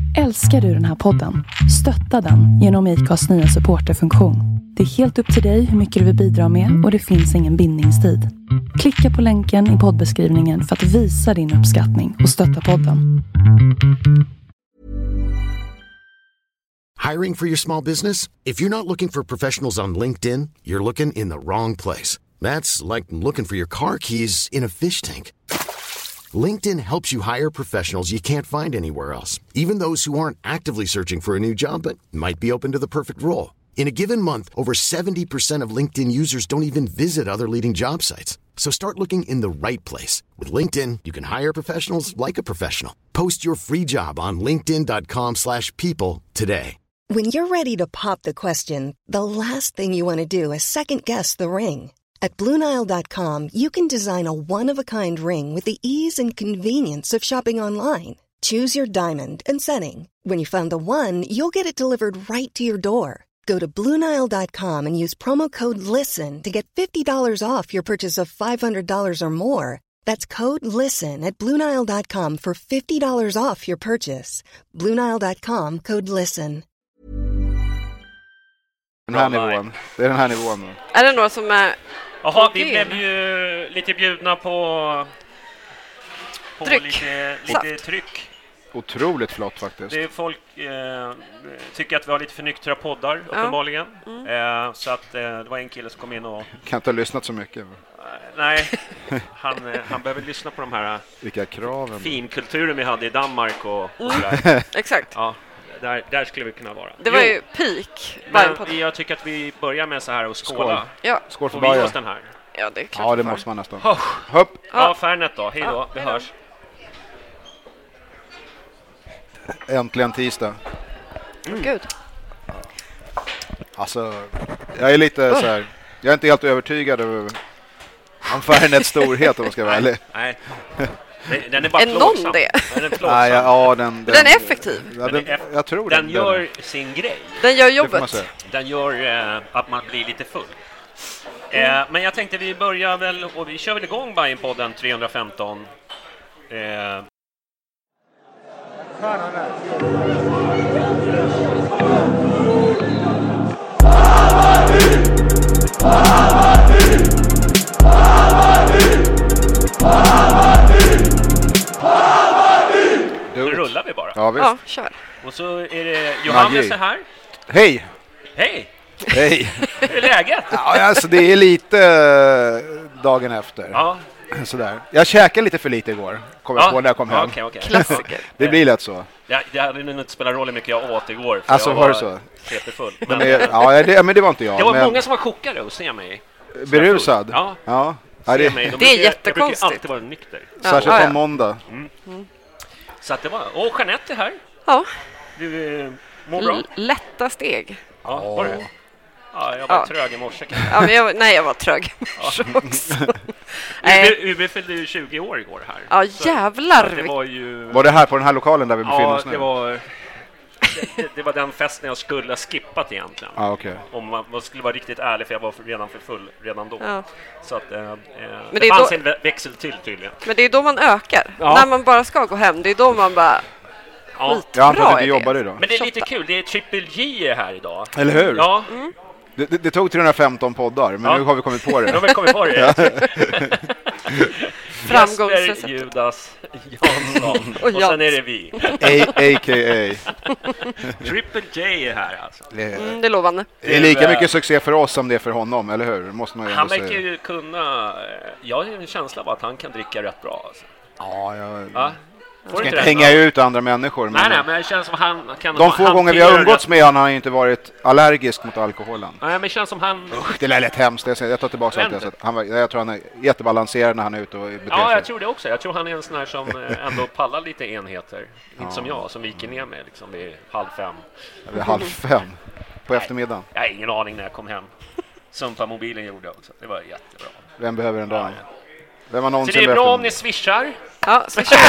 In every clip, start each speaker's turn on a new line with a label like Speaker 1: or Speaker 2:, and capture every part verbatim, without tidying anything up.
Speaker 1: Älskar du den här podden? Stötta den genom I C A:s nya supporterfunktion. Det är helt upp till dig hur mycket du vill bidra med och det finns ingen bindningstid. Klicka på länken i poddbeskrivningen för att visa din uppskattning och stötta podden.
Speaker 2: Hiring for your small business? If you're not looking for professionals on LinkedIn, you're looking in the wrong place. That's like looking for your car keys in a fish tank. LinkedIn helps you hire professionals you can't find anywhere else, even those who aren't actively searching for a new job but might be open to the perfect role. In a given month, over seventy percent of LinkedIn users don't even visit other leading job sites. So start looking in the right place. With LinkedIn, you can hire professionals like a professional. Post your free job on linkedin dot com slash people today.
Speaker 3: When you're ready to pop the question, the last thing you want to do is second-guess the ring. At Blue Nile dot com, you can design a one-of-a-kind ring with the ease and convenience of shopping online. Choose your diamond and setting. When you find the one, you'll get it delivered right to your door. Go to Blue Nile dot com and use promo code LISTEN to get fifty dollars off your purchase of five hundred dollars or more. That's code LISTEN at Blue Nile dot com for fifty dollars off your purchase. Blue Nile dot com, code LISTEN.
Speaker 4: Den här nivån. Det är den här nivån.
Speaker 5: Är det några som är...
Speaker 6: Jaha, vi blev ju lite bjudna på, på
Speaker 5: Dryck.
Speaker 6: lite, lite tryck.
Speaker 4: Otroligt flott faktiskt.
Speaker 6: Det är folk eh, tycker att vi har lite för nyktra poddar, ja. Uppenbarligen. Mm. Eh, så att eh, det var en kille som kom in och...
Speaker 4: Kan inte ha lyssnat så mycket.
Speaker 6: Eh, nej, han, eh, han behöver lyssna på de här
Speaker 4: Vilka kraven.
Speaker 6: finkulturen vi hade i Danmark och, och
Speaker 5: mm.
Speaker 6: sådär.
Speaker 5: Exakt.
Speaker 6: Ja, där, där skulle vi kunna vara.
Speaker 5: Det var
Speaker 6: jo,
Speaker 5: ju peak.
Speaker 6: Men jag tycker att vi börjar med så här och skåla.
Speaker 4: Skål.
Speaker 5: Ja.
Speaker 4: Skål för
Speaker 6: Får vi
Speaker 4: Baja.
Speaker 6: oss den här?
Speaker 5: Ja, det är klart.
Speaker 4: Ja, det
Speaker 5: för.
Speaker 4: måste man nästan.
Speaker 6: Oh.
Speaker 4: Hopp.
Speaker 6: Ja, Fernet då. Hej då,
Speaker 5: ja,
Speaker 6: vi
Speaker 5: hejdå.
Speaker 6: hörs.
Speaker 4: Äntligen tisdag.
Speaker 5: Mm. Gud.
Speaker 4: Alltså, jag är lite oh. så här. Jag är inte helt övertygad över om Fernets storhet om man ska vara ärlig.
Speaker 6: Nej. Den är bara
Speaker 5: är
Speaker 6: plågsam.
Speaker 5: Någon det?
Speaker 6: Den är plågsam.
Speaker 4: Nej, ja, den, den,
Speaker 5: den är effektiv.
Speaker 4: Ja, den,
Speaker 6: den är eff-
Speaker 4: jag tror
Speaker 6: den.
Speaker 4: Den
Speaker 6: gör
Speaker 4: den.
Speaker 6: sin grej.
Speaker 5: Den gör jobbet.
Speaker 6: Den gör eh, att man blir lite full. Mm. Eh, men jag tänkte vi börjar väl, och vi kör väl igång Bajenpodden trehundrafemton. Eh. Nu rullar vi bara.
Speaker 4: Ja, visst.
Speaker 5: Ja, kör.
Speaker 6: Och så är det Johannes här.
Speaker 4: Hej!
Speaker 6: Hej!
Speaker 4: Hej!
Speaker 6: Hur är läget?
Speaker 4: Ja, alltså det är lite äh, dagen efter.
Speaker 6: Ja.
Speaker 4: Sådär. Jag käkade lite för lite igår. Kom jag
Speaker 6: ja.
Speaker 4: på när jag kom hem.
Speaker 6: Okay, okay.
Speaker 5: Klassiker.
Speaker 4: Det blir lätt så.
Speaker 6: Ja, det hade nog inte spelat roll hur mycket jag åt igår. För
Speaker 4: alltså
Speaker 6: jag
Speaker 4: var, var det så?
Speaker 6: Jättefull.
Speaker 4: Men, men, ja, det, men det var inte jag.
Speaker 6: Det var
Speaker 4: men...
Speaker 6: många som var chockade att se mig.
Speaker 4: Berusad?
Speaker 6: Ja.
Speaker 4: ja. ja det...
Speaker 6: Mig. De
Speaker 5: det är
Speaker 6: brukar,
Speaker 5: jättekonstigt.
Speaker 6: Jag brukar alltid vara nykter.
Speaker 4: Ja. Särskilt
Speaker 5: ja,
Speaker 4: på
Speaker 5: ja.
Speaker 4: måndag.
Speaker 6: Mm. Mm. Så att det var... Och Jeanette är här.
Speaker 5: Ja.
Speaker 6: Du eh, mår bra?
Speaker 5: L- lätta steg.
Speaker 6: Ja, var det? Ja, jag var
Speaker 5: ja.
Speaker 6: trög i morse.
Speaker 5: Ja, men jag, nej, jag var trög i morse också.
Speaker 6: U B fyllde ju tjugo år igår här.
Speaker 5: Ja, jävlar.
Speaker 6: Så det var ju...
Speaker 4: Var det här på den här lokalen där vi befinner
Speaker 6: ja,
Speaker 4: oss nu?
Speaker 6: det var... Det, det var den festen jag skulle ha skippat egentligen.
Speaker 4: Ah, okay.
Speaker 6: Om man, man skulle vara riktigt ärlig, för jag var för, redan för full redan då.
Speaker 5: Ja.
Speaker 6: Så att, eh,
Speaker 5: Men
Speaker 6: det,
Speaker 5: det
Speaker 6: fanns
Speaker 5: då...
Speaker 6: en vä- växel till tydligen.
Speaker 5: Men det är då man ökar.
Speaker 6: Ja.
Speaker 5: När man bara ska gå hem, det är då man bara...
Speaker 6: Ja.
Speaker 5: Skitbra
Speaker 4: jag antar att du
Speaker 5: idé.
Speaker 4: jobbar idag.
Speaker 6: Men det är lite kul, det är Triple J här idag.
Speaker 4: Eller hur?
Speaker 6: Ja.
Speaker 5: Mm.
Speaker 4: Det, det, det tog trehundrafemton poddar, men
Speaker 6: ja.
Speaker 4: nu har vi kommit på det.
Speaker 6: Nu har vi kommit på det.
Speaker 5: Framgångsrecept.
Speaker 6: Judas, Jansson och, och sen är det vi.
Speaker 4: A K A
Speaker 6: Triple J är här alltså.
Speaker 4: Det är,
Speaker 5: mm, det är lovande.
Speaker 4: Det är lika mycket succé för oss som det är för honom, eller hur? Måste man ju
Speaker 6: han
Speaker 4: säga.
Speaker 6: verkar ju kunna... Jag har en känsla av att han kan dricka rätt bra. Alltså.
Speaker 4: Ja, jag...
Speaker 6: Ja.
Speaker 4: Jag ska inte hänga ut andra människor.
Speaker 6: Nej,
Speaker 4: men
Speaker 6: nej, men det känns som han kan...
Speaker 4: De få gånger vi har umgåtts med han har han inte varit allergisk mot alkoholen.
Speaker 6: Nej, men det känns som han...
Speaker 4: Usch, det är lätt hemskt. Jag tar tillbaka allt jag sett. Han var, jag tror han är jättebalanserad när han är ute och beter sig.
Speaker 6: Ja, jag tror det också. Jag tror han är en sån här som ändå pallar lite enheter.
Speaker 4: Ja.
Speaker 6: Inte som jag, som viker ner mig liksom vid halv fem.
Speaker 4: Vid halv fem på nej, eftermiddagen.
Speaker 6: Jag har ingen aning när jag kom hem. Sumpa mobilen gjorde också. Det var jättebra.
Speaker 4: Vem behöver en dag?
Speaker 6: Ja, ja.
Speaker 4: Vem har någonsin
Speaker 6: så det är bra
Speaker 4: behövt
Speaker 6: om ni swishar.
Speaker 5: Ja, swishar.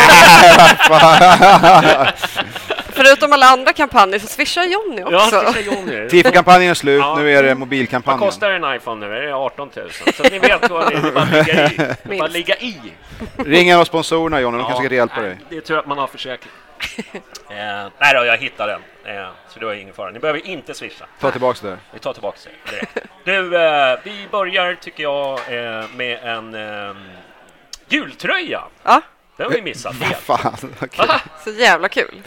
Speaker 5: Förutom alla andra kampanjer så swishar Johnny också.
Speaker 6: Ja, swishar Johnny.
Speaker 4: Tifo-kampanjen är slut, ja. Nu är det mobilkampanjen.
Speaker 6: Vad kostar en iPhone nu? Det är arton tusen. Så ni vet vad det är, bara ligga i. Bara ligga i.
Speaker 4: Ring en av sponsorerna, Johnny, de
Speaker 6: ja,
Speaker 4: kan säkert hjälpa dig.
Speaker 6: Det tror jag att man har försäkring. eh, nej då, jag hittade den. Eh, så det var ingen fara. Ni behöver inte swisha.
Speaker 4: Ta tillbaka det.
Speaker 6: Vi tar tillbaka det direkt. Du, eh, vi börjar tycker jag eh, med en eh, jultröja.
Speaker 5: Ja,
Speaker 6: Det har vi missat
Speaker 4: Vad
Speaker 6: helt.
Speaker 4: fan, okej.
Speaker 5: så jävla kul.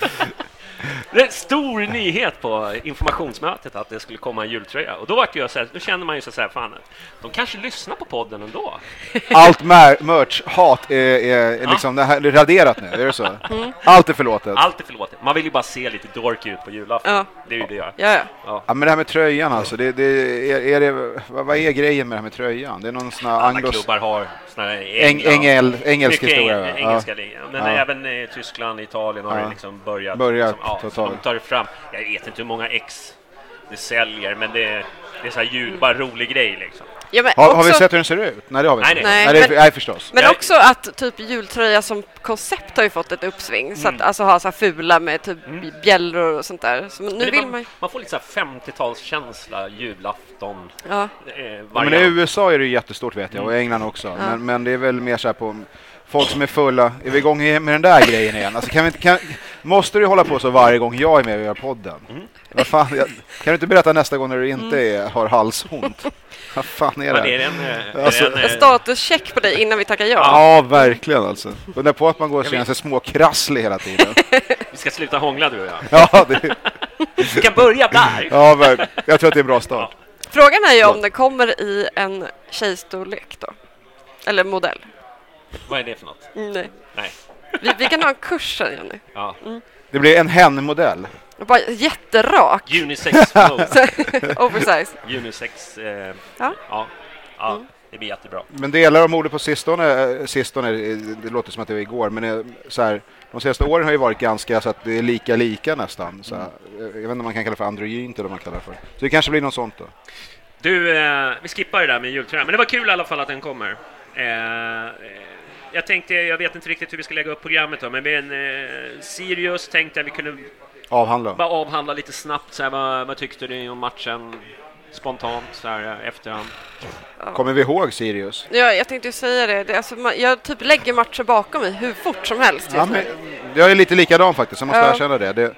Speaker 6: Det är en stor nyhet på informationsmötet att det skulle komma en jultröja. Och då var det ju så här, då känner man ju så här, fan, de kanske lyssnar på podden ändå.
Speaker 4: Allt mer- merch, hat är, är, är liksom det här, är raderat nu, är det så?
Speaker 5: Mm.
Speaker 4: Allt är förlåtet.
Speaker 6: Allt är förlåtet. Man vill ju bara se lite dork ut på julafton.
Speaker 5: Ja.
Speaker 6: Det är ju det jag.
Speaker 5: Ja, ja.
Speaker 6: Ja.
Speaker 4: Ja, men det här med tröjan alltså, det, det, är, är det, vad, vad är grejen med det här med tröjan? Det är någon sån här
Speaker 6: Alla
Speaker 4: anglos...
Speaker 6: klubbar har såna här
Speaker 4: Eng,
Speaker 6: England-
Speaker 4: engel, engelsk
Speaker 6: mycket
Speaker 4: historia.
Speaker 6: eng-
Speaker 4: ja.
Speaker 6: engelska ligan. Men
Speaker 4: Ja.
Speaker 6: även i Tyskland, Italien har
Speaker 4: Ja.
Speaker 6: det liksom börjat.
Speaker 4: Börjat
Speaker 6: liksom, ja, så
Speaker 4: totalt.
Speaker 6: de tar fram. Jag vet inte hur många ex det säljer, men det, det är så här jul, bara rolig grej liksom.
Speaker 5: Ja, men
Speaker 4: Har,
Speaker 5: också,
Speaker 4: har vi sett hur den ser ut? Nej, det har vi
Speaker 6: Nej,
Speaker 4: inte.
Speaker 6: nej.
Speaker 4: Nej, det är,
Speaker 5: Men-
Speaker 4: nej förstås.
Speaker 5: men
Speaker 6: Jag-
Speaker 5: också att typ jultröja som koncept har ju fått ett uppsving. Så att alltså ha så här fula med typ bjällror och sånt där. Så nu
Speaker 6: Men det-
Speaker 5: vill
Speaker 6: man,
Speaker 5: man ju...
Speaker 6: man får lite så här femtiotalskänsla, julafton.
Speaker 5: Ja.
Speaker 6: Eh,
Speaker 4: Ja,
Speaker 6: varje
Speaker 4: men i
Speaker 6: år.
Speaker 4: U S A är det ju jättestort vet jag, och England också. Men, men det är väl mer så här på folk som är fulla. Är vi igång med den där grejen igen? Alltså, kan vi inte, kan, måste du hålla på så varje gång jag är med och gör podden?
Speaker 6: Mm.
Speaker 4: Vad fan, jag, kan du inte berätta nästa gång när du inte är, har halsont? Vad fan är
Speaker 6: Men
Speaker 4: det?
Speaker 6: är det en, eh, är
Speaker 4: Alltså-
Speaker 6: det en,
Speaker 5: En
Speaker 6: eh,
Speaker 5: statuscheck på dig innan vi tackar ja.
Speaker 4: Ja, verkligen alltså. Undrar på att man går och
Speaker 6: Jag
Speaker 4: känner sig småkrasslig hela tiden.
Speaker 6: vi ska sluta hångla du och jag.
Speaker 4: Ja, det,
Speaker 6: Vi kan börja där.
Speaker 4: ja ver- jag tror att det är en bra start.
Speaker 5: Frågan är ju om det kommer i en tjejstorlek då. Eller modell.
Speaker 6: Vad är det för något?
Speaker 5: Mm, nej.
Speaker 6: Nej.
Speaker 5: Vi, vi kan ha en kurs sen, Jenny.
Speaker 6: Ja.
Speaker 4: Det blir en hen-modell.
Speaker 5: Bara jätterak.
Speaker 6: Unisex flow.
Speaker 5: Oversize.
Speaker 6: Unisex. Eh,
Speaker 5: Ja.
Speaker 6: ja. Ja, det blir jättebra.
Speaker 4: Men delar av modet på sistone, eh, sistone, eh, det låter som att det var igår, men eh, så här, de senaste åren har ju varit ganska så att det är lika lika nästan. Så här, jag vet inte om man kan kalla det för androgynt eller vad man kallar det för. Så det kanske blir något sånt då.
Speaker 6: Du, eh, vi skippar det där med jultröjan. Men det var kul i alla fall att den kommer. Eh, eh, jag tänkte, jag vet inte riktigt hur vi ska lägga upp programmet då, men med en eh, Sirius tänkte jag vi kunde
Speaker 4: Avhandla.
Speaker 6: bara avhandla lite snabbt. Så här, vad, vad tyckte du om matchen spontant så här eh, efterhand?
Speaker 4: Kommer vi ihåg Sirius?
Speaker 5: Ja, jag tänkte ju säga det. det är alltså, man, jag typ lägger matcher bakom mig hur fort som helst.
Speaker 4: Ja,
Speaker 5: Just
Speaker 4: men,
Speaker 5: nu.
Speaker 4: jag är lite likadan faktiskt, jag måste
Speaker 5: Ja.
Speaker 4: erkänna det. det.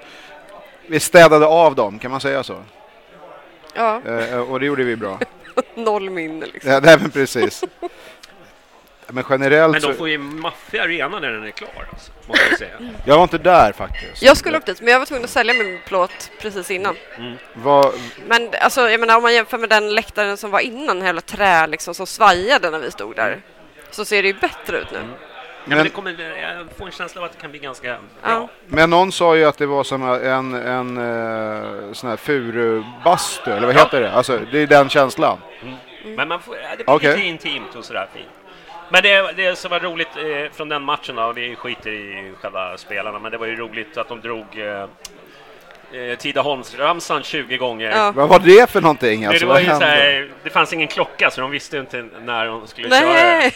Speaker 4: Vi städade av dem, kan man säga så?
Speaker 5: Ja,
Speaker 4: Eh, och det gjorde vi bra.
Speaker 5: noll minne liksom.
Speaker 4: Ja, nej, men precis. Men generellt
Speaker 6: Men de
Speaker 4: så,
Speaker 6: får ju maffig arena när den är klar, alltså, måste jag säga.
Speaker 4: jag var inte där faktiskt.
Speaker 5: Jag skulle upp dit, men jag var tvungen att sälja min plåt precis innan.
Speaker 4: Vad,
Speaker 5: Men alltså, jag menar, om man jämför med den läktaren som var innan, hela trä liksom, som svajade när vi stod där, så ser det ju bättre ut nu.
Speaker 6: Ja,
Speaker 4: Men-
Speaker 6: men det kommer, jag får en känsla av att det kan bli ganska bra.
Speaker 5: Ja.
Speaker 4: men någon sa ju att det var som en, en uh, sån här furubastu, eller vad
Speaker 6: Ja.
Speaker 4: heter det? Alltså, det är den känslan.
Speaker 6: Men man får, ja, det blir
Speaker 4: Okej.
Speaker 6: lite intimt och sådär fint. Men det, det som var roligt eh, från den matchen då, vi skiter i själva spelarna, men det var ju roligt att de drog eh, eh, Tidaholmsramsan tjugo gånger.
Speaker 5: Ja.
Speaker 4: Vad var det för någonting?
Speaker 6: Men
Speaker 4: Alltså,
Speaker 6: det, var
Speaker 4: vad
Speaker 6: ju så
Speaker 4: hände?
Speaker 6: här, det fanns ingen klocka så de visste inte när de skulle köra
Speaker 5: Nej,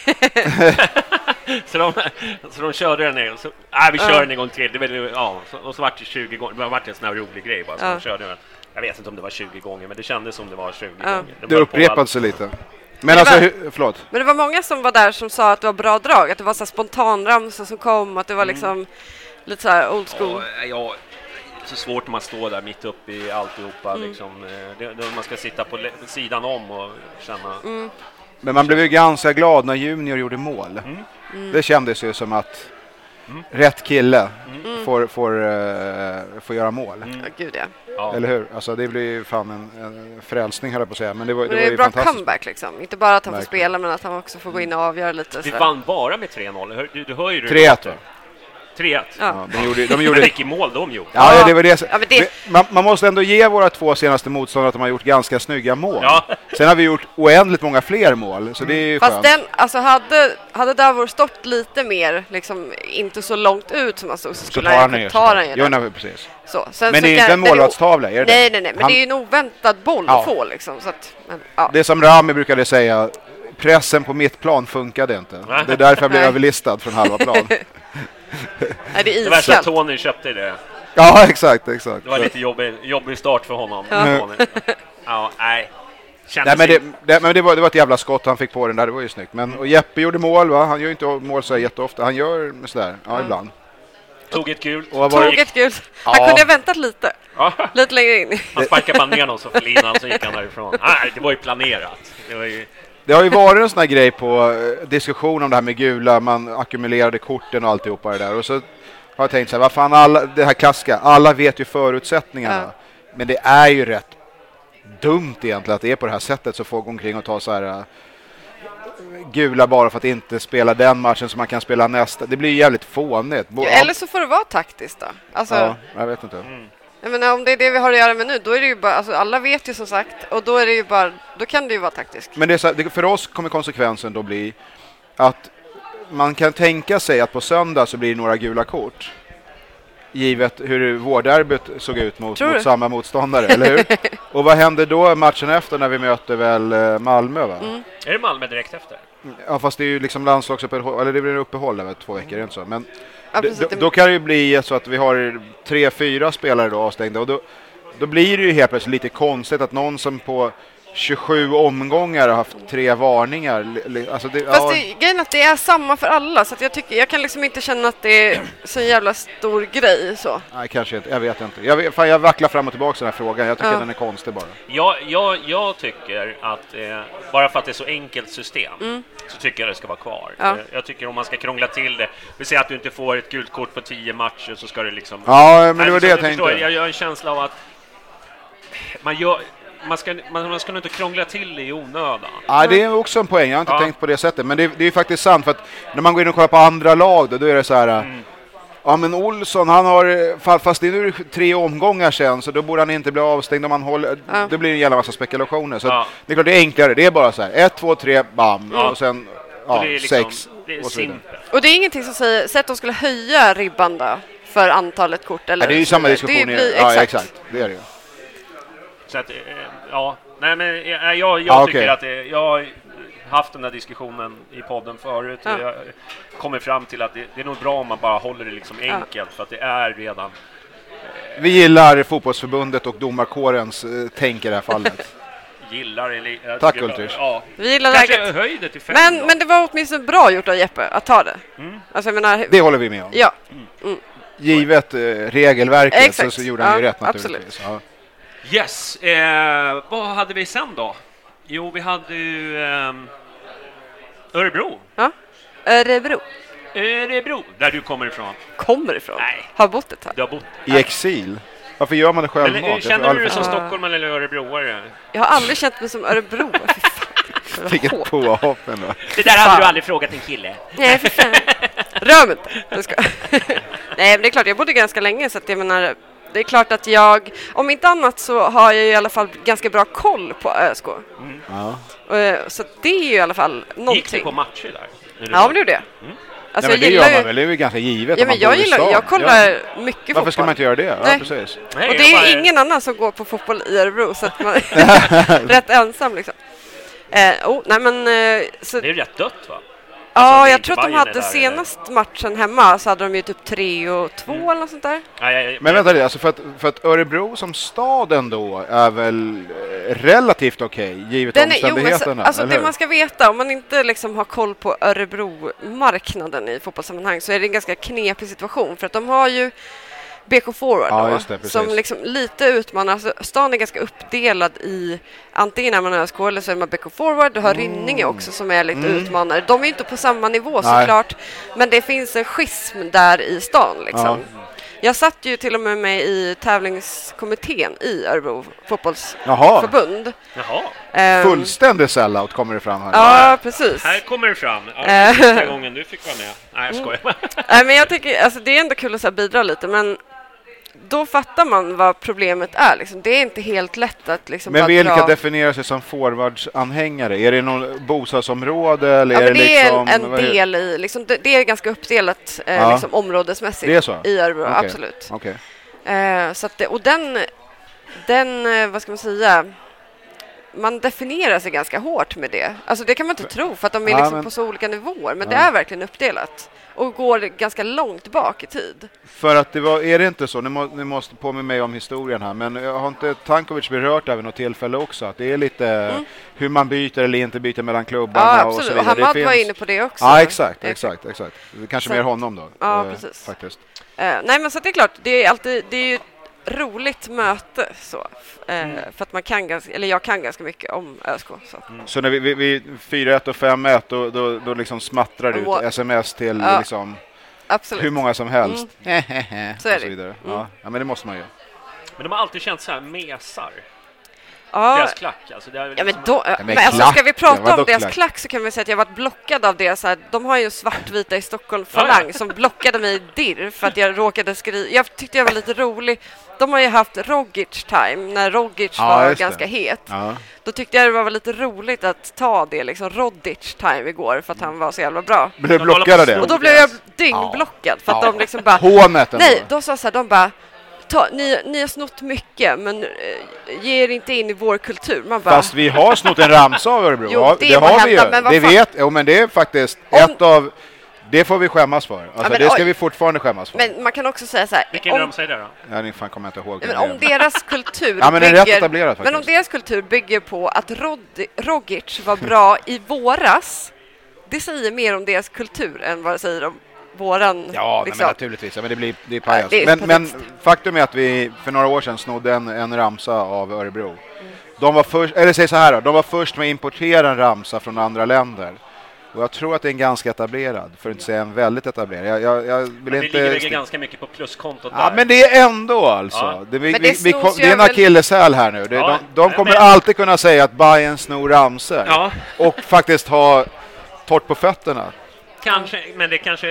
Speaker 6: den. Så de, så de körde den ner. Så, nej, vi kör den en gång till. Det var, ja, så, och så var det tjugo gånger. Det var en sån här rolig grej bara. Så
Speaker 5: Ja.
Speaker 6: de körde den. Jag vet inte om det var tjugo gånger, men det kändes som det var tjugo
Speaker 5: Ja.
Speaker 6: gånger.
Speaker 4: Det
Speaker 6: höll på
Speaker 4: upprepade
Speaker 6: allt.
Speaker 4: sig lite. Men
Speaker 5: det
Speaker 4: alltså,
Speaker 5: var-
Speaker 4: hur, förlåt.
Speaker 5: men det var många som var där som sa att det var bra drag, att det var så här spontanramsor som kom, att det var liksom lite så här old school.
Speaker 6: Ja, ja, så svårt när man står där mitt uppe i alltihopa.
Speaker 5: Mm.
Speaker 6: Liksom, eh, det, det, man ska sitta på le- sidan om och känna...
Speaker 5: Mm.
Speaker 4: Men man blev ju ganska glad när Junior gjorde mål.
Speaker 5: Mm.
Speaker 4: Det kändes ju som att rätt kille får, får, uh, får göra mål.
Speaker 5: Ja, gud ja.
Speaker 6: Ja.
Speaker 4: Eller hur? Alltså det blir ju fan en, en frälsning höll jag på att säga. Men det var,
Speaker 5: Men
Speaker 4: det
Speaker 5: det
Speaker 4: var
Speaker 5: är
Speaker 4: ju
Speaker 5: en bra
Speaker 4: fantastiskt.
Speaker 5: comeback liksom. Inte bara att han får
Speaker 4: Verkligen.
Speaker 5: spela, men att han också får gå in och avgöra lite.
Speaker 6: Vi
Speaker 5: sådär.
Speaker 6: vann bara med tre noll. Hör- Du, du hör ju det.
Speaker 4: tre ett va?
Speaker 6: tre ett.
Speaker 5: Ja.
Speaker 4: Ja, de gjorde, de
Speaker 6: Men
Speaker 4: gjorde,
Speaker 6: vilket mål de gjorde.
Speaker 4: ja, ja, det var det.
Speaker 5: Ja, men det-
Speaker 4: Vi- Man, man måste ändå ge våra två senaste motståndare att de har gjort ganska snygga mål.
Speaker 6: Ja.
Speaker 4: Sen har vi gjort oändligt många fler mål, så det är ju
Speaker 5: Fast
Speaker 4: skönt.
Speaker 5: den, alltså hade, hade Davor stått lite mer, liksom inte så långt ut som han stod, så
Speaker 4: Så
Speaker 5: skulle
Speaker 4: tar
Speaker 5: han
Speaker 4: han
Speaker 5: ju
Speaker 4: ner.
Speaker 5: ta den ju
Speaker 4: Jo,
Speaker 5: där.
Speaker 4: nej, precis.
Speaker 5: Så. Sen,
Speaker 4: Men
Speaker 5: så
Speaker 4: det är
Speaker 5: kan-
Speaker 4: inte en
Speaker 5: den är o-
Speaker 4: målvaktstavla, är det
Speaker 5: Nej,
Speaker 4: det?
Speaker 5: nej, nej, men
Speaker 4: Han-
Speaker 5: det är ju en oväntad boll
Speaker 4: Ja.
Speaker 5: att få liksom. Så att, men, ja.
Speaker 4: Det som Rami brukade säga, pressen på mitt plan funkade inte.
Speaker 6: Nej.
Speaker 4: Det är därför jag blev
Speaker 5: Nej.
Speaker 4: överlistad från halva plan.
Speaker 5: Nej, det är
Speaker 6: Det värsta att
Speaker 5: iskallt.
Speaker 6: Tony köpte det.
Speaker 4: Ja, exakt, exakt.
Speaker 6: Det var lite jobbig, jobbig start för honom.
Speaker 5: Ja.
Speaker 6: Tony. Ja, nej.
Speaker 4: Nej,
Speaker 6: Kändes
Speaker 4: men det,
Speaker 6: inte-
Speaker 4: det, men det, var, det var ett jävla skott han fick på den där, det var ju snyggt. Men, och Jeppe gjorde mål, va? Han gör ju inte mål så här jätteofta. Han gör sådär, ja, ibland.
Speaker 6: Tog ett gult.
Speaker 4: Och
Speaker 5: Tog ett gult. Han
Speaker 4: Ja.
Speaker 5: kunde ha väntat lite.
Speaker 6: Ja.
Speaker 5: Lite längre in.
Speaker 6: Han sparkade bara ner någon så för linan, så gick han därifrån. Nej, det var ju planerat. Det var ju...
Speaker 4: Det har ju varit en sån här grej på eh, diskussion om det här med gula, man ackumulerade korten och alltihopa det där. Och så har jag tänkt så här, vad fan, alla, det här klassiska, alla vet ju förutsättningarna.
Speaker 5: Ja.
Speaker 4: Men det är ju rätt dumt egentligen att det är på det här sättet, så folk går omkring och tar så här äh, gula bara för att inte spela den matchen som man kan spela nästa. Det blir jävligt fånigt.
Speaker 5: Ja, eller så får det vara taktiskt då. Alltså,
Speaker 4: ja, jag vet inte.
Speaker 6: Mm.
Speaker 5: jag menar, om det är det vi har att göra med nu, då är det ju bara, alltså, alla vet ju som sagt, och då är det ju bara, då kan det ju vara taktiskt.
Speaker 4: Men det är så här, det, för oss kommer konsekvensen då bli att man kan tänka sig att på söndag så blir det några gula kort. Givet hur vårderbyt såg ut mot, mot samma motståndare, eller hur? Och vad händer då matchen efter när vi möter väl eh, Malmö, va?
Speaker 5: Mm.
Speaker 6: Är det Malmö direkt efter?
Speaker 4: Ja, fast det är ju liksom landslagsuppehåll, eller det blir uppehåll över två veckor, är det inte så? Men
Speaker 5: Ja,
Speaker 4: d-
Speaker 5: precis,
Speaker 4: då,
Speaker 5: det-
Speaker 4: då kan det ju bli så att vi har tre, fyra spelare då avstängda, och då, då blir det ju helt plötsligt lite konstigt att någon som på tjugosju omgångar har haft tre varningar. li- li- Alltså det,
Speaker 5: Fast
Speaker 4: ja,
Speaker 5: det, grejen är att det är samma för alla, så att jag, tycker, jag kan liksom inte känna att det är så jävla stor grej. Så.
Speaker 4: nej, kanske inte. Jag vet inte. Jag, vet, fan, jag vacklar fram och tillbaka den här frågan. Jag tycker
Speaker 5: Ja.
Speaker 4: den är konstig bara.
Speaker 6: Jag, jag, jag tycker att eh, bara för att det är så enkelt system
Speaker 5: Mm.
Speaker 6: så tycker jag det ska vara kvar.
Speaker 5: Ja.
Speaker 6: Eh, Jag tycker om man ska krångla till det, vi säger att du inte får ett gult kort på tio matcher, så ska det liksom...
Speaker 4: Ja, men
Speaker 6: Nej,
Speaker 4: det var
Speaker 6: så
Speaker 4: det jag
Speaker 6: du förstår,
Speaker 4: tänkte.
Speaker 6: Jag, jag har en känsla av att man, gör, man, ska, man, man ska nog inte krångla till det i onödan.
Speaker 4: Ja, det är också en poäng. Jag har inte
Speaker 6: Ja.
Speaker 4: tänkt på det sättet. Men det, det är ju faktiskt sant. För att när man går in och kollar på andra lag då, då är det så här...
Speaker 6: Mm.
Speaker 4: Ja, men Olsson, han har... fa- Fast det är nu tre omgångar sedan, så då borde han inte bli avstängd om man håller...
Speaker 5: Ja.
Speaker 4: Det blir en jävla massa spekulationer. Så
Speaker 6: Ja.
Speaker 4: att det är klart, det är enklare. Det är bara så här. Ett, två, tre, bam.
Speaker 6: Ja.
Speaker 4: Och sen...
Speaker 6: Och
Speaker 4: Ja,
Speaker 6: det är liksom,
Speaker 4: sex.
Speaker 6: det är
Speaker 4: och så vidare.
Speaker 6: simpelt.
Speaker 5: Och det är ingenting som säger, säg att de skulle höja ribban då, för antalet kort. Eller
Speaker 4: Ja, det är ju
Speaker 5: så
Speaker 4: samma
Speaker 5: vidare.
Speaker 4: diskussion.
Speaker 5: Det
Speaker 4: i-
Speaker 5: blir,
Speaker 4: ja,
Speaker 5: exakt.
Speaker 4: exakt. Det är det ju.
Speaker 6: Så att, eh, ja, nej men eh, jag, jag
Speaker 4: Ja,
Speaker 6: tycker
Speaker 4: okej.
Speaker 6: att det, jag har haft den här diskussionen i podden förut.
Speaker 5: Ja.
Speaker 6: Och jag kommer fram till att det, det är nog bra om man bara håller det liksom
Speaker 5: Ja.
Speaker 6: enkelt, för att det är redan...
Speaker 4: Vi gillar fotbollsförbundet och domarkårens eh, tänk i det här fallet.
Speaker 6: Gillar eller, jag
Speaker 4: Tack,
Speaker 6: tycker bara-
Speaker 4: Ultrich.
Speaker 6: Ja.
Speaker 5: Vi gillar
Speaker 6: Kanske
Speaker 5: läget.
Speaker 6: höj det till fem
Speaker 5: Men,
Speaker 6: då.
Speaker 5: men det var åtminstone bra gjort av Jeppe att ta det.
Speaker 6: Mm.
Speaker 5: Alltså jag menar,
Speaker 4: Det håller vi med om.
Speaker 5: ja.
Speaker 4: Givet eh, regelverket så,
Speaker 5: Exakt.
Speaker 4: så gjorde han ju
Speaker 5: Ja,
Speaker 4: rätt naturligtvis. Ja.
Speaker 6: Yes, eh, vad hade vi sen då? Jo, vi hade ju ehm, Örebro.
Speaker 5: Ja. Örebro.
Speaker 6: Örebro, där du kommer ifrån.
Speaker 5: Kommer ifrån.
Speaker 6: Nej.
Speaker 5: Har bott ett tag.
Speaker 6: Du har bott.
Speaker 4: I exil? Varför gör man det
Speaker 6: Eller,
Speaker 4: självmant? Jag får
Speaker 6: känner du
Speaker 4: aldrig
Speaker 6: dig som
Speaker 5: förstå.
Speaker 6: stockholmare eller örebroare?
Speaker 5: Jag har aldrig känt mig som Örebro. Fy fan.
Speaker 4: Vilket påhopp ändå.
Speaker 6: Det där hade du aldrig frågat en kille.
Speaker 5: Nej, för fan. Rör mig inte. Jag ska. Nej, men det är klart, jag bodde ganska länge, så att jag menar, det är klart att jag, om inte annat så har jag i alla fall ganska bra koll på ÖSK.
Speaker 4: Ja.
Speaker 5: Eh, Så det är ju i alla fall någonting.
Speaker 6: Gick du på matcher där?
Speaker 5: Ja, men det gjorde jag.
Speaker 6: Mm.
Speaker 5: Alltså,
Speaker 4: Nej, men det
Speaker 5: jag
Speaker 4: gör
Speaker 5: gillar
Speaker 4: man
Speaker 5: ju...
Speaker 4: väl, det är ju ganska givet.
Speaker 5: Ja,
Speaker 4: om man
Speaker 5: men jag
Speaker 4: bor i
Speaker 5: gillar,
Speaker 4: stan.
Speaker 5: jag kollar
Speaker 4: Ja.
Speaker 5: mycket fotboll.
Speaker 4: Varför ska man inte göra det? Ja,
Speaker 5: Nej.
Speaker 4: precis.
Speaker 6: Nej,
Speaker 5: Och
Speaker 6: jag
Speaker 5: det är
Speaker 6: bara-
Speaker 5: ingen annan som går på fotboll i Örebro, så att man är rätt ensam liksom. Eh, oh, nej men... Eh, så,
Speaker 6: Det är rätt dött, va?
Speaker 5: ja,
Speaker 6: alltså, det är
Speaker 5: jag
Speaker 6: inte
Speaker 5: tror att de
Speaker 6: Bayern
Speaker 5: hade
Speaker 6: det där,
Speaker 5: senast matchen hemma så hade de ju typ tre och två
Speaker 6: Mm.
Speaker 5: eller något sånt där.
Speaker 6: Nej, jag,
Speaker 4: Men vänta lite, alltså för, att, för att Örebro som stad ändå är väl eh, relativt okej, givet
Speaker 5: Den är, jo, men så,
Speaker 4: omständigheterna,
Speaker 5: alltså
Speaker 4: eller
Speaker 5: det
Speaker 4: hur?
Speaker 5: man ska veta, om man inte liksom har koll på Örebro-marknaden i fotbollssammanhang, så är det en ganska knepig situation, för att de har ju B K Forward
Speaker 4: Ja,
Speaker 5: då,
Speaker 4: just det, precis.
Speaker 5: som liksom lite utmanar. Alltså, stan är ganska uppdelad i, antingen är man ÖSK eller så är man B K Forward. Du har Rynninge också som är lite utmanare. De är inte på samma nivå
Speaker 4: Mm. Nej.
Speaker 5: såklart, men det finns en schism där i stan liksom.
Speaker 4: Ja.
Speaker 5: Jag satt ju till och med med i tävlingskommittén i Örebro
Speaker 4: Jaha,
Speaker 5: fotbollsförbund.
Speaker 6: Jaha,
Speaker 5: Ehm,
Speaker 4: fullständig sellout kommer det fram här.
Speaker 5: Ja, precis.
Speaker 6: här kommer det fram. Ja,
Speaker 5: Eh.
Speaker 6: första gången du fick vara med. Nej, jag skojar.
Speaker 5: Nej, men jag tycker, alltså, det är ändå kul att så här, bidra lite, men då fattar man vad problemet är. Liksom. Det är inte helt lätt att liksom,
Speaker 4: Men
Speaker 5: bara
Speaker 4: vilka
Speaker 5: dra...
Speaker 4: definierar sig som forwardsanhängare? Är det någon bostadsområde? Eller
Speaker 5: Ja,
Speaker 4: är
Speaker 5: men det är
Speaker 4: liksom,
Speaker 5: en, en
Speaker 4: vad är det?
Speaker 5: del i, liksom, det, det är ganska uppdelat eh,
Speaker 4: Ja.
Speaker 5: liksom, områdesmässigt
Speaker 4: Det är så?
Speaker 5: i Örebro,
Speaker 4: Okej.
Speaker 5: absolut.
Speaker 4: Okej.
Speaker 5: Eh, så att det, och den, den, eh, vad ska man säga, man definierar sig ganska hårt med det. Alltså det kan man inte tro, för att de är
Speaker 4: Ja,
Speaker 5: liksom
Speaker 4: men-
Speaker 5: på så olika nivåer, men
Speaker 4: Ja.
Speaker 5: det är verkligen uppdelat och går ganska långt bak i tid.
Speaker 4: För att det var, är det inte så, ni, må, ni måste påminna mig om historien här, men jag har inte Tankovic berört det vid något tillfälle också, att det är lite hur man byter eller inte byter mellan klubbarna
Speaker 5: Ja,
Speaker 4: och så
Speaker 5: absolut.
Speaker 4: vidare.
Speaker 5: Och Hamad
Speaker 4: Det
Speaker 5: var
Speaker 4: finns-
Speaker 5: inne på det också.
Speaker 4: Ja, exakt,
Speaker 5: Eh,
Speaker 4: exakt, exakt. Det är kanske
Speaker 5: Så-
Speaker 4: mer honom då.
Speaker 5: Ja,
Speaker 4: eh,
Speaker 5: precis.
Speaker 4: Faktiskt.
Speaker 5: nej, men så det är klart, det är alltid det är ju ett roligt möte så, uh, mm. för att man kan ganska, eller jag kan ganska mycket om ÖSK. Så, mm.
Speaker 4: så när vi, vi, vi fyra ett och fem ett då, då, då liksom smattrar du ut sms till
Speaker 5: ja,
Speaker 4: liksom
Speaker 5: absolut.
Speaker 4: Hur många som helst.
Speaker 5: Mm. så är
Speaker 4: och så vidare.
Speaker 5: Mm.
Speaker 4: Ja. ja, men det måste man ju.
Speaker 6: Men de har alltid känt så här mesar.
Speaker 5: Ja.
Speaker 6: Deras klack, alltså. Det är
Speaker 5: ja, men
Speaker 6: liksom
Speaker 5: då,
Speaker 4: ja,
Speaker 5: men alltså,
Speaker 4: klack,
Speaker 5: ska vi prata
Speaker 4: ja,
Speaker 5: om deras
Speaker 4: klack?
Speaker 5: klack så kan vi säga att jag varit blockad av det. Så här, de har ju svartvita i Stockholm Falang ja, ja. som blockade mig i dirr för att jag råkade skriva. Jag tyckte jag var lite rolig. De har ju haft Rogic time när Rogic ja, var ganska det. het. Ja. Då tyckte jag det var lite roligt att ta det liksom Rodic time igår för att han var så jävla bra.
Speaker 4: Blev du blockad av det?
Speaker 5: Och då blev jag dyngblockad för att
Speaker 4: ja.
Speaker 5: de liksom bara
Speaker 4: Hånet ändå.
Speaker 5: Nej, då sa så här, de bara Ta, ni, ni har snott mycket, men eh, ge er inte in i vår kultur. Man bara,
Speaker 4: fast vi har snott en ramsa av Örebro.
Speaker 5: jo, det,
Speaker 4: det har
Speaker 5: hända,
Speaker 4: vi ju.
Speaker 5: Men
Speaker 4: det vet, jo, men det är faktiskt om, ett av... Det får vi skämmas för. Alltså, ja, men, det ska oj, vi fortfarande skämmas för.
Speaker 5: Men man kan också säga så här...
Speaker 6: Vilken ramsa är det då?
Speaker 4: Ja, ni fan kommer jag inte ihåg.
Speaker 5: Men om deras kultur
Speaker 4: ja, men,
Speaker 5: bygger,
Speaker 4: rätt etablerat,
Speaker 5: men om deras kultur bygger på att Rod, Rogic var bra i våras, det säger mer om deras kultur än vad det säger om våran,
Speaker 4: ja,
Speaker 5: liksom.
Speaker 4: Nej, men naturligtvis. Ja, men det blir det är pajas.
Speaker 5: Ja, det är
Speaker 4: men, men faktum är att vi för några år sedan snodde en, en ramsa av Örebro. Mm. De var först, eller säg så här då, de var först med att importera en ramsa från andra länder. Och jag tror att det är en ganska etablerad, för att inte säga en väldigt etablerad. Jag, jag, jag vill
Speaker 6: men
Speaker 4: inte...
Speaker 6: Det ligger ganska mycket på pluskontot
Speaker 4: ja,
Speaker 6: där.
Speaker 4: men det är ändå alltså. Ja. Det, vi,
Speaker 5: det,
Speaker 4: vi, vi, det är en akilleshäl här nu. Det, ja, de de kommer men... alltid kunna säga att Bayern snor ramsor. Ja. Och faktiskt ha torrt på fötterna.
Speaker 6: Kanske, men det kanske...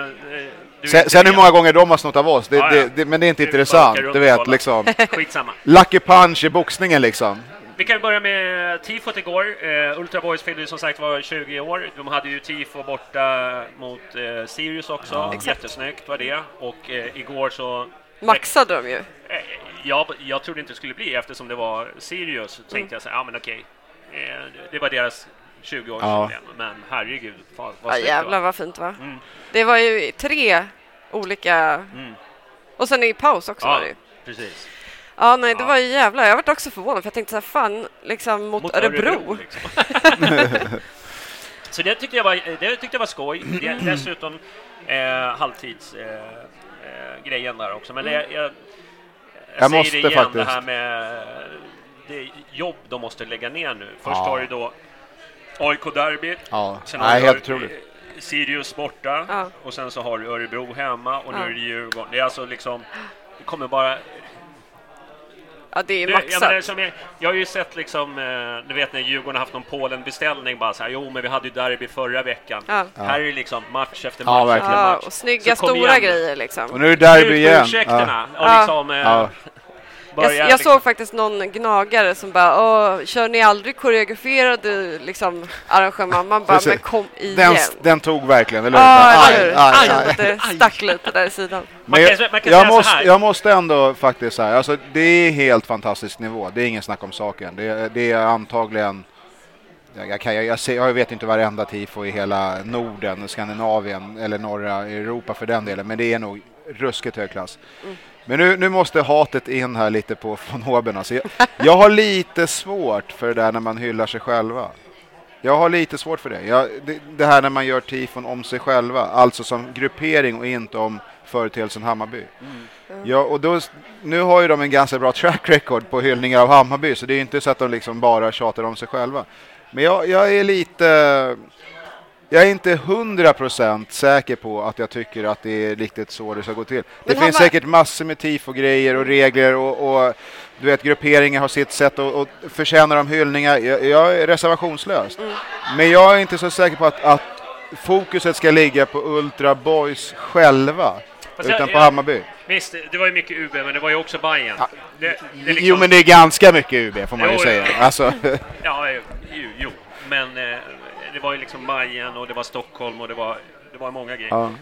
Speaker 6: Du
Speaker 4: sen sen hur många gånger de har snott av oss, det, ja, ja. Det, det, men det är inte du intressant. Du vet, liksom.
Speaker 6: Skitsamma.
Speaker 4: Lucky punch i boxningen, liksom.
Speaker 6: Vi kan börja med tifot igår. Uh, Ultra Boys fyllde som sagt var tjugo år. De hade ju tifo borta mot uh, Sirius också. Ja. Jättesnyggt var det. Och uh, igår så...
Speaker 5: maxade de ju. Uh,
Speaker 6: ja, jag trodde inte det skulle bli eftersom det var Sirius. Så tänkte mm. jag så här, ja men okej. Okay. Uh, det var deras tjugo år ja. sedan. Men herregud, vad, vad
Speaker 5: ja, jävlar vad fint va? Mm. Det var ju tre olika... Mm. Och sen i paus också
Speaker 6: ja,
Speaker 5: var det ju.
Speaker 6: Precis.
Speaker 5: Ja, nej, det ja. var ju jävla. Jag varit också förvånad för jag tänkte så här, fan, liksom mot, mot Örebro. Örebro
Speaker 6: liksom. Så det tyckte jag var, det tyckte jag var skoj. Det, dessutom eh, halvtids eh, eh, grejen där också. Men det, jag, jag, jag,
Speaker 4: jag
Speaker 6: säger
Speaker 4: måste
Speaker 6: det igen,
Speaker 4: faktiskt.
Speaker 6: Det här med det jobb de måste lägga ner nu. Först ja. har du då A I K-derby.
Speaker 4: Ja,
Speaker 6: sen
Speaker 4: nej, helt otroligt.
Speaker 6: Sirius borta. Ja. Och sen så har du Örebro hemma. Och nu ja. är det Djurgården. Det är alltså liksom, det kommer bara...
Speaker 5: Ja, det är maxat.
Speaker 6: Jag, menar, jag, jag har ju sett liksom, eh, du vet när Djurgården har haft någon Polen-beställning bara så här, jo men vi hade ju derby förra veckan. Ja. Här är det liksom match efter match
Speaker 4: ja,
Speaker 6: efter match.
Speaker 5: Ja, och snygga stora grejer liksom.
Speaker 4: Och nu är det derby igen.
Speaker 6: Ja. Och liksom, eh,
Speaker 5: ja. Jag, jag liksom. såg faktiskt någon gnagare som bara, åh, kör ni aldrig koreograferade liksom, arrangemang? Man bara, men kom igen.
Speaker 4: Den, den tog verkligen, eller
Speaker 5: ah, aj, aj, aj, det stack lite där i sidan.
Speaker 4: Men jag, man kan jag, måste, jag måste ändå faktiskt säga, alltså, det är helt fantastisk nivå. Det är ingen snack om saken. Det, det är antagligen, jag, kan, jag, jag, ser, jag vet inte varenda tifo i hela Norden, Skandinavien eller norra Europa för den delen, men det är nog ruskigt högklass. Mm. Men nu, nu måste hatet in här lite på von Hoben. Alltså jag, jag har lite svårt för det där när man hyllar sig själva. Jag har lite svårt för det. Jag, det. Det här när man gör tifon om sig själva. Alltså som gruppering och inte om företeelsen Hammarby. Mm. Ja, och då, nu har ju de en ganska bra track record på hyllningar av Hammarby. Så det är inte så att de liksom bara tjatar om sig själva. Men jag, jag är lite... Jag är inte hundra procent säker på att jag tycker att det är riktigt så det ska gå till. Det Men finns var... säkert massor med tifo-grejer och regler och, och du vet, grupperingar har sitt sätt och, och förtjänar de hyllningar. Jag, jag är reservationslös. Mm. Men jag är inte så säker på att, att fokuset ska ligga på Ultra Boys själva. Fast utan jag, på Hammarby.
Speaker 6: Visst, det var ju mycket U B, men det var ju också Bayern. Ja. Det,
Speaker 4: det liksom... Jo, men det är ganska mycket U B får man jo, ju säga. Alltså.
Speaker 6: Ja, jo, jo. Men... Eh... Det var ju liksom Bayern och det var Stockholm och det var, det var många grejer. Ja.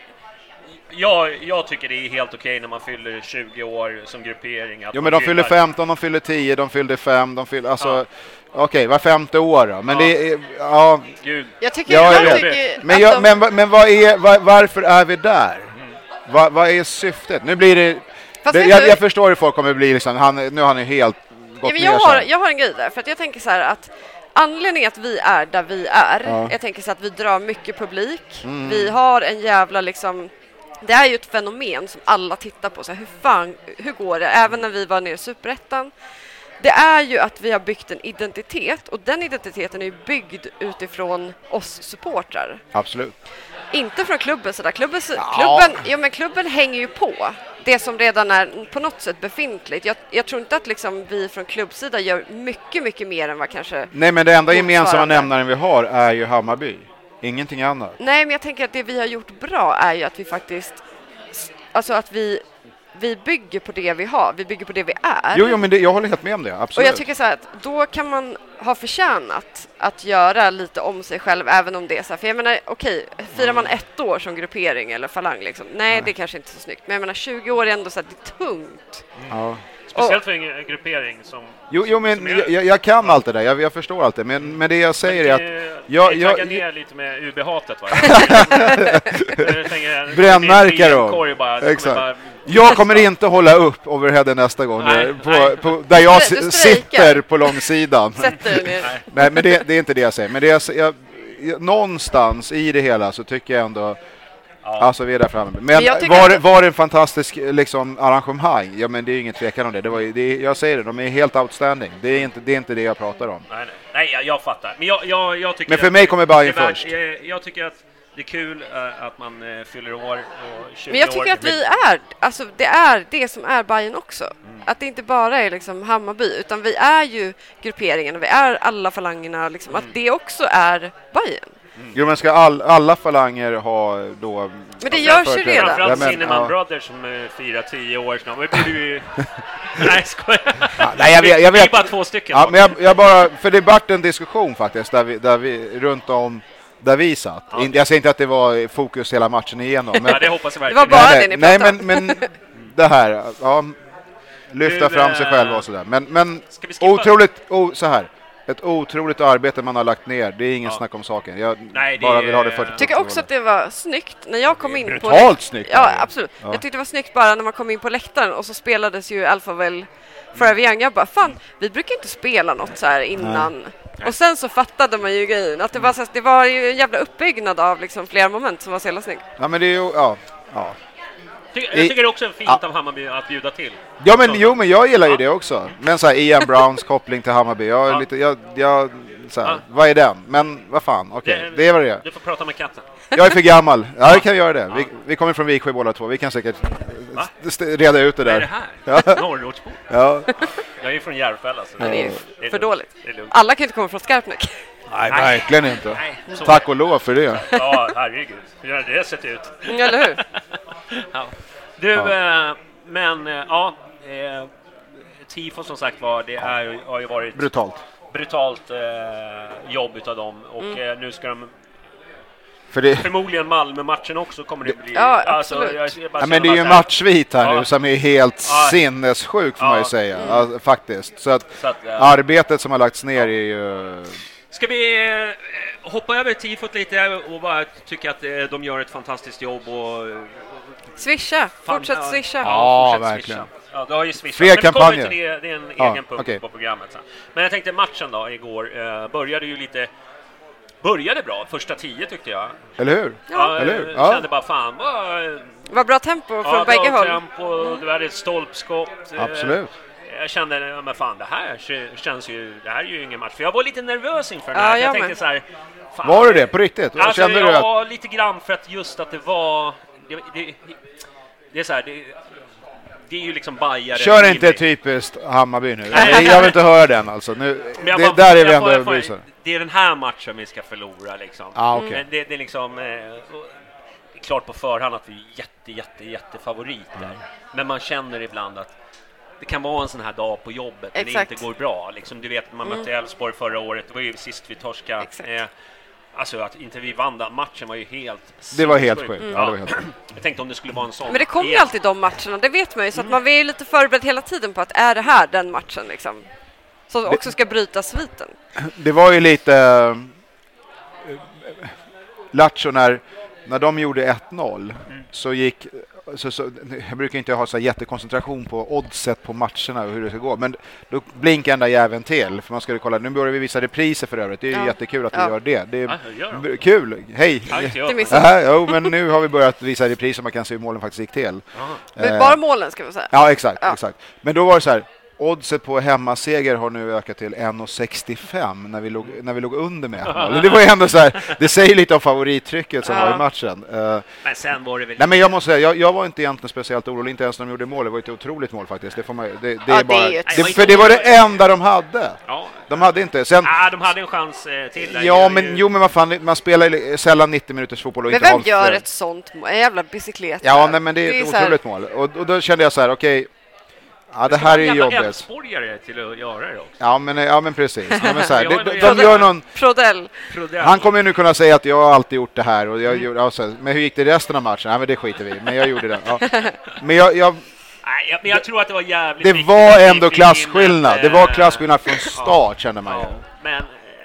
Speaker 6: Jag, jag tycker det är helt okej när man fyller tjugo år som gruppering. Att
Speaker 4: jo, men de fyller femton, de fyller tio, de fyllde fem, de fyller, alltså, ja. okej, okay, var femte år då. Men ja. det är, ja.
Speaker 6: Gud.
Speaker 5: Jag tycker, ja, jag tycker
Speaker 4: men, jag, de... men, men vad är, var, varför är vi där? Mm. Va, vad är syftet? Nu blir det, det jag, jag förstår hur folk kommer bli liksom, han, nu har han ju helt gått
Speaker 5: ja, men jag,
Speaker 4: ner
Speaker 5: har, jag har en grej där, för att jag tänker så här att anledningen att vi är där vi är, ja. jag tänker så att vi drar mycket publik. Mm. Vi har en jävla liksom det är ju ett fenomen som alla tittar på. Så här, hur fan, hur går det? Även när vi var nere i Superettan. Det är ju att vi har byggt en identitet, och den identiteten är ju byggd utifrån oss supportrar.
Speaker 4: Absolut.
Speaker 5: Inte från klubben så där. Klubben, klubben, ja, men klubben hänger ju på det som redan är på något sätt befintligt. Jag, jag tror inte att liksom vi från klubbsida gör mycket, mycket mer än vad kanske...
Speaker 4: Nej, men det enda gemensamma nämnaren vi har är ju Hammarby. Ingenting annat.
Speaker 5: Nej, men jag tänker att det vi har gjort bra är ju att vi faktiskt... Alltså att vi... Vi bygger på det vi har, vi bygger på det vi är.
Speaker 4: Jo, jo men det, jag håller helt med om det, absolut.
Speaker 5: Och jag tycker så här att då kan man ha förtjänat att göra lite om sig själv, även om det är så här. För jag menar, okej, firar man ett år som gruppering eller falang liksom, nej, nej. det är kanske inte så snyggt. Men jag menar, tjugo år är ändå så här, det är tungt.
Speaker 4: Mm. Ja.
Speaker 6: Speciellt för en gruppering som...
Speaker 4: Jo, jo men jag, jag kan allt det där, jag, jag förstår allt det. Men, men det jag säger det, är att... Jag,
Speaker 6: jag taggar
Speaker 4: jag,
Speaker 6: ner lite med U B-hatet, va?
Speaker 4: Brännmärkare då. Exakt. Bara... Jag kommer inte hålla upp overheaden nästa gång. Nej, på, nej. På, där jag s- sitter på långsidan.
Speaker 5: Sätter
Speaker 4: Nej, men det, det är inte det jag säger. Men det jag, jag, jag, någonstans i det hela så tycker jag ändå... Ja. Alltså vi är där framme. Men, men var, att... var det en fantastisk liksom, arrangemang? Ja, men det är ingen tvekan om det. Det, var, det är, jag säger det, de är helt outstanding. Det är inte det, är inte det jag pratar om.
Speaker 6: Nej, nej. nej jag, jag fattar. Men, jag, jag, jag tycker
Speaker 4: men för mig kommer Bayern först.
Speaker 6: Jag, jag tycker att det är kul uh, att man uh, fyller år och tjugo år.
Speaker 5: Men jag tycker år. att vi är, alltså det är det som är Bayern också. Mm. Att det inte bara är liksom Hammarby, utan vi är ju grupperingen och vi är alla falangerna. Liksom, mm. Att det också är Bayern.
Speaker 4: Mm. Jo, men ska all, alla falanger ha då...
Speaker 5: Men det görs ju redan.
Speaker 6: Framförallt Cinnamon ja. Brothers som är fyra, tio år snart. Men blir ju... nej, skojar. Ja,
Speaker 4: nej, jag vet, jag vet.
Speaker 6: Det är bara två stycken.
Speaker 4: Ja, men jag, jag bara... För det vart en diskussion faktiskt där vi, där vi runt om... Där vi satt. Ja. Jag säger inte att det var fokus hela matchen igenom. Men,
Speaker 6: ja, det hoppas jag verkligen.
Speaker 5: Det var bara
Speaker 4: nej,
Speaker 5: det ni
Speaker 4: nej, men, men det här... Ja, lyfta du, fram sig själv och sådär. Men, men otroligt... Oh, så här. Ett otroligt arbete man har lagt ner. Det är ingen ja. snack om saken. Jag
Speaker 6: Nej,
Speaker 4: bara vill ha det fyrtio.
Speaker 5: Jag tycker också att det var snyggt när jag kom in på...
Speaker 4: Brutalt snyggt.
Speaker 5: Ja, absolut. Ja. Jag tyckte det var snyggt bara när man kom in på läktaren och så spelades ju Alphaville Forever Young. Jag bara, fan, vi brukar inte spela något så här innan. Nej. Och sen så fattade man ju grejen. Att det var, så här, det var ju en jävla uppbyggnad av liksom flera moment som var så jävla snyggt.
Speaker 4: Ja, men det är ju... Ja, ja.
Speaker 6: Jag tycker det är också fint ja. av Hammarby att bjuda till.
Speaker 4: Ja, men jo, men jag gillar ju ja. det också. Men så här, Ian Browns koppling till Hammarby. Jag är ja. lite... Jag, jag, så här, ja. Vad är den? Men vad fan, okej. Okay. Det, det är vad det är.
Speaker 6: Du får prata med katten.
Speaker 4: Jag är för gammal. Ja, vi kan göra det. Vi, vi kommer från Viksjö båda två. Vi kan säkert st- reda ut det där.
Speaker 6: Vad är det här? Ja. Norrordsbo.
Speaker 4: Ja.
Speaker 6: Jag är från Järfälla. Så
Speaker 5: ja. Det är
Speaker 6: det är
Speaker 5: för dåligt. Är Alla kan inte komma från Skarpnäck.
Speaker 4: Nej, Nej, verkligen inte. Nej. Tack och lov för det.
Speaker 6: Ja, herregud. Hur har det sett ut?
Speaker 5: Eller hur?
Speaker 6: Ja. Du, ja. Eh, men eh, ja, eh, tifo som sagt var, det är, har ju varit
Speaker 4: brutalt,
Speaker 6: brutalt eh, jobb utav dem och mm. eh, nu ska de
Speaker 4: för det...
Speaker 6: förmodligen Malmö-matchen också kommer det bli.
Speaker 5: Ja, absolut.
Speaker 6: Alltså, jag, jag
Speaker 4: ja, men det är ju en matchvit här ja. nu som är helt
Speaker 6: ja.
Speaker 4: sinnessjuk får ja. man ju säga, mm. alltså, faktiskt. Så att, så att ja. arbetet som har lagts ner ja. är ju...
Speaker 6: Ska vi eh, hoppa över tifot lite och bara tycka att eh, de gör ett fantastiskt jobb och...
Speaker 5: Swisha, fortsätt swisha.
Speaker 4: Ja, ja fortsätt verkligen.
Speaker 6: Swisha. Ja, det har ju swishat.
Speaker 4: Fler kampanjer.
Speaker 6: Det, det är en
Speaker 4: ja,
Speaker 6: egen punkt
Speaker 4: okay.
Speaker 6: på programmet sen. Men jag tänkte matchen då igår eh, började ju lite började bra första tio tyckte jag.
Speaker 4: Eller hur?
Speaker 6: Ja,
Speaker 4: eller hur?
Speaker 6: Ja. Kände bara fan vad
Speaker 5: vad bra tempo från
Speaker 6: ja,
Speaker 5: bägge håll.
Speaker 6: Tempo, mm. Du hade ett stolpskott.
Speaker 4: Absolut.
Speaker 6: Eh, jag kände ja, men fan det här känns ju det här är ju ingen match för jag var lite nervös inför den
Speaker 5: ja,
Speaker 6: här. Jag,
Speaker 5: jag
Speaker 6: tänkte
Speaker 5: med.
Speaker 6: så här fan,
Speaker 4: var du det på riktigt?
Speaker 6: Alltså,
Speaker 4: kände
Speaker 6: ja,
Speaker 4: du att...
Speaker 6: lite grann för att just att det var det, det, det är så här det, det är ju liksom bajare.
Speaker 4: Kör inte typiskt Hammarby nu. Jag vill inte höra den alltså. Nu, det, bara, där är vi ändå överbevisade.
Speaker 6: Det är den här matchen vi ska förlora liksom.
Speaker 4: Ah, okay.
Speaker 6: Men det, det är liksom eh, klart på förhand att vi är jätte, jätte, jätte favoriter. Mm. Men man känner ibland att det kan vara en sån här dag på jobbet när det inte går bra. Liksom, du vet, man mm. mötte Elfsborg förra året. Det var ju sist vi torskade. Eh, Alltså att inte vi vann matchen var ju helt...
Speaker 4: Det var helt sjukt.
Speaker 6: Mm.
Speaker 4: Ja, det var helt sjukt.
Speaker 6: Jag tänkte om det skulle vara en sån...
Speaker 5: Men det kommer ju alltid de matcherna, det vet man ju. Så att man är ju lite förberedd hela tiden på att är det här den matchen liksom. Som också ska bryta sviten.
Speaker 4: Det var ju lite... Uh, Lattjo när, när de gjorde ett noll mm. så gick så, så, jag brukar inte ha så jättekoncentration på oddset på matcherna och hur det ska gå, men då blinkar enda jäveln till för man ska kolla, nu börjar vi visa repriser för övrigt, det är ju ja. jättekul att ja. vi gör det, det är ja, det kul, hej! Äh, jo, men nu har vi börjat visa repriser så man kan se hur målen faktiskt gick till.
Speaker 5: Men bara målen ska vi säga.
Speaker 4: Ja, exakt,
Speaker 5: ja.
Speaker 4: exakt. Men då var det så här, oddset på hemmaseger har nu ökat till en komma sextiofem när vi låg, när vi låg under med. Det var ju ändå så här, det säger lite om favorittrycket som ja. var i matchen. Uh,
Speaker 6: men sen var det väl...
Speaker 4: Nej, men jag måste säga, jag, jag var inte egentligen speciellt orolig, inte ens när de gjorde mål. Det var ett otroligt mål faktiskt. Det får man, det, det
Speaker 5: ja,
Speaker 4: är bara,
Speaker 5: det är ett...
Speaker 4: det, för det var det enda de hade. Ja. De hade inte. Sen,
Speaker 6: ja, de hade en chans eh, till. Där.
Speaker 4: Ja, men, jo, men vad fan, man spelar sällan nittio minuters fotboll och
Speaker 5: men
Speaker 4: inte
Speaker 5: vem gör ett sånt mål? En jävla bicykleta.
Speaker 4: Ja, nej, men det är, det är ett otroligt här... mål. Och, och då kände jag så här, okej, okay, ja, det här är ju jobbigt.
Speaker 6: Älvsborgare till att göra det också.
Speaker 4: Ja, men, ja, men precis. Ja, men så här, de, de, de gör någon...
Speaker 5: Prodell.
Speaker 4: Han kommer ju nu kunna säga att jag har alltid gjort det här. Och jag mm. gjorde, alltså, men hur gick det resten av matchen? Ja, men det skiter vi. Men jag gjorde det. Ja. Men jag... jag
Speaker 6: Nej, jag, men jag tror att det var jävligt
Speaker 4: Det var ändå klasskillnad. Det var klasskillnad från start, kände man ju.
Speaker 6: Ja, men...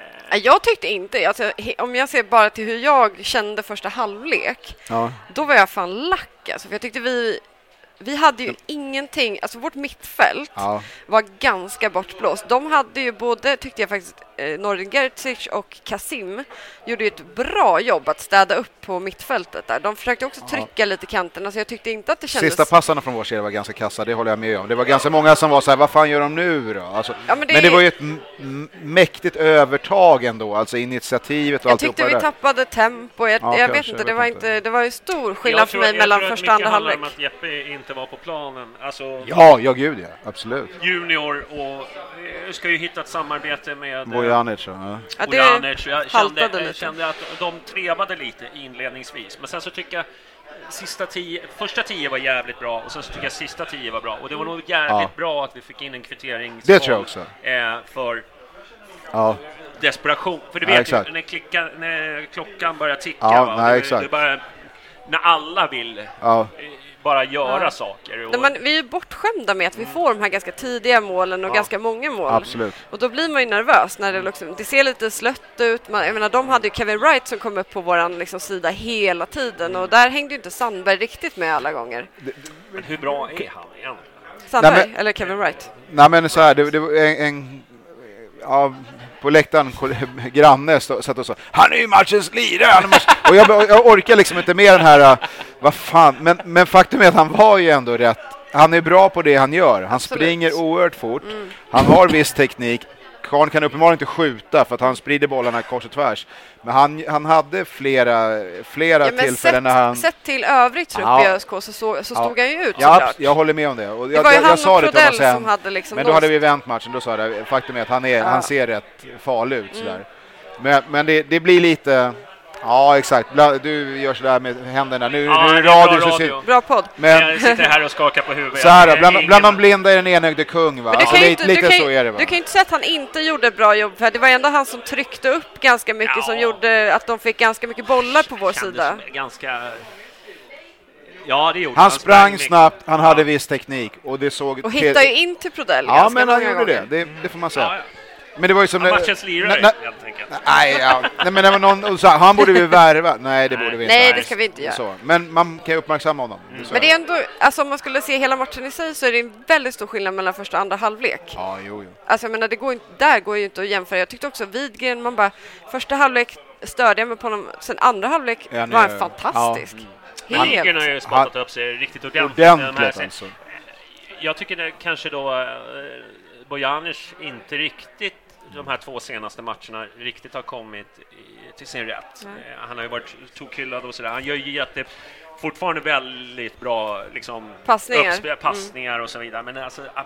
Speaker 5: Jag tyckte inte, alltså, om jag ser bara till hur jag kände första halvlek, ja. då var jag fan lack. Alltså, för jag tyckte vi... Vi hade ju ingenting, alltså vårt mittfält ja. var ganska bortblåst. De hade ju både, tyckte jag faktiskt, eh, Nordin Gerzic och Kasim gjorde ju ett bra jobb att städa upp på mittfältet där. De försökte också trycka ja. lite kanterna, så jag tyckte inte att det kändes...
Speaker 4: Sista passarna från vår sida var ganska kassa, det håller jag med om. Det var ganska många som var så här, vad fan gör de nu då? Alltså, ja, men, det... men det var ju ett m- mäktigt övertag ändå, alltså initiativet och allt.
Speaker 5: Jag tyckte vi där. tappade tempo, jag, ja, jag vet inte, det var inte, det var ju stor skillnad för mig mellan första och andra halvlek.
Speaker 6: Var på planen. Alltså,
Speaker 4: ja, ja gud ja, absolut.
Speaker 6: Junior och eh, ska ju hitta ett samarbete med
Speaker 4: Bojanic. Ja.
Speaker 6: Ja, Bojanic. Jag kände, jag kände att de trevade lite inledningsvis. Men sen så tycker jag sista tio, första tio var jävligt bra och sen så tycker jag sista tio var bra. Och det var nog jävligt ja. bra att vi fick in en kvittering.
Speaker 4: Det tror jag också.
Speaker 6: Eh, för
Speaker 4: ja.
Speaker 6: desperation. För du
Speaker 4: ja,
Speaker 6: vet ju, när, klicka, när klockan börjar ticka.
Speaker 4: Ja,
Speaker 6: va?
Speaker 4: nej,
Speaker 6: det,
Speaker 4: exakt.
Speaker 6: det bara, när alla vill...
Speaker 4: Ja.
Speaker 6: bara göra
Speaker 5: ja.
Speaker 6: saker. Och...
Speaker 5: Nej, men vi är ju bortskämda med att vi får de här ganska tidiga målen och ja. ganska många mål.
Speaker 4: Absolut.
Speaker 5: Och då blir man ju nervös när det, liksom, det ser lite slött ut. Man, jag menar, de hade ju Kevin Wright som kom upp på våran liksom, sida hela tiden och där hängde ju inte Sandberg riktigt med alla gånger.
Speaker 6: Men hur bra är han egentligen?
Speaker 5: Sandberg
Speaker 4: nej, men,
Speaker 5: eller Kevin Wright?
Speaker 4: Nej men så här, det, det var en... en ja, på läktaren, granne satt och sa, han är ju matchens lirare. Och jag, jag orkar liksom inte med den här, uh, vad fan, men, men faktum är att han var ju ändå rätt. Han är bra på det han gör. Han Absolut. springer oerhört fort. Mm. Han har viss teknik. Karn kan uppenbarligen inte skjuta för att han sprider bollarna kors och tvärs. Men han, han hade flera, flera ja, tillfällen
Speaker 5: sett,
Speaker 4: när han...
Speaker 5: Sett till övrig trupp ja. i ÖSK så, så, så stod ja. han ju ut
Speaker 4: ja,
Speaker 5: såklart.
Speaker 4: Jag håller med om det. Och
Speaker 5: det
Speaker 4: jag,
Speaker 5: var ju
Speaker 4: jag,
Speaker 5: han
Speaker 4: jag sa
Speaker 5: och
Speaker 4: det
Speaker 5: Prodell
Speaker 4: sen,
Speaker 5: som hade liksom...
Speaker 4: Men då hade vi vänt matchen. Då sa det, faktum är att han, är, ja. han ser rätt farlig ut. Sådär. Mm. Men, men det, det blir lite... Ja, exakt. Du gör sådär med händerna. Nu,
Speaker 6: ja,
Speaker 4: nu är
Speaker 6: det
Speaker 4: radio,
Speaker 6: bra,
Speaker 4: radio.
Speaker 6: Så
Speaker 5: bra podd.
Speaker 6: Men jag sitter här och skakar på huvudet.
Speaker 4: Så här, bland, bland de blinda är den enögde kung, va? Alltså,
Speaker 5: inte,
Speaker 4: lite
Speaker 5: kan,
Speaker 4: så är det, va?
Speaker 5: Du kan ju inte säga att han inte gjorde ett bra jobb, för det var ändå han som tryckte upp ganska mycket, ja. som gjorde att de fick ganska mycket bollar på vår sida.
Speaker 6: Ganska... Ja, det gjorde
Speaker 4: han. Han sprang
Speaker 6: mycket.
Speaker 4: snabbt, han hade viss teknik. Och, det såg
Speaker 5: och hittade ju in till Prodell.
Speaker 4: Ja, men han gjorde det. det. Det får man säga. Ja, ja. Men det var ju som...
Speaker 6: Ja, matchens lirare, helt enkelt.
Speaker 4: Nej, ja. nej, men det var någon så, han borde vi värva. Nej, det borde vi inte.
Speaker 5: Nej, det ska vi inte göra.
Speaker 4: Så. Men man kan ju uppmärksamma honom.
Speaker 5: Mm. Men det är ändå, alltså om man skulle se hela matchen i sig så är det en väldigt stor skillnad mellan första och andra halvlek.
Speaker 4: Ja, jo, jo.
Speaker 5: Alltså jag menar, det går inte, där går ju inte att jämföra. Jag tyckte också Widgren, man bara, första halvlek störde jag mig på honom. Sen andra halvlek ja, var en fantastisk.
Speaker 6: Ja. Mm. Widgren har ju spottat upp sig riktigt ordentligt.
Speaker 4: Ordentligt alltså.
Speaker 6: Jag tycker det kanske då uh, Bojanic inte riktigt de här två senaste matcherna riktigt har kommit i, till sin rätt. Mm. Han har ju varit tokhyllad och sådär. Han gör ju jätte, fortfarande väldigt bra liksom,
Speaker 5: passningar,
Speaker 6: uppspel, passningar mm. och så vidare. Men alltså, äh,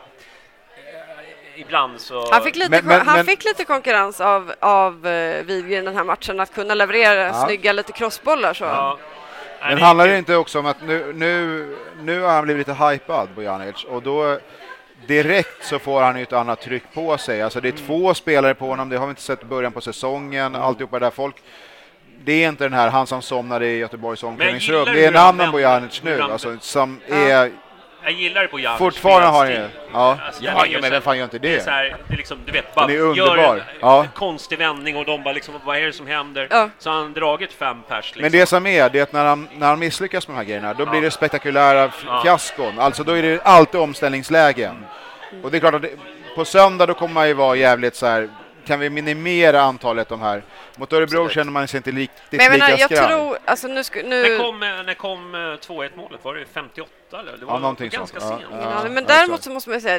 Speaker 6: ibland så...
Speaker 5: Han fick lite,
Speaker 4: men, men,
Speaker 5: han
Speaker 4: men,
Speaker 5: fick lite konkurrens av, av uh, Widgren den här matchen, att kunna leverera ja. snygga lite crossbollar. Så. Ja.
Speaker 4: Men det handlar det inte också om att nu, nu, nu har han blivit lite hypad, Bojanic, och då... Direkt så får han ju ett annat tryck på sig. Alltså det är mm. två spelare på honom. Det har vi inte sett i början på säsongen. Mm. Alltihopa där folk. Det är inte den här han som somnade i Göteborgs omklädningsrum. Det är en annan Bojanic nu. Alltså, som ja. är
Speaker 6: jag gillar Bojanic.
Speaker 4: Fortfarande har ni ja.
Speaker 6: Alltså,
Speaker 4: ja, ja men vem fan gör inte det?
Speaker 6: Det är så här, det är liksom, du vet, bara
Speaker 4: är underbar.
Speaker 6: gör en,
Speaker 4: ja.
Speaker 6: en konstig vändning och de bara liksom, vad är det som händer?
Speaker 5: Ja.
Speaker 6: Så han dragit fem pers. Liksom.
Speaker 4: Men det som är, det är att när han, när han misslyckas med de här grejerna, då ja. blir det spektakulära ja. fiaskon. Alltså då är det alltid omställningslägen. Mm. Och det är klart att det, på söndag då kommer man ju vara jävligt så här. Kan vi minimera antalet de här? Mot Örebro Absolut. Känner man sig inte riktigt lika
Speaker 5: men jag menar,
Speaker 4: skrall.
Speaker 5: jag tror, alltså nu ska, nu...
Speaker 6: När kom, när kom två ett målet? Var det femtioåtta eller? Det var
Speaker 4: ja, någonting
Speaker 6: ganska
Speaker 4: sånt.
Speaker 6: sent.
Speaker 5: Ja, ja, men däremot så måste man säga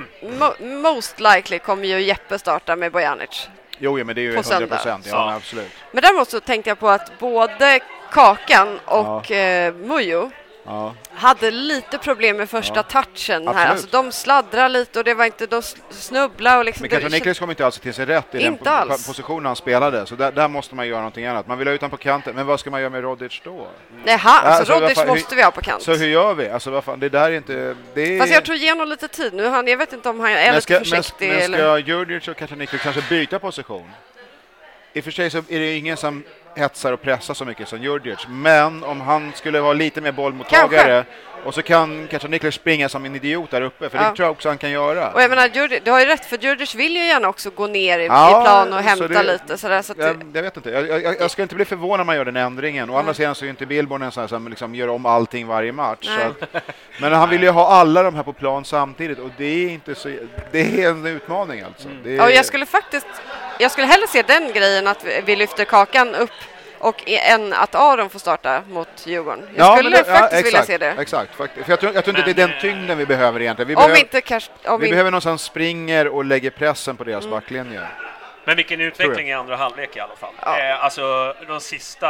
Speaker 5: mo- most likely kommer ju Jeppe starta med Bojanic.
Speaker 4: Jo, ja, men det är ju hundra procent. Ja, men absolut.
Speaker 5: Men däremot så tänkte jag på att både Kakan och ja. eh, Mujo ja. hade lite problem med första ja. touchen här. Alltså de sladdrar lite och det var inte, de snubbla och liksom.
Speaker 4: Men kanske Niklas kommer inte alls till sig rätt i
Speaker 5: inte
Speaker 4: den
Speaker 5: alls.
Speaker 4: positionen han spelade. Så där, där måste man göra någonting annat. Man vill ha utan på kanten. Men vad ska man göra med Rodic då?
Speaker 5: Nej, ha, alltså,
Speaker 4: alltså
Speaker 5: Rodic
Speaker 4: fan,
Speaker 5: måste
Speaker 4: hur,
Speaker 5: vi ha på kant.
Speaker 4: Så hur gör vi? Alltså vad fan, det där är inte... Det är...
Speaker 5: Fast jag tror ge honom lite tid nu. Han, jag vet inte om han är lite
Speaker 4: ska,
Speaker 5: försiktig.
Speaker 4: Men,
Speaker 5: eller...
Speaker 4: men ska Djurdjic och kanske Niklas kanske byta position? I och för sig så är det ingen som hetsar och pressar så mycket som Djurdjic. Men om han skulle vara lite mer bollmottagare och så kan kanske Niklas springa som en idiot där uppe. För ja. det tror jag också han kan göra.
Speaker 5: Och jag menar, Djurdjic, du har ju rätt, för Djurdjic vill ju gärna också gå ner i, ja, i plan och hämta det, lite. Sådär, så att
Speaker 4: jag, jag vet inte. Jag, jag, jag ska inte bli förvånad om man gör den ändringen. Å mm. andra sidan så är ju inte Billborn en sån här som liksom gör om allting varje match. Så att, men han vill ju ha alla de här på plan samtidigt. Och det är inte så... Det är en utmaning alltså.
Speaker 5: Mm.
Speaker 4: Det är,
Speaker 5: ja, jag skulle faktiskt... Jag skulle hellre se den grejen att vi lyfter Kakan upp och en att Aron får starta mot Djurgården. Jag
Speaker 4: ja,
Speaker 5: skulle
Speaker 4: det,
Speaker 5: faktiskt
Speaker 4: ja, exakt,
Speaker 5: vilja se det.
Speaker 4: Exakt, faktiskt. För jag tror, jag tror inte men, det är den tyngden vi behöver egentligen. Vi,
Speaker 5: om
Speaker 4: behöver,
Speaker 5: inte kanske, om
Speaker 4: vi
Speaker 5: vi
Speaker 4: behöver någon som springer och lägger pressen på deras mm. backlinje.
Speaker 6: Men vilken utveckling i andra halvlek i alla fall.
Speaker 5: Ja.
Speaker 6: Eh, alltså de sista...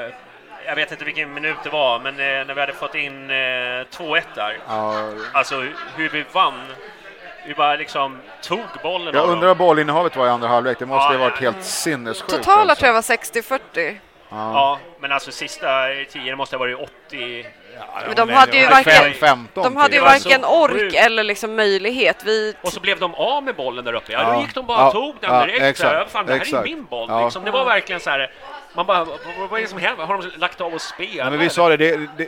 Speaker 6: Jag vet inte vilken minut det var, men eh, när vi hade fått in eh, två ett där. Ja. Alltså hur vi vann. Vi bara liksom tog bollen.
Speaker 4: Jag undrar vad bollinnehavet var i andra halvlek. Det måste ja, ha varit helt mm. sinnessjukt.
Speaker 5: Totala
Speaker 4: alltså.
Speaker 5: tror jag var sextio fyrtio.
Speaker 6: Ja. ja, men alltså sista tio måste ha varit åttio.
Speaker 5: Ja, men de hade ju varken, femton, de hade ju varken ork eller liksom möjlighet. Vi
Speaker 6: och så blev de av med bollen där uppe. Ja, ja. Då gick de bara och ja. tog den direkt. Ja, exakt, fan, det här exakt. är min boll. Ja. Liksom. Det var verkligen så här, man bara, vad är det som händer? Har de lagt av och spel?
Speaker 4: Ja, men vi sa det, det, det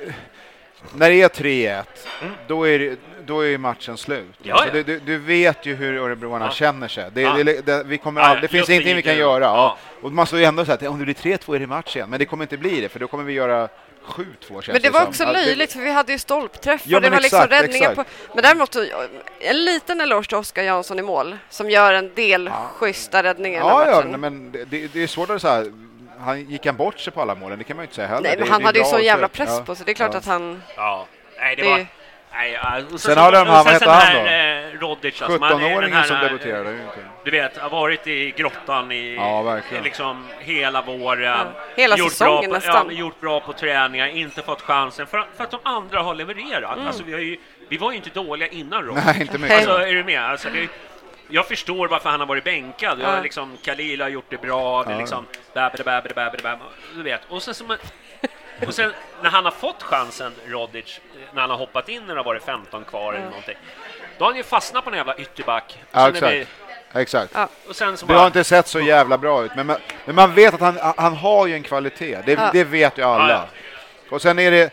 Speaker 4: när det är tre ett, mm. då är det, då är matchen slut.
Speaker 6: Ja,
Speaker 4: alltså,
Speaker 6: ja.
Speaker 4: det, du, du vet ju hur örebroarna ja. känner sig. Det,
Speaker 6: ja.
Speaker 4: det, det, vi kommer all, det finns ingenting vi kan göra. Ja. Och man står ju ändå så att om det blir tre två är det match igen. Men det kommer inte bli det, för då kommer vi göra sju två.
Speaker 5: Men det var också
Speaker 4: som.
Speaker 5: löjligt, för vi hade ju stolpträff
Speaker 4: ja,
Speaker 5: och det var
Speaker 4: exakt,
Speaker 5: liksom räddningar
Speaker 4: exakt.
Speaker 5: på. Men däremot en liten eloge till Oskar Jansson i mål, som gör en del ja. schyssta räddningar.
Speaker 4: Ja, ja, men det, det är svårt att säga. Han gick han bort sig på alla målen, det kan man ju inte säga heller.
Speaker 5: Nej, men
Speaker 4: det,
Speaker 5: han
Speaker 4: det
Speaker 5: hade ju så jävla press
Speaker 4: ja.
Speaker 5: på, så det är klart
Speaker 4: ja.
Speaker 5: att han...
Speaker 6: Ja, nej det,
Speaker 5: det...
Speaker 6: var... Nej, alltså,
Speaker 4: sen har de här, vad heter han då?
Speaker 6: Eh, Rodic, alltså,
Speaker 4: sjuttonåringen som debuterade.
Speaker 6: Eh, du vet, har varit i grottan i
Speaker 4: ja,
Speaker 6: liksom hela våren. Ja,
Speaker 5: hela gjort säsongen
Speaker 6: bra på,
Speaker 5: nästan.
Speaker 6: Ja, gjort bra på träningar, inte fått chansen. För, för att de andra har levererat. Mm. Alltså, vi, har ju, vi var ju inte dåliga innan Rodic.
Speaker 4: Nej, inte mycket.
Speaker 6: Alltså, är du med? Alltså, det, jag förstår varför han har varit bänkad. Jag,
Speaker 5: ja.
Speaker 6: liksom, Khalil har gjort det bra. Det,
Speaker 4: ja.
Speaker 6: liksom, bäbbe, bäbbe, bäbbe, bäbbe, du vet. Och sen som en, och sen när han har fått chansen, Rodic, när han har hoppat in när det har varit femton kvar mm. eller någonting, då har han ju fastnat på en jävla ytterback.
Speaker 4: Ja, exakt. Det, exakt.
Speaker 6: Ja. Och sen så
Speaker 4: det
Speaker 6: bara,
Speaker 4: har inte sett så jävla bra ut, men man, men man vet att han, han har ju en kvalitet. Det, ja. det vet ju alla. Ja, ja. Och sen är det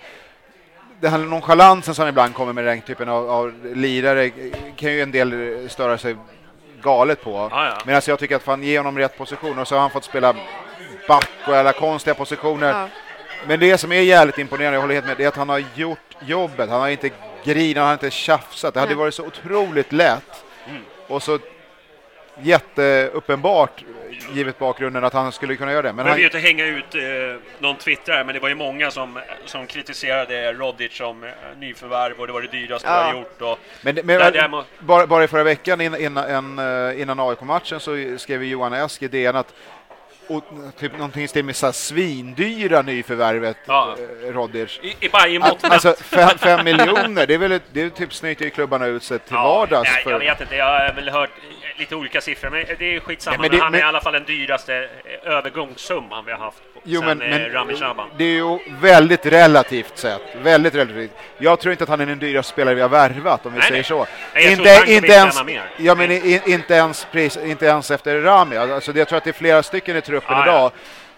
Speaker 4: den här nonchalansen som ibland kommer med den typen av, av lirare kan ju en del störa sig galet på.
Speaker 6: Ja, ja.
Speaker 4: Men alltså jag tycker att fan ge honom rätt position, och så har han fått spela back och alla konstiga positioner. Ja. Men det som är jävligt imponerande, jag håller helt med, det är att han har gjort jobbet. Han har inte grinat, han har inte tjafsat. Det hade varit så otroligt lätt. Mm. Och så jätteuppenbart, givet bakgrunden, att han skulle kunna göra det. Men
Speaker 6: jag
Speaker 4: han...
Speaker 6: vill ju inte hänga ut eh, någon Twitter, men det var ju många som, som kritiserade Rodic som eh, nyförvärv, och det var det dyraste ja. vi har gjort. Och
Speaker 4: men men där, må... bara, bara i förra veckan innan, innan, innan A I K-matchen så skrev Johan Esk i D N att och typ någonting stil med så här svindyra nyförvärvet
Speaker 6: ja.
Speaker 4: eh, Rodic.
Speaker 6: I, i bara i mått
Speaker 4: alltså fem, fem miljoner, det är väl ett, det är typ snyter ju klubbarna ut sig till ja, vardags.
Speaker 6: Nej,
Speaker 4: för...
Speaker 6: jag vet inte, jag har väl hört lite olika siffror, men det är skitsamma.
Speaker 4: Nej, men det,
Speaker 6: han
Speaker 4: men...
Speaker 6: är i alla fall den dyraste övergångssumman vi har haft
Speaker 4: jo,
Speaker 6: sen
Speaker 4: men, men,
Speaker 6: Rami Shaban.
Speaker 4: Det är ju väldigt relativt sett. Väldigt relativt. Jag tror inte att han är den dyraste spelare vi har värvat, om vi
Speaker 6: nej,
Speaker 4: säger
Speaker 6: nej.
Speaker 4: så.
Speaker 6: Nej,
Speaker 4: inte, inte, ens, ja, men
Speaker 6: nej.
Speaker 4: inte, ens pris, inte ens efter Rami. Alltså, jag tror att det är flera stycken i truppen
Speaker 6: ah,
Speaker 4: idag
Speaker 6: ja.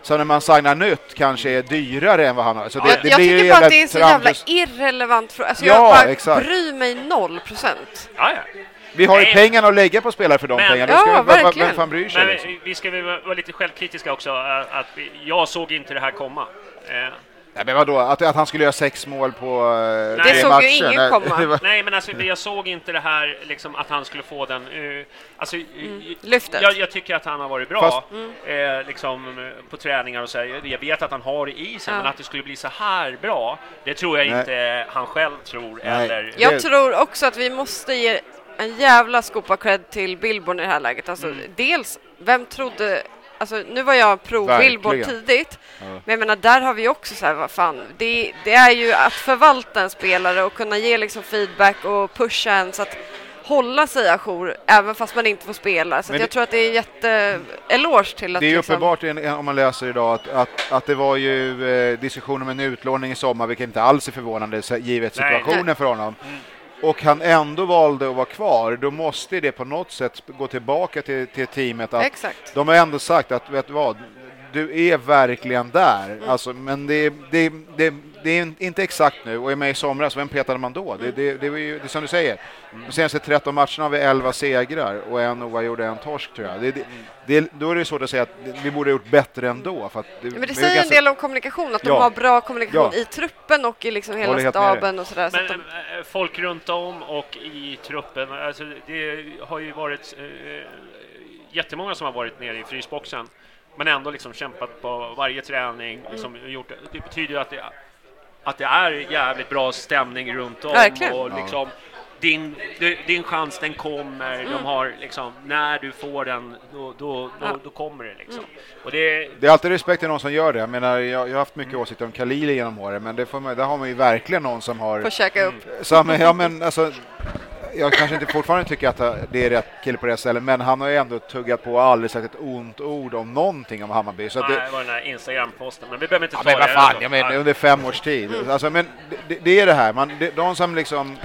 Speaker 4: Så när man signar nytt kanske är dyrare än vad han har. Så det,
Speaker 5: jag
Speaker 4: det
Speaker 5: jag
Speaker 4: blir
Speaker 5: tycker
Speaker 4: ju
Speaker 5: bara att det är så jävla
Speaker 4: trams.
Speaker 5: irrelevant fråga. Alltså
Speaker 4: Ja,
Speaker 5: jag bara
Speaker 4: exakt.
Speaker 5: bryr mig noll procent.
Speaker 6: Ja, ja.
Speaker 4: Vi har ju
Speaker 6: Nej.
Speaker 4: pengarna att lägga på spelare för de
Speaker 6: Men-
Speaker 4: pengarna.
Speaker 5: Ja,
Speaker 4: Då ska vi,
Speaker 5: verkligen.
Speaker 4: vem fan bryr sig?
Speaker 6: Men
Speaker 4: Liksom?
Speaker 6: vi- vi ska väl vara lite självkritiska också. äh, Att vi, jag såg inte det här komma. Eh,
Speaker 4: Nej, men vadå? Att, att han skulle göra sex mål på uh,
Speaker 6: Det
Speaker 4: tre
Speaker 5: såg ju
Speaker 4: matcher?
Speaker 5: ingen
Speaker 4: Nej,
Speaker 5: komma.
Speaker 4: det var-
Speaker 6: Nej, men alltså, jag såg inte det här liksom, att han skulle få den. Uh, alltså, mm.
Speaker 5: Lyftet.
Speaker 6: jag, jag tycker att han har varit bra
Speaker 4: Fast-
Speaker 6: eh, liksom, på träningar och så här. Jag vet att han har det i sig,
Speaker 5: Ja.
Speaker 6: men att det skulle bli så här bra, det tror jag
Speaker 4: Nej.
Speaker 6: inte han själv tror.
Speaker 4: Nej.
Speaker 6: Eller,
Speaker 5: Jag
Speaker 4: Det-
Speaker 5: tror också att vi måste ge en jävla skopa cred till Billborn i det här läget. Alltså,
Speaker 6: Mm.
Speaker 5: dels, vem trodde... Alltså, nu var jag pro
Speaker 4: Verkligen.
Speaker 5: Billborn tidigt,
Speaker 4: Ja.
Speaker 5: men jag menar, där har vi också så här, vad fan, det, det är ju att förvalta en spelare och kunna ge liksom feedback och pusha en så att hålla sig ajour, även fast man inte får spela. Så
Speaker 4: Men
Speaker 5: att jag
Speaker 4: det-
Speaker 5: tror att det är jätte eloge till att
Speaker 4: Det är ju
Speaker 5: liksom,
Speaker 4: uppenbart en- om man läser idag att, att, att det var ju eh, diskussion om en utlåning i sommar, vilket inte alls är förvånande så- givet
Speaker 6: Nej.
Speaker 4: situationen för honom. Och han ändå valde att vara kvar, då måste det på något sätt gå tillbaka till, till teamet. Att
Speaker 5: Exakt.
Speaker 4: de har ändå sagt att, vet du vad, du är verkligen där.
Speaker 5: Mm.
Speaker 4: Alltså, men det, det, det, det är inte exakt nu. Och är med i somras, vem petade man då? Det, det, det, var ju, det är som du säger. De senaste tretton matcherna har vi elva segrar och en oavgjord och en torsk, tror jag. Det, det, det, då är det svårt att säga att vi borde ha gjort bättre ändå. För att det,
Speaker 5: Ja, men det
Speaker 4: vi är
Speaker 5: säger en
Speaker 4: ganska-
Speaker 5: del om kommunikation, att de
Speaker 4: Ja.
Speaker 5: har bra kommunikation
Speaker 4: Ja.
Speaker 5: i truppen och i liksom
Speaker 4: Håller
Speaker 5: hela
Speaker 4: helt med dig.
Speaker 5: staben och sådär. Så att
Speaker 6: Men
Speaker 5: de,
Speaker 6: eh, folk runt om och i truppen, alltså, det har ju varit eh, jättemånga som har varit nere i frysboxen, men ändå liksom kämpat på varje träning. Liksom, gjort, det betyder ju att det, att det är jävligt bra stämning runt om.
Speaker 5: Verkligen.
Speaker 6: Och liksom, din, du- din chans, den kommer. De har liksom, när du får den, då, då, då,
Speaker 5: Ja.
Speaker 6: då kommer det liksom. Och det,
Speaker 4: Det är alltid respekt till någon som gör det. Jag menar, jag, jag har haft mycket åsikter om Khalili genom åren, men det får man, där har man ju verkligen någon som har...
Speaker 5: får käka upp.
Speaker 4: Som, ja, men alltså, jag kanske inte fortfarande tycker att det är rätt kille på det stället, men han har ju ändå tuggat på och aldrig sagt ett ont ord om någonting om Hammarby. Så att
Speaker 6: nej,
Speaker 4: det,
Speaker 6: det var den här Instagram-posten, men vi behöver inte
Speaker 4: ja,
Speaker 6: ta
Speaker 4: men vad
Speaker 6: det.
Speaker 4: fan,
Speaker 6: alltså.
Speaker 4: jag menar,
Speaker 6: Ja.
Speaker 4: under fem års tid. Alltså, men det, det är det här, man, det, de som liksom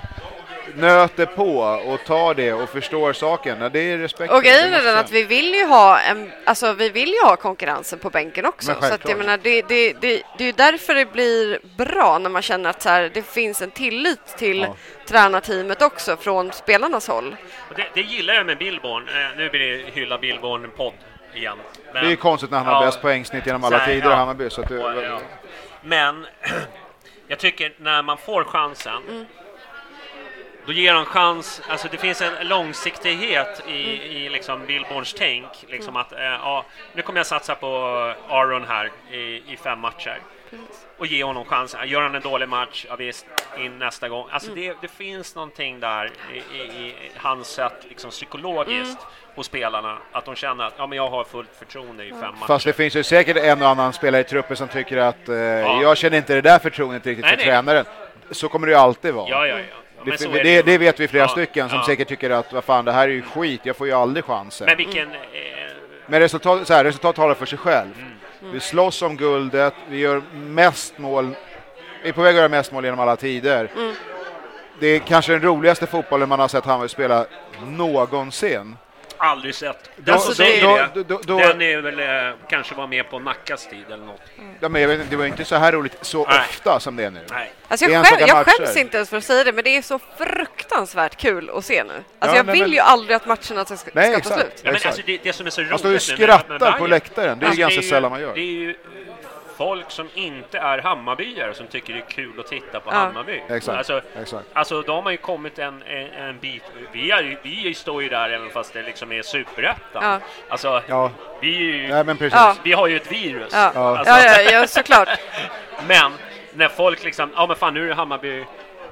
Speaker 4: nöter på och tar det och förstår saken, det är respekt.
Speaker 5: Och grejen
Speaker 4: Det
Speaker 5: är
Speaker 4: måste
Speaker 5: den
Speaker 4: jag
Speaker 5: att vi vill ju ha en, alltså vi vill ju ha konkurrensen på bänken också.
Speaker 4: Men
Speaker 5: Så att
Speaker 4: självklart.
Speaker 5: jag menar, det, det, det, det är ju därför det blir bra när man känner att så här, det finns en tillit till
Speaker 4: Ja.
Speaker 5: tränarteamet också från spelarnas håll.
Speaker 6: Och Det, det gillar jag med Billborn. Eh, nu blir det hylla Billborn-podd igen. Men,
Speaker 4: Det är ju konstigt när han har
Speaker 6: Ja.
Speaker 4: bäst poängsnitt genom alla
Speaker 6: Så här,
Speaker 4: tider i
Speaker 6: ja.
Speaker 4: Hammarby. Så att det,
Speaker 6: Och, ja. Men jag tycker när man får chansen,
Speaker 5: Mm.
Speaker 6: då ger han chans. Alltså det finns en långsiktighet i, i liksom Billborns tänk. Liksom
Speaker 5: Mm.
Speaker 6: att eh, ja, nu kommer jag satsa på Aron här i, i fem matcher. Och ge honom chansen. Gör han en dålig match, ja visst, in nästa gång. Alltså
Speaker 5: Mm.
Speaker 6: det, det finns någonting där i, i, i hans sätt liksom psykologiskt
Speaker 5: Mm.
Speaker 6: hos spelarna. Att de känner att ja, men jag har fullt förtroende i fem matcher.
Speaker 4: Fast det finns ju säkert en och annan spelare i truppen som tycker att eh, jag känner inte det där förtroendet riktigt
Speaker 6: Nej,
Speaker 4: för
Speaker 6: nej.
Speaker 4: tränaren. Så kommer det ju alltid vara.
Speaker 6: Ja, ja, ja. Ja, men
Speaker 4: Det,
Speaker 6: så är
Speaker 4: det,
Speaker 6: ju.
Speaker 4: det vet vi flera
Speaker 6: Ja,
Speaker 4: stycken som
Speaker 6: ja.
Speaker 4: säkert tycker att vad fan, det här är ju skit, jag får ju aldrig chansen.
Speaker 6: Men
Speaker 4: Men,
Speaker 6: vilken... Eh,
Speaker 4: resultat, så här, resultat talar för sig själv.
Speaker 6: Mm.
Speaker 4: Vi slåss om guldet, vi gör mest mål, vi är på väg att göra mest mål genom alla tider.
Speaker 5: Mm.
Speaker 4: Det är kanske den roligaste fotbollen man har sett Hammarby spela någonsin.
Speaker 6: aldrig sett.
Speaker 4: Då-
Speaker 6: Den som
Speaker 5: då-
Speaker 6: säger
Speaker 4: då-
Speaker 6: det,
Speaker 4: då- då-
Speaker 6: den är väl eh, kanske var med på Nackas tid eller något.
Speaker 4: Ja, men jag vet, inte, det var inte så här roligt så
Speaker 6: Nej.
Speaker 4: ofta som det är nu.
Speaker 6: Nej.
Speaker 5: Alltså
Speaker 4: Det är
Speaker 5: jag,
Speaker 4: enstaka
Speaker 5: skäm, jag
Speaker 4: matcher.
Speaker 5: skäms inte ens för att säga det, men det är så fruktansvärt kul att se nu. Alltså
Speaker 4: Ja,
Speaker 5: jag
Speaker 4: nej,
Speaker 5: vill
Speaker 4: men-
Speaker 5: ju aldrig att matcherna ska, ska
Speaker 4: Nej,
Speaker 5: ta
Speaker 4: exakt.
Speaker 5: slut.
Speaker 6: Ja, men
Speaker 4: Exakt.
Speaker 6: alltså, det, det som är så roligt
Speaker 4: Man står ju och
Speaker 6: nu med- med
Speaker 4: skrattar på
Speaker 6: Bayern,
Speaker 4: läktaren, det är ju
Speaker 6: alltså,
Speaker 4: ganska
Speaker 6: ju-
Speaker 4: sällan man gör.
Speaker 6: Det är ju folk som inte är Hammarbyare som tycker det är kul att titta på
Speaker 5: Ja.
Speaker 6: Hammarby.
Speaker 4: Exakt,
Speaker 6: Alltså,
Speaker 4: exakt.
Speaker 6: alltså då har man ju kommit en, en, en bit. Vi, är, ju- vi står ju där även fast det liksom är superettan.
Speaker 5: Ja.
Speaker 6: Alltså,
Speaker 4: Ja,
Speaker 6: vi, är ju,
Speaker 4: nej men precis.
Speaker 5: Ja.
Speaker 6: vi har ju ett virus.
Speaker 5: Ja,
Speaker 4: Ja.
Speaker 6: Alltså,
Speaker 5: ja, ja, ja såklart.
Speaker 6: Men när folk liksom, ja men fan nu är det Hammarby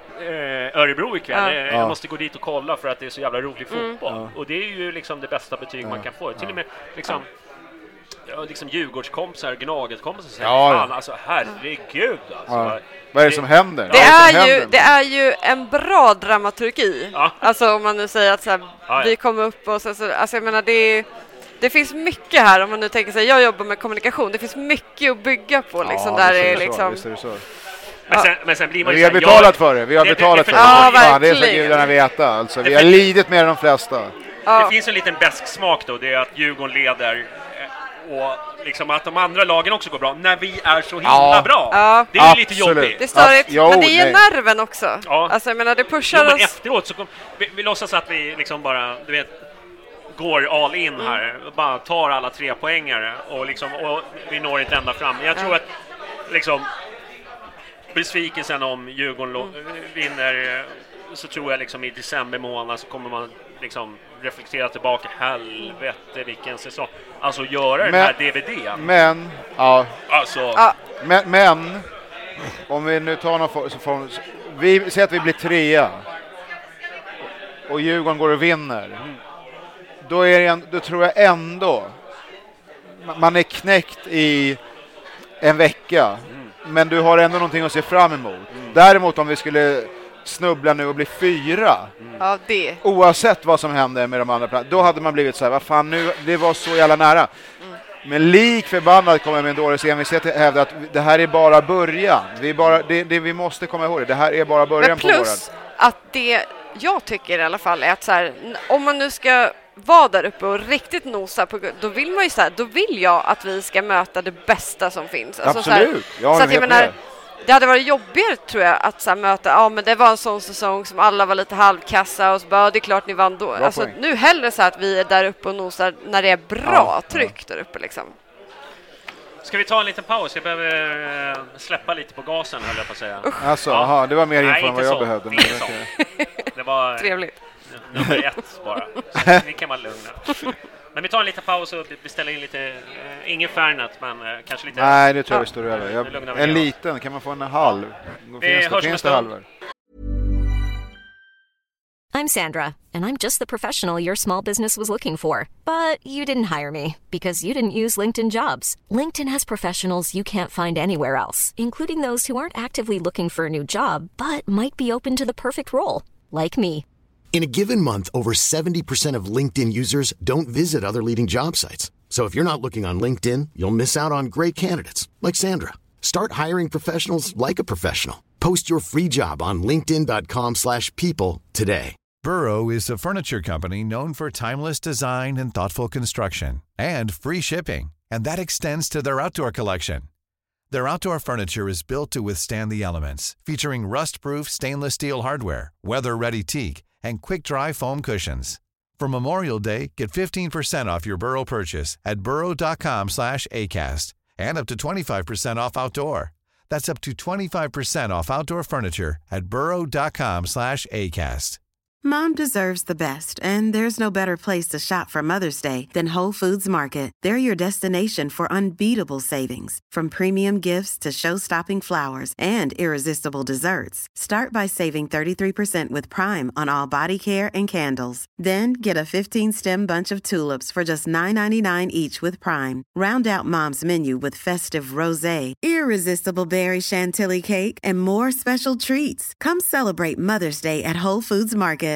Speaker 6: eh, Örebro ikväll,
Speaker 5: Ja.
Speaker 6: Eh, jag
Speaker 4: Ja.
Speaker 6: måste gå dit och kolla för att det är så jävla rolig
Speaker 5: Mm.
Speaker 6: fotboll.
Speaker 4: Ja.
Speaker 6: Och det är ju liksom det bästa betyg man kan få. Till och med liksom, ja, liksom Djurgårdskompisar, Gnagetkompisar säger,
Speaker 4: Ja,
Speaker 6: fan
Speaker 4: ja.
Speaker 6: alltså herregud alltså.
Speaker 4: Ja. Vad är det som händer?
Speaker 5: Det
Speaker 4: Vad som
Speaker 5: är, ju,
Speaker 4: händer?
Speaker 5: det är ju en bra dramaturgi.
Speaker 6: Ja.
Speaker 5: Alltså om man nu säger att så här,
Speaker 6: ja.
Speaker 5: vi kommer upp och så, så alltså jag menar det är, det finns mycket här om man nu tänker sig, jag jobbar med kommunikation, det finns mycket att bygga på liksom,
Speaker 4: Ja,
Speaker 5: där
Speaker 4: visst
Speaker 5: är
Speaker 4: det så,
Speaker 5: liksom,
Speaker 4: visst är det så.
Speaker 6: Men sen, men sen blir man
Speaker 4: Men
Speaker 6: ju
Speaker 4: vi har
Speaker 6: så här,
Speaker 4: betalat
Speaker 6: jag-
Speaker 4: för det, vi har
Speaker 6: Det- det-
Speaker 4: betalat
Speaker 6: det-
Speaker 4: för det.
Speaker 5: Ja,
Speaker 4: Fan, det är så
Speaker 5: verkligen.
Speaker 4: gudarna veta. Alltså, vi
Speaker 6: Det-
Speaker 4: har lidit mer än de flesta.
Speaker 6: Det
Speaker 5: ja,
Speaker 6: finns en liten besk smak då, det är att Djurgården leder eh, och liksom att de andra lagen också går bra när vi är så himla
Speaker 4: ja.
Speaker 6: bra.
Speaker 5: Ja.
Speaker 6: Det är
Speaker 4: Absolut.
Speaker 6: lite jobbigt.
Speaker 5: Det är störigt,
Speaker 4: jo,
Speaker 5: men det är
Speaker 4: nej.
Speaker 5: nerven också.
Speaker 6: Ja.
Speaker 5: Alltså jag menar, det pushar
Speaker 6: Jo, men
Speaker 5: oss.
Speaker 6: efteråt så kom, vi, vi låtsas att vi liksom bara, du vet, går all in här och bara tar alla tre poängare och liksom, och vi når inte ända fram. Jag tror
Speaker 5: Ja.
Speaker 6: att liksom besvikelsen om Djurgården lo- vinner, så tror jag liksom i december månad så kommer man liksom reflektera tillbaka, helvete vilken säsong, alltså göra den
Speaker 4: Men-
Speaker 6: här D V D.
Speaker 4: Men, ja,
Speaker 6: Alltså,
Speaker 5: Ja,
Speaker 4: men, men om vi nu tar någon form, så form vi säger att vi blir trea och Djurgården går och vinner. Då, är det en, då tror jag ändå man är knäckt i en vecka, men du har ändå någonting att se fram emot. Däremot om vi skulle snubbla nu och bli fyra,
Speaker 5: ja, det.
Speaker 4: oavsett vad som händer med de andra platserna, då hade man blivit så här, vad fan nu, det var så jävla nära. Men lik förbannat kommer med en dålig envishet hävda att det här är bara början. Vi, bara, det, det, vi måste komma ihåg det, det här är bara början
Speaker 5: Men
Speaker 4: på våren.
Speaker 5: plus att det jag tycker i alla fall är att så här, n- om man nu ska vara där uppe och riktigt nosa på, då vill man ju så här, då vill jag att vi ska möta det bästa som finns. Alltså så här,
Speaker 4: Absolut, jag
Speaker 5: så
Speaker 4: håller
Speaker 5: att jag
Speaker 4: helt
Speaker 5: menar,
Speaker 4: med.
Speaker 5: det hade varit jobbigare tror jag att så här, möta, ja men det var en sån säsong som alla var lite halvkassa och så bara, ja, det är klart ni vann då. Alltså
Speaker 4: poäng.
Speaker 5: nu hellre så här att vi är där uppe och nosar när det är bra
Speaker 4: Ja,
Speaker 5: tryck där uppe liksom.
Speaker 6: ska vi ta en liten paus? Jag behöver eh, släppa lite på gasen, höll jag på att säga.
Speaker 4: Alltså,
Speaker 6: Ja.
Speaker 4: aha, det var mer info
Speaker 6: Nej,
Speaker 4: än vad
Speaker 6: inte
Speaker 4: jag
Speaker 6: så.
Speaker 4: behövde.
Speaker 6: Det
Speaker 4: Men
Speaker 6: är så.
Speaker 4: okej.
Speaker 6: Det var
Speaker 5: Trevligt.
Speaker 6: nummer ett bara. Så ni kan vara lugna. Men vi tar en liten paus och beställer in lite, eh, ingen Fernet, men eh, kanske lite...
Speaker 4: Nej, det tror jag vi
Speaker 5: Ja.
Speaker 4: står över.
Speaker 6: Nu
Speaker 4: Jag,
Speaker 6: lugnar vi
Speaker 4: en
Speaker 6: ner oss.
Speaker 4: liten, kan man få en halv?
Speaker 6: Vi
Speaker 4: Finns
Speaker 6: hörs
Speaker 4: det,
Speaker 6: om
Speaker 4: finns
Speaker 6: en
Speaker 4: det
Speaker 6: stund.
Speaker 4: halvor?
Speaker 7: I'm Sandra, and I'm just the professional your small business was looking for. But you didn't hire me because you didn't use LinkedIn Jobs. LinkedIn has professionals you can't find anywhere else, including those who aren't actively looking for a new job, but might be open to the perfect role, like me.
Speaker 2: In a given month, over seventy percent of LinkedIn users don't visit other leading job sites. So if you're not looking on LinkedIn, you'll miss out on great candidates like Sandra. Start hiring professionals like a professional. Post your free job on linkedin dot com slash people today.
Speaker 8: Burrow is a furniture company known for timeless design and thoughtful construction and free shipping, and that extends to their outdoor collection. Their outdoor furniture is built to withstand the elements, featuring rust-proof stainless steel hardware, weather-ready teak, and quick-dry foam cushions. For Memorial Day, get fifteen percent off your Burrow purchase at burrow dot com slash acast and up to twenty-five percent off outdoor. That's up to twenty-five percent off outdoor furniture at burrow dot com slash acast.
Speaker 9: Mom deserves the best, and there's no better place to shop for Mother's Day than Whole Foods Market. They're your destination for unbeatable savings, from premium gifts to show-stopping flowers and irresistible desserts. Start by saving thirty-three percent with Prime on all body care and candles. Then get a fifteen-stem bunch of tulips for just nine ninety-nine each with Prime. Round out Mom's menu with festive rosé, irresistible berry chantilly cake, and more special treats. Come celebrate Mother's Day at Whole Foods Market.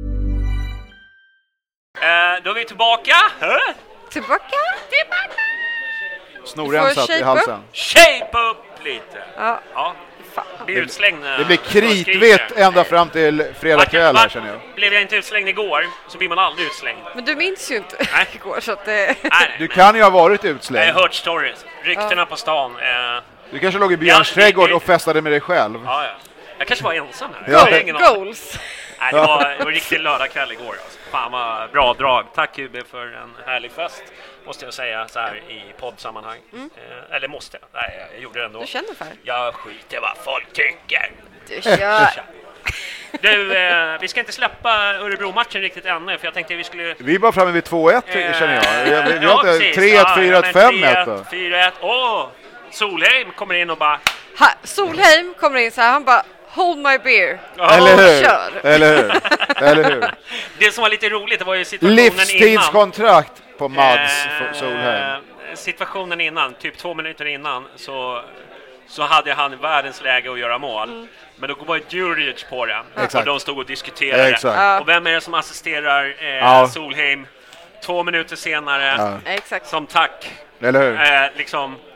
Speaker 6: Eh, då är vi tillbaka. Hö?
Speaker 5: Tillbaka, tillbaka.
Speaker 4: Snorrensat
Speaker 5: shape
Speaker 4: i halsen.
Speaker 5: up.
Speaker 6: Shape upp lite.
Speaker 5: Ja,
Speaker 6: Ja,
Speaker 5: fan.
Speaker 6: blir utslängd.
Speaker 4: Det blir kritvitt ända fram till fredag kväll här, känner jag.
Speaker 6: Blev jag inte utslängd igår så blir man aldrig utslängd.
Speaker 5: Men du minns ju inte
Speaker 6: Nej.
Speaker 5: igår så att det...
Speaker 6: Nej, nej,
Speaker 4: Du
Speaker 6: men
Speaker 4: kan ju ha varit
Speaker 6: jag har
Speaker 4: utslängd.
Speaker 6: hört stories. Ryktena på stan. Eh,
Speaker 4: Du kanske låg i Björns
Speaker 6: Ja,
Speaker 4: trädgård
Speaker 6: det-
Speaker 4: och festade med dig själv.
Speaker 6: ja, ja. Jag kanske var ensam här.
Speaker 4: Ja.
Speaker 6: Jag har ingen aning.
Speaker 5: Goals.
Speaker 6: Nej, det var, det var riktigt lördagkväll igår. Alltså. Fan vad bra drag. Tack U B för en härlig fest. Måste jag säga så här i poddsammanhang.
Speaker 5: Mm.
Speaker 6: Eh, eller måste jag? Nej, jag gjorde det ändå.
Speaker 5: Du känner för?
Speaker 6: Jag skiter vad folk tycker.
Speaker 5: Du kör.
Speaker 6: Du, eh, vi ska inte släppa Örebro-matchen riktigt ännu, för jag tänkte vi skulle...
Speaker 4: Vi är bara framme vid två ett,
Speaker 6: Eh,
Speaker 4: känner jag. Vi, vi
Speaker 6: ja,
Speaker 4: har inte
Speaker 6: precis.
Speaker 4: tre ett,
Speaker 6: Ja,
Speaker 4: fyra
Speaker 6: ja,
Speaker 4: ett,
Speaker 6: men
Speaker 4: fem ett då.
Speaker 6: fyra ett. Åh! Solheim kommer in och bara...
Speaker 5: Ha, Solheim kommer in så här, han bara hold my beer.
Speaker 6: Ja,
Speaker 4: Eller hur?
Speaker 5: kör.
Speaker 4: Eller hur? Eller hur?
Speaker 6: Det som var lite roligt, det var ju situationen innan.
Speaker 4: Livstidskontrakt på Mads
Speaker 6: Eh,
Speaker 4: Solheim.
Speaker 6: Situationen innan, typ två minuter innan, så, så hade han världens läge att göra mål.
Speaker 5: Mm.
Speaker 6: Men då var ju Djuric på den.
Speaker 4: Exakt.
Speaker 6: Och de stod och diskuterade.
Speaker 4: Exakt.
Speaker 5: Ja.
Speaker 6: Och vem är det som assisterar eh,
Speaker 4: Ja.
Speaker 6: Solheim? Två minuter senare,
Speaker 4: Ja.
Speaker 5: Exakt.
Speaker 6: som tack.
Speaker 4: Eller hur?
Speaker 6: Eh, liksom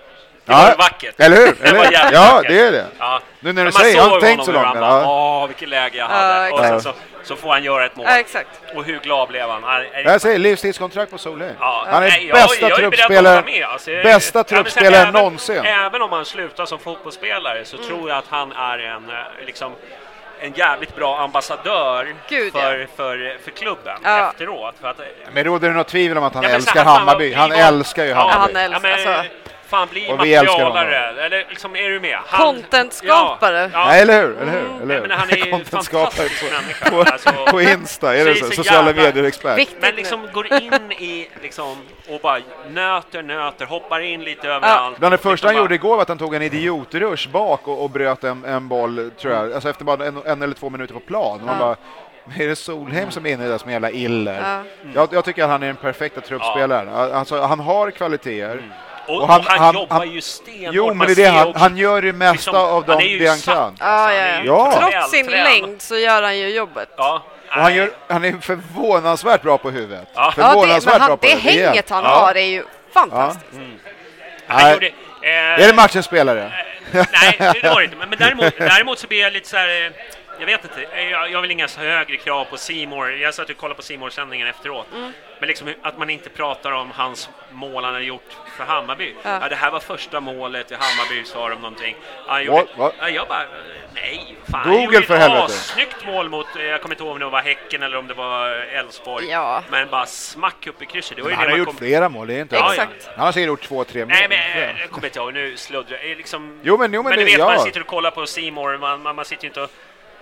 Speaker 6: Det var vackert.
Speaker 4: Eller hur?
Speaker 6: Det var jävligt
Speaker 4: ja,
Speaker 6: vackert.
Speaker 4: det är det.
Speaker 6: Ja.
Speaker 4: Nu när du säger, jag har inte tänkt så långt.
Speaker 6: Bara, Åh, vilket läge jag hade.
Speaker 5: Ja,
Speaker 6: och sen så, så får han göra ett mål.
Speaker 5: Ja, exakt.
Speaker 6: Och hur glad blev han? han är,
Speaker 4: Jag säger livstidskontrakt på Solheim.
Speaker 6: Ja,
Speaker 4: han är
Speaker 6: nej,
Speaker 4: bästa
Speaker 6: jag, jag
Speaker 4: truppspelare,
Speaker 6: är alltså,
Speaker 4: bästa
Speaker 6: jag,
Speaker 4: truppspelare
Speaker 6: även,
Speaker 4: någonsin.
Speaker 6: Även om han slutar som fotbollsspelare så mm. tror jag att han är en liksom en jävligt bra ambassadör
Speaker 5: Gud,
Speaker 6: för,
Speaker 5: ja.
Speaker 6: för, för klubben
Speaker 5: ja.
Speaker 6: efteråt. För att,
Speaker 4: men råder det något tvivel om att han
Speaker 6: ja,
Speaker 4: älskar
Speaker 6: här,
Speaker 4: Hammarby? Han
Speaker 6: var,
Speaker 4: älskar ju
Speaker 6: ja,
Speaker 4: Hammarby.
Speaker 5: Han älskar,
Speaker 6: ja, men,
Speaker 5: alltså.
Speaker 6: Fan, bli
Speaker 4: och vi
Speaker 6: materialare. Eller liksom, är du med? Han,
Speaker 5: Content-skapare.
Speaker 6: Ja, ja.
Speaker 4: Nej, eller hur? Eller hur? Eller hur?
Speaker 6: Men han är ju fantastisk
Speaker 4: på, på, alltså, på Insta, är det så? Sociala medier-expert.
Speaker 5: Viktigt
Speaker 6: men liksom går in i liksom, och bara nöter, nöter, hoppar in lite överallt.
Speaker 4: Bland det första
Speaker 6: liksom
Speaker 4: han
Speaker 6: bara...
Speaker 4: gjorde igår var att han tog en idiotrush bak och, och bröt en, en boll, tror jag. Alltså efter bara en, en eller två minuter på plan. Och man
Speaker 5: ja.
Speaker 4: bara, är det Solheim som är inne i det som jävla iller?
Speaker 5: Ja.
Speaker 4: Mm. Jag, jag tycker att han är den perfekta truppspelaren. Ja. Alltså, han har kvaliteter. Mm.
Speaker 6: Och, och han, och han, han jobbar han, ju stenhårt.
Speaker 4: Jo, men det är det. Han, han gör det mesta liksom, av dem, det han
Speaker 6: satt,
Speaker 4: kan.
Speaker 5: Ja, ja, ja.
Speaker 4: Ja.
Speaker 5: Trots sin längd så gör han ju jobbet.
Speaker 6: Ja.
Speaker 4: Och han, gör, han är förvånansvärt bra på huvudet.
Speaker 6: Ja.
Speaker 4: Förvånansvärt
Speaker 5: ja, det, men han,
Speaker 4: bra på
Speaker 5: det
Speaker 4: huvudet.
Speaker 5: hänget han
Speaker 4: ja.
Speaker 5: har är ju fantastiskt.
Speaker 6: Ja. Mm.
Speaker 4: Han
Speaker 6: gjorde, eh,
Speaker 4: är det matchens spelare?
Speaker 6: Eh, nej, det var det inte. Men, men däremot, däremot så blir jag lite så här... Jag vet inte, jag, jag vill inga högre krav på C More. Jag satt och kollade på C More-sändningen efteråt. Mm. Men liksom att man inte pratar om hans mål han har gjort för Hammarby. Ja. Ja, det här var första målet i Hammarby, sa de någonting. Ja, jag, gjorde, what? Ja, jag bara, nej, fan.
Speaker 4: Google för helvete.
Speaker 6: Snyggt mål mot, jag kommer inte ihåg om det var Häcken eller om det var Elfsborg.
Speaker 5: Ja.
Speaker 6: Men bara smack upp i krysset. Det var ju
Speaker 4: han
Speaker 6: det
Speaker 4: har
Speaker 6: man
Speaker 4: gjort
Speaker 6: kom...
Speaker 4: flera mål, det är inte.
Speaker 5: Exakt.
Speaker 4: Han har säkert gjort två, tre mål.
Speaker 6: Nej, men jag kommer inte ihåg, nu sluddrar jag. Liksom...
Speaker 4: Jo, men, jo, men,
Speaker 6: men
Speaker 4: det,
Speaker 6: du vet,
Speaker 4: ja.
Speaker 6: man sitter och kollar på C More, man, man, man sitter ju inte och...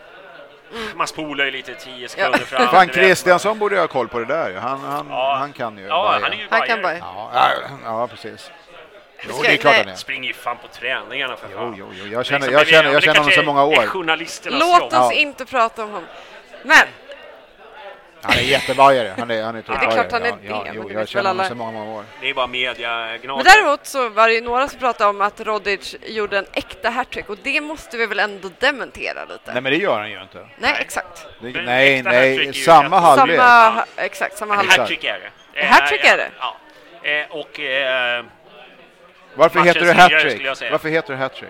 Speaker 6: Mm. Man spolar ju lite tio sekunder ja. fram.
Speaker 4: Fan, Christiansson borde ha koll på det där. Han, han,
Speaker 6: ja.
Speaker 4: han kan ju.
Speaker 6: Ja, han är ju
Speaker 5: han kan bara.
Speaker 4: Ja, ja, ja, precis. Jo,
Speaker 5: Ska,
Speaker 4: det är klart
Speaker 5: nej.
Speaker 4: han är.
Speaker 6: Springer ju fan på träningarna för fan.
Speaker 4: Jo, jo, jo. Jag känner, jag känner, jag känner honom så många år.
Speaker 5: Låt oss ja. inte prata om honom. Men
Speaker 4: han är jättebajare. Han är, han är
Speaker 5: ja, det är klart han är
Speaker 4: ja,
Speaker 5: det.
Speaker 4: ja, jo, jag känner honom så många, många år.
Speaker 6: Det är bara media gnag.
Speaker 5: Men däremot så var det ju några som pratade om att Rodic gjorde en äkta hattrick och det måste vi väl ändå dementera lite.
Speaker 4: Nej, men det gör han ju inte.
Speaker 5: Nej, nej. exakt.
Speaker 4: Det, nej, nej, samma halvlek.
Speaker 5: Samma, exakt, samma halvlek.
Speaker 6: Hattrick är det.
Speaker 5: Hattrick är det.
Speaker 6: Ja. Eh, och eh,
Speaker 4: varför heter det hattrick? Varför heter det hattrick?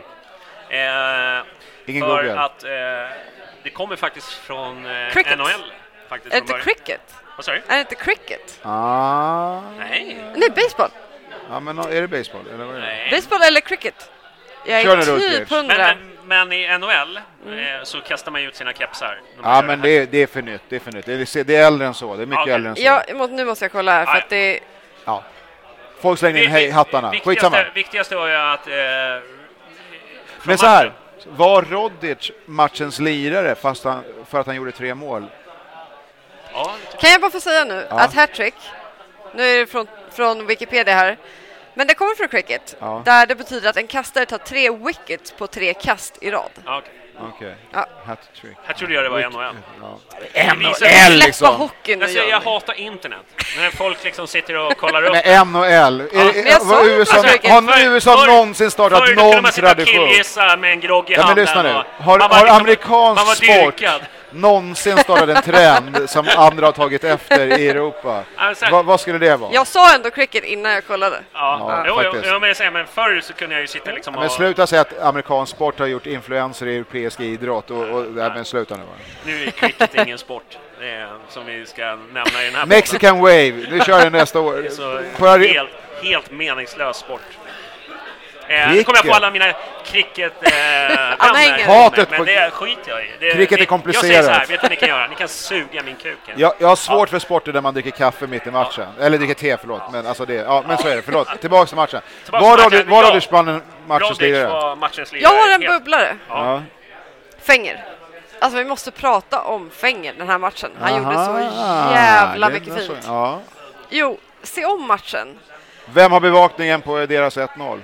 Speaker 6: Eh,
Speaker 4: Ingen
Speaker 6: för
Speaker 4: Google.
Speaker 6: att eh, det kommer faktiskt från eh,
Speaker 5: cricket.
Speaker 6: N H L. Faktiskt,
Speaker 5: är det inte cricket?
Speaker 6: Vad sa du?
Speaker 5: Är det inte cricket?
Speaker 4: Ah.
Speaker 6: Nej.
Speaker 5: Nej, baseball.
Speaker 4: Ja, men är det baseball? Eller vad är det?
Speaker 6: Nej.
Speaker 5: Baseball eller cricket? Jag är
Speaker 4: Kör
Speaker 5: typ hundra.
Speaker 6: Men, men, men i N H L mm. eh, så kastar man ut sina kepsar.
Speaker 4: Ja, men det är, det är för nytt. Det är för nytt. Det är, det är äldre än så. Det är mycket okay. äldre än så.
Speaker 5: Ja, nu måste jag kolla här för ah, att det...
Speaker 4: Ja. Folk slänger in hej, hattarna.
Speaker 6: Viktigaste, viktigaste var ju att... Eh,
Speaker 4: men så här, var Rodic matchens lirare fast han, för att han gjorde tre mål?
Speaker 5: Ja, kan jag bara få säga nu ja. att hattrick, nu är det från, från Wikipedia här, men det kommer från cricket, ja. där det betyder att en kastare tar tre wickets på tre kast i rad.
Speaker 6: Okej. Okay.
Speaker 4: Okay.
Speaker 5: Ja.
Speaker 4: Hattrick.
Speaker 6: Jag trodde jag det var N H L.
Speaker 4: Ja.
Speaker 6: N
Speaker 4: H L liksom.
Speaker 5: Hockeyn
Speaker 6: alltså, jag hatar internet. När folk liksom sitter och kollar upp.
Speaker 4: Men N H L. Ja. Är, är, var U S A, alltså, har för, U S A för, någonsin startat för, någon tradition?
Speaker 6: För med en grogg i
Speaker 4: ja,
Speaker 6: handen.
Speaker 4: Men lyssna nu.
Speaker 6: Och,
Speaker 4: har, har
Speaker 6: liksom,
Speaker 4: amerikansk sport någonsin startat en trend som andra har tagit efter i Europa? Alltså, Va, vad skulle det vara?
Speaker 5: Jag sa ändå cricket innan jag kollade.
Speaker 6: Ja, ja, jo, jo, jo, men, jag säger, men förr så kunde jag ju sitta liksom
Speaker 4: ja, men
Speaker 6: och...
Speaker 4: sluta säga att amerikansk sport har gjort influenser i europeisk idrott och, och ja. men sluta nu.
Speaker 6: Nu är cricket ingen sport är, som vi ska nämna i den här
Speaker 4: Mexican podden. Wave, nu kör jag nästa år.
Speaker 6: Det är så helt, helt meningslös sport. Eh, nu kommer jag på alla mina cricket eh, vänner.
Speaker 4: Hatet
Speaker 6: men,
Speaker 4: på...
Speaker 6: men det skiter jag i. Det,
Speaker 4: cricket är komplicerat. Jag
Speaker 6: säger så här, vet du vad ni kan göra? Ni kan suga min kuk.
Speaker 4: Jag, jag har svårt ja. för sporter där man dricker kaffe mitt i matchen. Ja. Eller dricker te, förlåt. Men, alltså det, ja, men så är det, förlåt. Tillbaka till matchen. Tillbaka var Rodic ja. Spannen matchens lirare?
Speaker 6: matchens
Speaker 5: lirare? Jag har en bubblare.
Speaker 4: Ja. Ja.
Speaker 5: Fenger. Alltså vi måste prata om Fenger den här matchen. Han Aha, gjorde så jävla mycket fint. Så,
Speaker 4: ja.
Speaker 5: Jo, se om matchen.
Speaker 4: Vem har bevakningen på deras ett noll?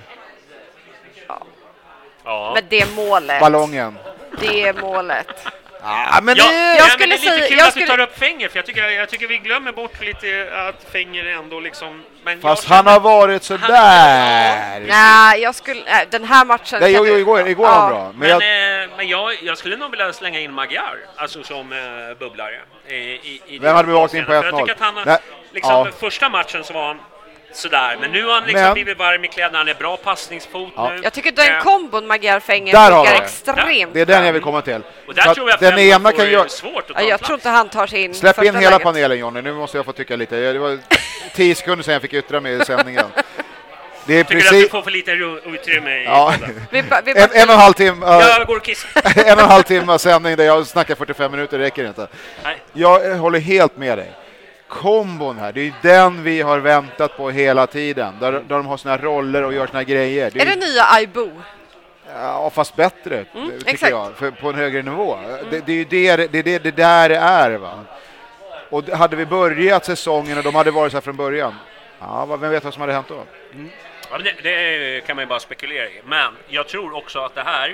Speaker 5: Ja. Ja. Men det är målet.
Speaker 4: Ballongen.
Speaker 5: Det är målet.
Speaker 4: Ah, men
Speaker 6: ja,
Speaker 4: det...
Speaker 6: Jag
Speaker 5: ja,
Speaker 6: skulle
Speaker 5: men det är
Speaker 6: säga,
Speaker 5: lite kul
Speaker 6: jag
Speaker 5: att
Speaker 6: skulle... du tar upp Fenger, för jag tycker, jag tycker vi glömmer bort lite att Fenger ändå liksom... Men
Speaker 4: fast
Speaker 6: känner,
Speaker 4: han har varit så han, där.
Speaker 5: Nej, jag skulle... Äh, den här matchen...
Speaker 4: Nej, jo, jo, igår, igår ja. var bra. Men,
Speaker 6: men,
Speaker 4: jag...
Speaker 6: Eh, men jag, jag skulle nog vilja slänga in Magyar, alltså som eh, bubblare. I, i, i
Speaker 4: Vem hade bevakningen på ett noll?
Speaker 6: Jag tycker att han, liksom, ja. första matchen så var han sådär. Men nu har han liksom
Speaker 4: Men...
Speaker 6: blivit varm i kläderna. Han är bra passningsfot
Speaker 4: ja.
Speaker 6: nu.
Speaker 5: Jag tycker den
Speaker 6: eh.
Speaker 5: kombon Magyar Fenger
Speaker 4: funkar
Speaker 5: extremt.
Speaker 4: Det är den jag vill komma till.
Speaker 6: Och där tror jag
Speaker 4: den ena kan göra
Speaker 6: svårt att
Speaker 5: ja, jag tror inte han tar sig in.
Speaker 4: Släpp in hela
Speaker 5: läget.
Speaker 4: panelen, Johnny. Nu måste jag få tycka lite. Det var tio sekunder sedan jag fick yttra mig i sändningen. Det är
Speaker 6: tycker
Speaker 4: precis...
Speaker 6: du att du får för lite utrymme i
Speaker 4: ja.
Speaker 5: vi ba, vi
Speaker 4: en, en och en halv timme uh,
Speaker 6: jag går och kissar.
Speaker 4: en och en halv timme sändning där jag snackar fyrtiofem minuter räcker inte.
Speaker 6: Nej.
Speaker 4: Jag håller helt med dig. Kombon här, det är ju den vi har väntat på hela tiden. Där, där de har sina roller och gör sina grejer.
Speaker 5: Det är, är det nya Aibo?
Speaker 4: Ja, fast bättre
Speaker 5: mm,
Speaker 4: tycker
Speaker 5: exakt.
Speaker 4: jag. För, på en högre nivå. Mm. Det, det är ju det, det, det, det där det är, va. Och hade vi börjat säsongen och de hade varit så här från början. Ja, vem vet vad som hade hänt då?
Speaker 6: Mm. Ja, det, det kan man ju bara spekulera i. Men jag tror också att det här,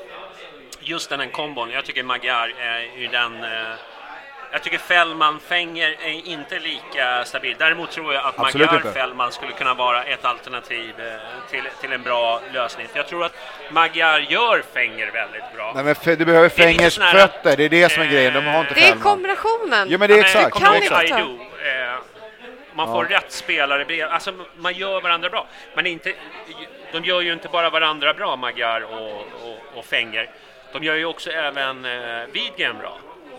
Speaker 6: just den här kombon, jag tycker Magyar är ju den... Eh, jag tycker Fällman Fenger är inte lika stabil. Däremot tror jag att Magyar Fällman skulle kunna vara ett alternativ eh, till, till en bra lösning. För jag tror att Magyar gör Fenger väldigt bra.
Speaker 4: Nej, men f- du behöver Fengers
Speaker 6: här,
Speaker 4: fötter, det är det som är eh, grejen. De har inte
Speaker 5: det är
Speaker 4: Fällman.
Speaker 5: kombinationen.
Speaker 4: Ja, men det är
Speaker 5: ja,
Speaker 4: exakt.
Speaker 5: Men,
Speaker 4: det är exakt.
Speaker 5: kan
Speaker 6: eh, man får ja. rätt spelare bredvid. Alltså man gör varandra bra. Men inte, de gör ju inte bara varandra bra, Magyar och, och, och Fenger. De gör ju också även eh, Widgren bra.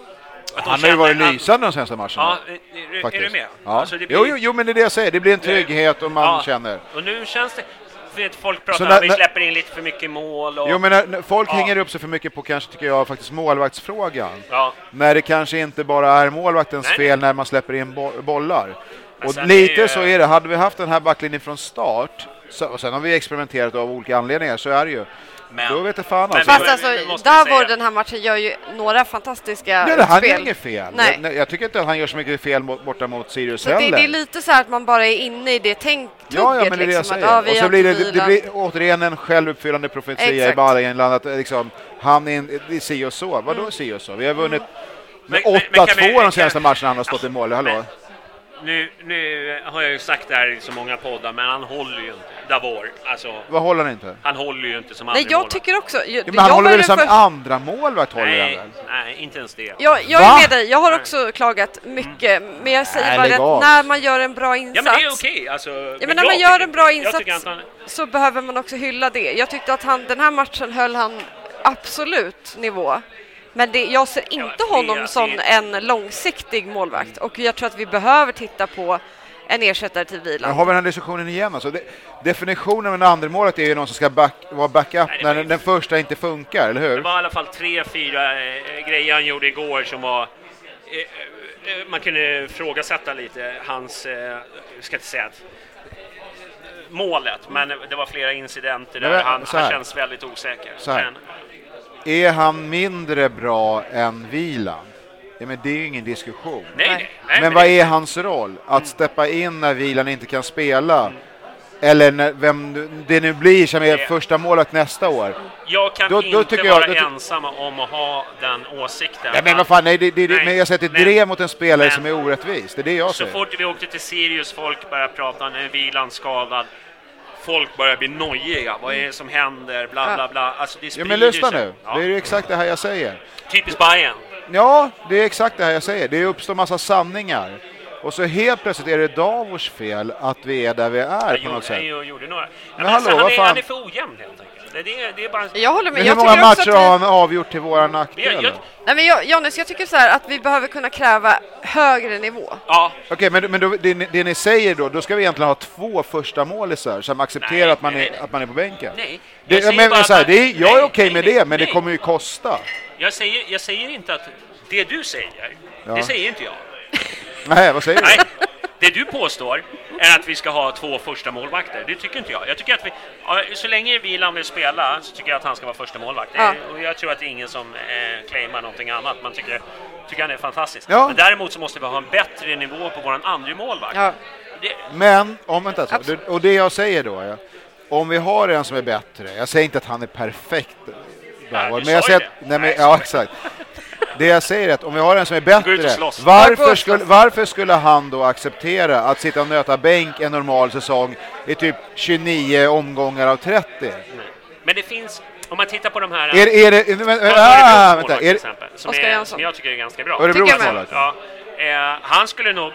Speaker 4: Han har ju varit lysande de senaste matcherna.
Speaker 6: Ja, är, är du med?
Speaker 4: Ja.
Speaker 6: Alltså det blir...
Speaker 4: jo, jo, jo, men det är det jag säger. Det blir en trygghet och man ja. känner.
Speaker 6: Och nu känns det... Vet, folk pratar
Speaker 4: när,
Speaker 6: om att vi släpper in lite för mycket mål. Och...
Speaker 4: Jo, men när, när folk ja. hänger upp sig för mycket på, kanske tycker jag, faktiskt målvaktsfrågan. Ja. När det kanske inte bara är målvaktens nej, fel nej. när man släpper in bo- bollar. Och lite är, så är det. Hade vi haft den här backlinjen från start, så, och sen har vi experimenterat av olika anledningar, så är det ju. Men, då vet jag fan alltså.
Speaker 5: Fast alltså, där var den här matchen gör ju några fantastiska
Speaker 4: nej, det, han
Speaker 5: spel.
Speaker 4: gör inget fel. Nej. Jag, jag tycker inte att han gör så mycket fel mot, borta mot Sirius
Speaker 5: så
Speaker 4: heller.
Speaker 5: Det, det är lite så här att man bara är inne i det tänktugget.
Speaker 4: Ja, ja, men det är
Speaker 5: liksom,
Speaker 4: det jag
Speaker 5: att,
Speaker 4: säger. Ja, och så blir det, det blir återigen en självuppfyllande profetia Exakt. i Bayernland att liksom, han är i si och så. Vadå mm. si och så? Vi har vunnit med åtta två de senaste matcherna han har stått i mål. Hallå?
Speaker 6: Men, nu, nu har jag ju sagt det här i så många poddar, men han håller ju inte. Davor, alltså.
Speaker 4: Vad håller han inte?
Speaker 6: Han håller ju inte som andra
Speaker 5: Nej, jag
Speaker 6: målvakt.
Speaker 5: tycker också. Jag,
Speaker 4: ja, men han
Speaker 5: jag
Speaker 4: håller väl som
Speaker 5: för...
Speaker 4: andra målvakt håller
Speaker 6: nej,
Speaker 4: han väl?
Speaker 6: Nej, inte ens det.
Speaker 5: Jag, jag är med dig. Jag har också klagat mycket, mm. men jag säger nej, bara att när man gör en bra insats.
Speaker 6: Ja, men det är okej. Alltså,
Speaker 5: ja, men när man gör en bra insats
Speaker 6: han...
Speaker 5: så behöver man också hylla det. Jag tyckte att han, den här matchen höll han absolut nivå. Men det, jag ser inte ja, honom det, som det. en långsiktig målvakt. Och jag tror att vi behöver titta på en ersättare till Wieland.
Speaker 4: Men har vi den här diskussionen igen? Alltså, det, definitionen med det andra målet är ju någon som ska back, vara backup Nej, när den, den första inte funkar, eller hur?
Speaker 6: Det var i alla fall tre, fyra eh, grejer han gjorde igår som var... Eh, eh, man kunde frågasätta lite hans... Eh, ska inte säga att, målet, men det var flera incidenter där men, han, han känns väldigt osäker. Men,
Speaker 4: är han mindre bra än Wieland? Ja, men det är ju ingen diskussion.
Speaker 6: Nej, nej, nej,
Speaker 4: men, men vad är hans roll? Att mm. steppa in när Wieland inte kan spela? Mm. Eller när, vem det nu blir som är det. första målet nästa år?
Speaker 6: Jag kan då, inte då vara jag, ensam om att ha den åsikten.
Speaker 4: Ja, men vad fan, nej, det, det, nej, men jag säger att det drev mot en spelare men, som är orättvis. Det är det jag
Speaker 6: så
Speaker 4: säger.
Speaker 6: Så fort vi åkte till Sirius, folk började prata om en Wieland skadad. Folk börjar bli nojiga. Vad är det som händer? Bla, bla, bla. Alltså, det
Speaker 4: ja, men lyssna nu. Ja. Det är ju exakt det här jag säger.
Speaker 6: Typiskt Bayern.
Speaker 4: Ja, det är exakt det här jag säger. Det uppstår massa sanningar. Och så helt plötsligt är det Davors fel att vi är där vi är jag på
Speaker 6: gjorde,
Speaker 4: något sätt.
Speaker 6: Jag gjorde några. Ja,
Speaker 4: men
Speaker 6: men
Speaker 4: hallå,
Speaker 6: alltså, han, är,
Speaker 4: fan?
Speaker 6: han är för ojämn helt enkelt. Det, det, det är bara...
Speaker 5: Jag håller med.
Speaker 4: Men
Speaker 5: jag
Speaker 4: hur många matcher
Speaker 5: vi...
Speaker 4: har han avgjort till våra nackdelar?
Speaker 6: Jag, jag...
Speaker 5: Nej, men jag, Jonas, jag tycker så här att vi behöver kunna kräva högre nivå.
Speaker 6: Ja.
Speaker 4: Okej, okay, men, men då, det, det ni säger då, då ska vi egentligen ha två första målisar som accepterar nej, att, man är, nej, att man är på bänken.
Speaker 6: Nej,
Speaker 4: det, men, bara, så här, det är, jag är okej okay med nej, det, men nej. det kommer ju kosta.
Speaker 6: Jag säger, jag säger inte att det du säger, ja. det säger inte jag.
Speaker 4: Nej, vad säger du?
Speaker 6: Nej. Det du påstår är att vi ska ha två första målvakter. Det tycker inte jag. Jag tycker att vi, så länge Wieland vill spela så tycker jag att han ska vara första målvakt. Ja. Och jag tror att det är ingen som eh, claimar någonting annat. Man tycker, tycker han är fantastisk. Ja. Men däremot så måste vi ha en bättre nivå på våran andra målvakt. Ja.
Speaker 4: Det... Men, om inte alltså, och det jag säger då är, om vi har en som är bättre, jag säger inte att han är perfekt.
Speaker 6: Ja,
Speaker 4: men jag säger att, nej, men, ja, exakt. Det jag säger är att om vi har en som är bättre, varför skulle, varför skulle han då acceptera att sitta och nöta bänk en normal säsong i typ tjugonio omgångar av trettio?
Speaker 6: Nej. Men det finns, om man tittar på de här...
Speaker 4: Är, är det... Men, ah, vänta,
Speaker 6: till exempel, som, är, som jag tycker är ganska bra.
Speaker 4: Örebro målvakt.
Speaker 6: Ja, eh, han skulle nog...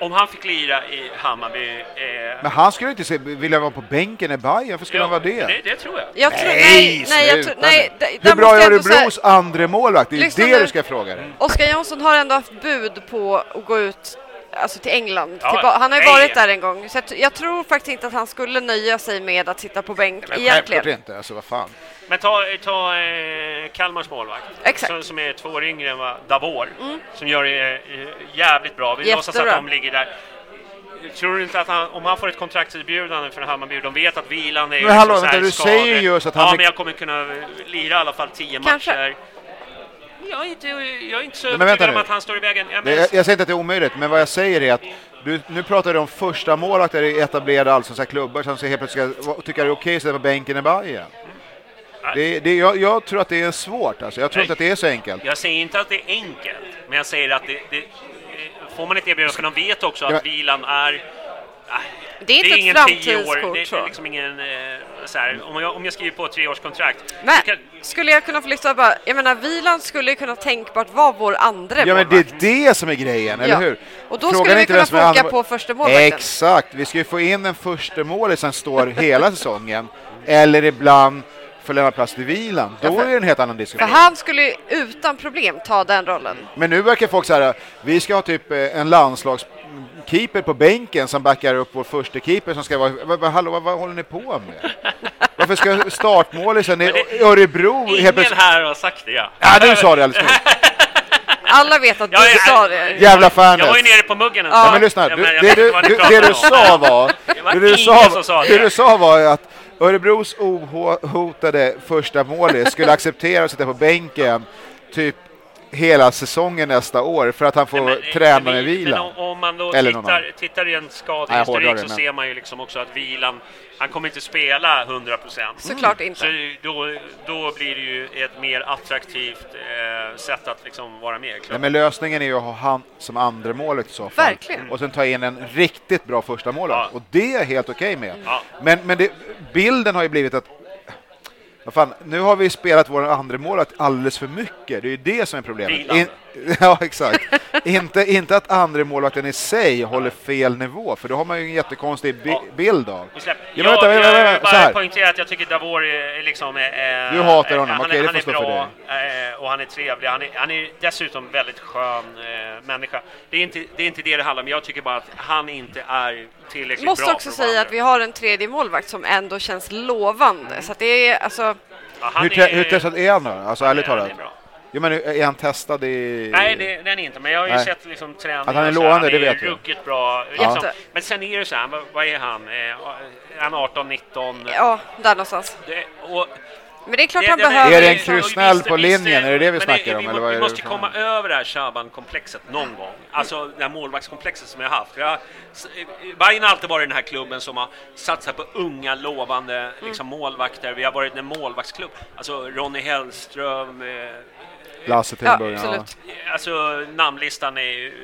Speaker 6: om han fick lira i Hammarby... Eh...
Speaker 4: Men han skulle inte se, vilja vara på bänken i Bayern. Varför skulle
Speaker 6: ja,
Speaker 4: han vara det?
Speaker 6: det? Det tror jag.
Speaker 5: jag tror,
Speaker 4: nej,
Speaker 5: nej, nej, jag tror, nej d-
Speaker 4: Hur bra är Örebros
Speaker 5: här...
Speaker 4: andra målvakt? Det är
Speaker 5: Lyssna
Speaker 4: det
Speaker 5: nu.
Speaker 4: du ska fråga dig.
Speaker 5: Oskar Jonsson har ändå haft bud på att gå ut alltså till England.
Speaker 6: Ja,
Speaker 5: Tillba- han har ju
Speaker 6: nej.
Speaker 5: varit där en gång. Så jag, t- jag tror faktiskt inte att han skulle nöja sig med att sitta på bänk
Speaker 6: Men
Speaker 5: egentligen.
Speaker 4: Självklart inte, alltså vad fan.
Speaker 6: Men ta, ta eh, Kalmars målvakt.
Speaker 5: Exakt.
Speaker 6: Som, som är två år yngre än vad Davor.
Speaker 5: Mm.
Speaker 6: Som gör det eh, jävligt bra. Vi låtsas att de ligger där. Tror du inte att han, om han får ett kontraktserbjudande för Hammarby, de vet att vilan är...
Speaker 4: Men hallå,
Speaker 6: liksom
Speaker 4: vänta, du
Speaker 6: skador.
Speaker 4: säger ju så att han...
Speaker 6: Ja, men jag kommer kunna lira i alla fall tio
Speaker 5: Kanske.
Speaker 6: matcher. Jag är inte, jag är inte så
Speaker 4: men
Speaker 6: övertygad
Speaker 4: nu.
Speaker 6: om att han står i vägen. Ja,
Speaker 4: Men jag, jag säger inte att det är omöjligt, men vad jag säger är att du, nu pratar du om första målvakter i etablerade allsvenska klubbar som så helt plötsligt ska tycka det är okej att sitta på bänken i Bayern. Det, det, jag, jag tror att det är svårt, alltså. Jag tror
Speaker 6: Nej.
Speaker 4: inte att det är så enkelt.
Speaker 6: Jag säger inte att det är enkelt, men jag säger att det, det får man inte erbjuda, för de vet också att
Speaker 4: Ja.
Speaker 6: vilan är...
Speaker 5: Det är inte
Speaker 6: det är
Speaker 5: ett
Speaker 6: ingen
Speaker 5: framtidskort,
Speaker 6: tio år, det är
Speaker 5: tror jag.
Speaker 6: liksom ingen... Eh, så här, om, jag, om jag skriver på ett treårskontrakt...
Speaker 5: Men
Speaker 6: kan,
Speaker 5: skulle jag kunna få lyssna bara, jag menar Wieland skulle ju kunna tänkbart vara vår andra
Speaker 4: Ja, men
Speaker 5: målvakt.
Speaker 4: det är det som är grejen,
Speaker 5: Ja.
Speaker 4: eller hur?
Speaker 5: Och då
Speaker 4: Frågan
Speaker 5: skulle
Speaker 4: är
Speaker 5: vi
Speaker 4: inte
Speaker 5: kunna
Speaker 4: vem som är
Speaker 5: foka
Speaker 4: andra-
Speaker 5: på första målvakten.
Speaker 4: Exakt, vi ska ju få in en första mål som står hela säsongen. Eller ibland får lämna plats till Wieland. Då
Speaker 5: Ja, för-
Speaker 4: är det en helt annan
Speaker 5: För
Speaker 4: diskussion.
Speaker 5: han skulle ju utan problem ta den rollen.
Speaker 4: Men nu verkar folk säga vi ska ha typ eh, en landslagskeeper på bänken som backar upp vår första keeper som ska vara... Vad, vad, hallå, vad, vad håller ni på med? Varför ska startmålet sen i
Speaker 6: det-
Speaker 4: Örebro... helt
Speaker 6: ingen
Speaker 4: plötsligt-
Speaker 6: här har sagt det, ja.
Speaker 4: Ja, du sa det alldeles nyss.
Speaker 5: Alla vet att du
Speaker 6: Ja, ja,
Speaker 5: sa det.
Speaker 4: Jävla fan.
Speaker 6: Jag var ju nere på muggen.
Speaker 5: Ja.
Speaker 4: Ja, men lyssna,
Speaker 6: Ja,
Speaker 4: du,
Speaker 6: men jag
Speaker 4: det,
Speaker 6: vet
Speaker 4: du,
Speaker 6: inte vad ni
Speaker 4: du,
Speaker 6: pratar
Speaker 4: det du
Speaker 6: om.
Speaker 4: sa var,
Speaker 6: Det var
Speaker 4: det du
Speaker 6: ingen
Speaker 4: sa,
Speaker 6: som sa
Speaker 4: det
Speaker 6: det.
Speaker 4: du sa var att Örebros ohotade första målet skulle acceptera att sitta på bänken typ hela säsongen nästa år för att han får
Speaker 6: Nej, men,
Speaker 4: träna
Speaker 6: men,
Speaker 4: med
Speaker 6: men
Speaker 4: Wieland.
Speaker 6: om, om man då
Speaker 4: Eller någon
Speaker 6: tittar,
Speaker 4: annan.
Speaker 6: tittar i en
Speaker 4: Nej, jag
Speaker 6: skadehistorik
Speaker 4: hårdrar det,
Speaker 6: så
Speaker 4: men-
Speaker 6: ser man ju liksom också att Wieland, han kommer inte spela hundra procent.
Speaker 5: Såklart inte.
Speaker 6: Så då, då blir det ju ett mer attraktivt eh, sätt att liksom vara med i
Speaker 4: Nej,
Speaker 6: klubben.
Speaker 4: men lösningen är ju att ha han som andra målet i så fall.
Speaker 5: Verkligen.
Speaker 4: Och sen ta in en riktigt bra första målet.
Speaker 6: Ja.
Speaker 4: Och det är jag helt okej med.
Speaker 6: Ja.
Speaker 4: Men, men det, bilden har ju blivit att vad fan, nu har vi spelat vår andra målet alldeles för mycket. Det är ju det som är problemet.
Speaker 6: Wieland.
Speaker 4: ja, exakt. inte, inte att andra målvakten i sig håller fel nivå, för då har man ju en jättekonstig bi-
Speaker 6: Ja.
Speaker 4: bild av.
Speaker 6: Vi släpper-
Speaker 4: Ja,
Speaker 6: jag,
Speaker 4: men vänta,
Speaker 6: jag,
Speaker 4: vänta,
Speaker 6: jag
Speaker 4: vänta,
Speaker 6: vill
Speaker 4: så
Speaker 6: bara
Speaker 4: här.
Speaker 6: poängtera att jag tycker Davor är liksom... Eh,
Speaker 4: Du hatar
Speaker 6: eh,
Speaker 4: honom,
Speaker 6: han,
Speaker 4: okej,
Speaker 6: är-
Speaker 4: det
Speaker 6: han
Speaker 4: får
Speaker 6: är
Speaker 4: stå för
Speaker 6: bra eh, och han är trevlig. Han är, han är dessutom väldigt skön eh, människa. Det är, inte, det är inte det det handlar om. Jag tycker bara att han inte är tillräckligt
Speaker 5: Måste
Speaker 6: bra
Speaker 5: också
Speaker 6: för vara
Speaker 5: säga
Speaker 6: andra.
Speaker 5: att vi har en tredje målvakt som ändå känns lovande. Så att det är alltså...
Speaker 6: Ja, han
Speaker 4: Hur, te-
Speaker 6: är-
Speaker 4: hur testat är han då? Alltså ärligt
Speaker 6: han är
Speaker 4: talat.
Speaker 6: bra.
Speaker 4: Jo, men är han testad i...
Speaker 6: Nej, det, den är inte. Men jag har ju
Speaker 4: Nej.
Speaker 6: sett liksom träning.
Speaker 4: Att han är
Speaker 6: och så här.
Speaker 4: lovande,
Speaker 6: han
Speaker 4: det
Speaker 6: är
Speaker 4: vet vi.
Speaker 6: ruggigt bra.
Speaker 5: Ja.
Speaker 6: Liksom. Men sen är det så här, vad, vad är han? Eh, är han arton nitton?
Speaker 5: Ja, där någonstans.
Speaker 6: Det, och
Speaker 5: Men det är klart
Speaker 6: det-
Speaker 5: han
Speaker 6: den
Speaker 5: behöver...
Speaker 4: Är det en
Speaker 5: liksom-
Speaker 4: kryssnäll
Speaker 6: Visst,
Speaker 4: på
Speaker 6: visst,
Speaker 4: linjen? Är det det vi
Speaker 6: men
Speaker 4: snackar om,
Speaker 6: Vi,
Speaker 4: eller
Speaker 6: må,
Speaker 4: vad är
Speaker 6: vi
Speaker 4: det
Speaker 6: måste
Speaker 4: för-
Speaker 6: komma över det här Shaban-komplexet någon gång. Alltså det här målvaktskomplexet som jag har haft. Jag, Bayern har alltid varit den här klubben som har satsat på unga, lovande liksom, målvakter. Vi har varit en målvaktsklubb. Alltså Ronny Hellström... Eh,
Speaker 4: Lasse till
Speaker 5: Ja,
Speaker 4: början.
Speaker 5: absolut.
Speaker 6: Alltså namnlistan är ju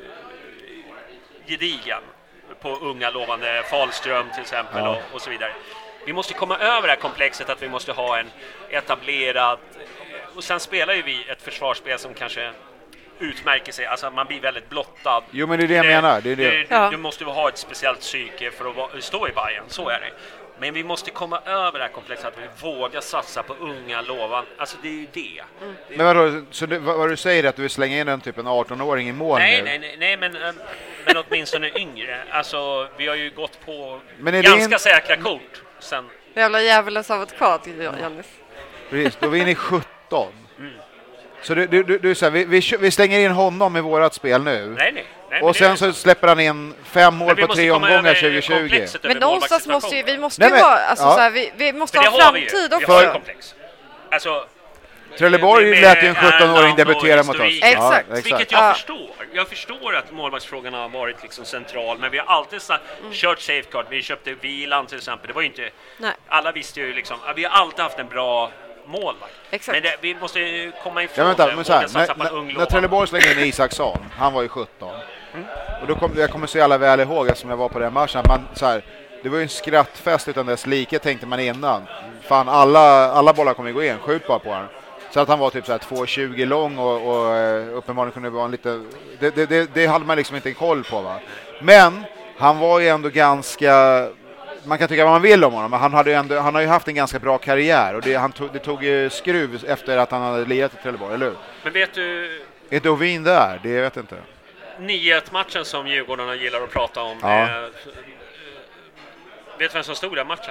Speaker 6: gedigen på unga lovande Falström till exempel
Speaker 4: Ja.
Speaker 6: och, och så vidare. Vi måste komma över det här komplexet att vi måste ha en etablerad, och sen spelar ju vi ett försvarsspel som kanske utmärker sig, alltså man blir väldigt blottad.
Speaker 4: Jo, men det är det jag menar, det är det.
Speaker 6: Du,
Speaker 5: Ja.
Speaker 6: du måste ha ett speciellt psyke för att vara, stå i Bayern, så är det. Men vi måste komma över det här komplexet att vi vågar satsa på unga lovan. Alltså det är ju det. det
Speaker 4: Men vadå, så det, vad, vad du säger är att du vill slänga in en typ en arton-åring i mål
Speaker 6: Nej,
Speaker 4: nu?
Speaker 6: nej, nej, nej men, äm, men åtminstone yngre. Alltså, vi har ju gått på
Speaker 4: Men är det
Speaker 6: ganska
Speaker 4: in-
Speaker 6: säkra kort sen.
Speaker 5: Jävla djävulens advokat, Jannis.
Speaker 4: Precis, då är vi inne i sjutton. Så du, du, du, du så här, vi, vi, kö- vi slänger in honom i vårat spel nu.
Speaker 6: Nej, nej. nej
Speaker 4: Och sen så släpper han in fem mål
Speaker 6: men vi
Speaker 4: på
Speaker 6: måste
Speaker 4: tre
Speaker 6: komma
Speaker 4: omgångar
Speaker 6: över
Speaker 4: tjugo tjugo.
Speaker 6: komplexet över
Speaker 5: Men någonstans måste ju, vi måste
Speaker 4: Nej,
Speaker 5: ju
Speaker 4: men-
Speaker 5: ha, alltså,
Speaker 4: ja.
Speaker 5: så här, vi, vi måste
Speaker 6: Men
Speaker 5: ha
Speaker 6: det har vi ju.
Speaker 5: framtid
Speaker 6: Vi har ju
Speaker 5: också.
Speaker 6: komplex. Alltså,
Speaker 4: Trelleborg
Speaker 6: med- med
Speaker 4: lät ju en sjutton-åring
Speaker 6: Erland och
Speaker 4: debutera mot oss.
Speaker 6: historik.
Speaker 5: Exakt.
Speaker 4: Ja,
Speaker 6: Vilket jag
Speaker 5: Ja.
Speaker 6: förstår. Jag förstår att målvaktsfrågorna har varit liksom central, men vi har alltid så här, kört safeguard. Vi köpte Wieland till exempel. Det var ju inte...
Speaker 5: Nej.
Speaker 6: Alla visste ju liksom... Vi har alltid haft en bra målvakt.
Speaker 5: Exakt.
Speaker 6: Men det, vi måste ju komma ifrån
Speaker 4: Ja, vänta,
Speaker 6: det.
Speaker 4: men så här,
Speaker 6: Våga satsa
Speaker 4: när,
Speaker 6: på en ung
Speaker 4: när, när
Speaker 6: lovande.
Speaker 4: Trelleborg slängde in Isaksson, han var ju sjutton. Och då kom, jag kommer så jävla väl ihåg, eftersom jag var på den matchen, att man, så här, det var ju en skrattfest utan dess like, tänkte man innan. Fan, alla, alla bollar kommer gå in, skjut bara på honom. Så att han var typ så här två tjugo lång och, och uppenbarligen kunde vara en lite... Det, det, det, det hade man liksom inte koll på, va? Men han var ju ändå ganska... Man kan tycka vad man vill om honom, men han, hade ju ändå, han har ju haft en ganska bra karriär. Och det, han tog, det tog ju skruv efter att han hade lirat i Trelleborg, eller hur?
Speaker 6: Men vet du...
Speaker 4: Är Dovin där? Det vet jag inte.
Speaker 6: nio ett matchen som Djurgårdarna gillar att prata om.
Speaker 4: Ja.
Speaker 6: Eh, vet du vem som stod den matchen?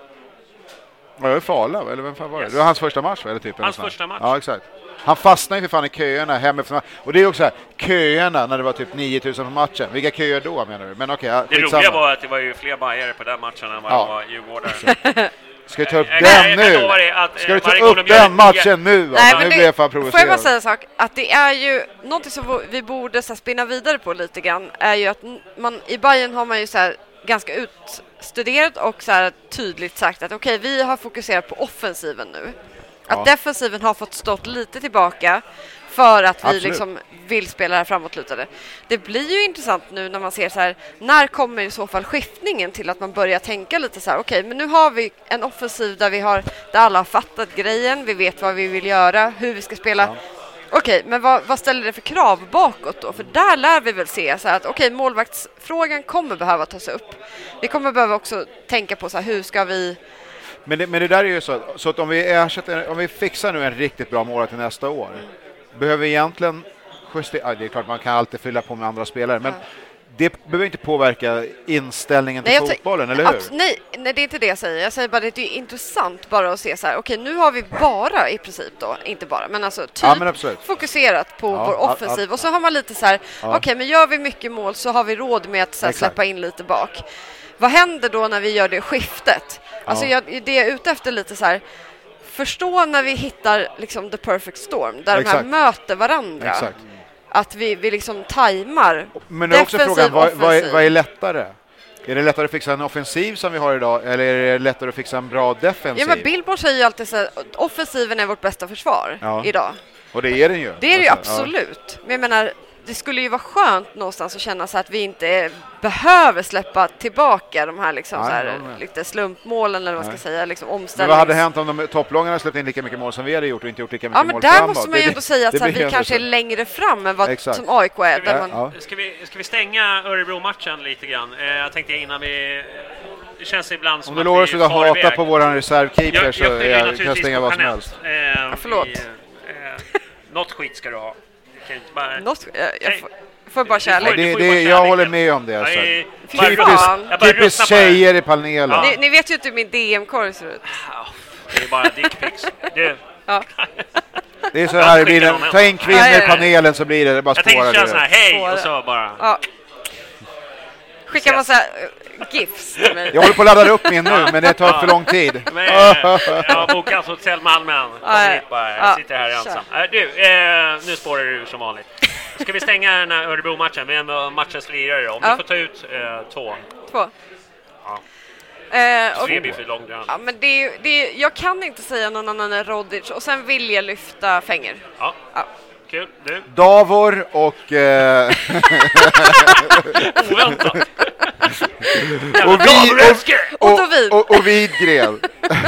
Speaker 4: Var det Fala, eller vem fan var det?
Speaker 6: Yes.
Speaker 4: Det var hans första match, eller typ?
Speaker 6: Hans första match.
Speaker 4: Ja, exakt. Han fastnade ju för fan i köerna hemifrån. Och det är också så här, köerna när det var typ nio tusen på matchen. Vilka köer då, menar du? Men okej,
Speaker 6: okay, det roliga var att det var ju fler bajare på den matchen än vad ja. det var Djurgårdare.
Speaker 4: Ska vi ta upp
Speaker 6: jag,
Speaker 4: den
Speaker 6: jag,
Speaker 4: nu?
Speaker 6: jag att,
Speaker 4: Ska vi ta upp den matchen nu?
Speaker 5: Nej, men
Speaker 4: nu
Speaker 5: det,
Speaker 4: blir jag fan provocerad.
Speaker 5: Får jag bara säga en sak? Att det är ju någonting som vi borde så här, spinna vidare på lite grann. Är ju att man, i Bayern har man ju så här, ganska utstuderat och så här, tydligt sagt att okej, okay, vi har fokuserat på offensiven nu. Att ja. defensiven har fått stått lite tillbaka för att vi liksom vill spela här framåtlutade. Det blir ju intressant nu när man ser så här, när kommer i så fall skiftningen till att man börjar tänka lite så här, okej, okay, men nu har vi en offensiv där vi har, där alla har fattat grejen, vi vet vad vi vill göra, hur vi ska spela. Ja. Okej, okay, men vad, vad ställer det för krav bakåt då? För där lär vi väl se så här att okej, okay, målvaktsfrågan kommer behöva tas upp. Vi kommer behöva också tänka på så här, hur ska vi...
Speaker 4: Men det, men det där är ju så, så att om vi, ersätter, om vi fixar nu en riktigt bra mål till nästa år, mm. behöver vi egentligen justera, det är klart man kan alltid fylla på med andra spelare, men mm. det behöver inte påverka inställningen till nej, fotbollen, eller hur?
Speaker 5: Abs- nej, nej, det är inte det jag säger. Jag säger bara att det är intressant bara att se så här, okej, nu har vi bara i princip då, inte bara, men alltså typ
Speaker 4: ja, men
Speaker 5: fokuserat på ja, vår offensiv. Ja, ja. Och så har man lite så här, ja. okej, men gör vi mycket mål så har vi råd med att så här, släppa in lite bak. Vad händer då när vi gör det skiftet? Alltså
Speaker 4: ja.
Speaker 5: jag, det är ute efter lite så här, förstå när vi hittar liksom the perfect storm, där Exakt. de här möter varandra.
Speaker 4: Exakt.
Speaker 5: Att vi, vi liksom tajmar.
Speaker 4: Men det är också frågan, vad, vad, är, vad är lättare? Är det lättare att fixa en offensiv som vi har idag, eller är det lättare att fixa en bra defensiv?
Speaker 5: Ja, men Billborn säger ju alltid så här, offensiven är vårt bästa försvar ja. idag.
Speaker 4: Och det är den ju.
Speaker 5: Det är det ju absolut. Ja. Men jag menar, det skulle ju vara skönt någonstans att känna så att vi inte behöver släppa tillbaka de här, liksom, nej, så här nej. lite slumpmålen eller vad man ska säga, liksom omställnings... Men
Speaker 4: vad hade hänt om de topplångarna släppt in lika mycket mål som vi hade gjort och inte gjort lika mycket
Speaker 5: ja, men
Speaker 4: mål
Speaker 5: där
Speaker 4: framåt?
Speaker 5: måste man ju ändå säga att det, så här, vi kanske är längre fram än vad Exakt. som A I K är.
Speaker 6: Ska vi,
Speaker 5: man...
Speaker 6: ja. ska, vi, ska vi stänga Örebro-matchen lite grann? Eh, jag tänkte innan vi... Det känns ibland som
Speaker 4: om du lovar att sluta hata
Speaker 6: iväg.
Speaker 4: på våran reservkeeper jag, så jag, jag, jag kan stänga vad som helst.
Speaker 6: Eh,
Speaker 5: ja, förlåt.
Speaker 6: I, eh, något skit ska du ha. Kan inte bara...
Speaker 5: Något, jag, jag får, får bara kärlek.
Speaker 4: Det, det, det, jag håller med om det. Alltså. Typiskt typisk tjejer i panelen.
Speaker 5: Ja. Ni, ni vet ju inte hur min D M-korg ser ut.
Speaker 6: Det är bara dickpics. Det...
Speaker 5: Ja.
Speaker 4: Det är så här, blir det, ta in kvinnor i panelen så blir det, det bara
Speaker 6: jag tänkte köra så här, hej, och så bara...
Speaker 5: Ja. Skickar man så här gifs till mig.
Speaker 4: Jag håller på att ladda upp min nu, men det tar ja. för lång tid.
Speaker 6: Men, jag har bokat hotell Malmön. Kom hit bara, jag sitter här ensam. Äh, du, eh, nu spårar du som vanligt. Ska vi stänga den här Örebro-matchen? Vi är matchens lirare. Om ja. vi får ta ut eh, två.
Speaker 5: Två.
Speaker 6: Ja.
Speaker 5: Eh, och,
Speaker 6: Tre blir för långt.
Speaker 5: Ja, men det, det, jag kan inte säga någon annan än Rodic. Och sen vill jag lyfta Fänger.
Speaker 6: Ja. ja. Kul. Du?
Speaker 4: Davor och... Eh...
Speaker 6: Oväntat.
Speaker 4: och, vi, och, och, och, och, och Widgren.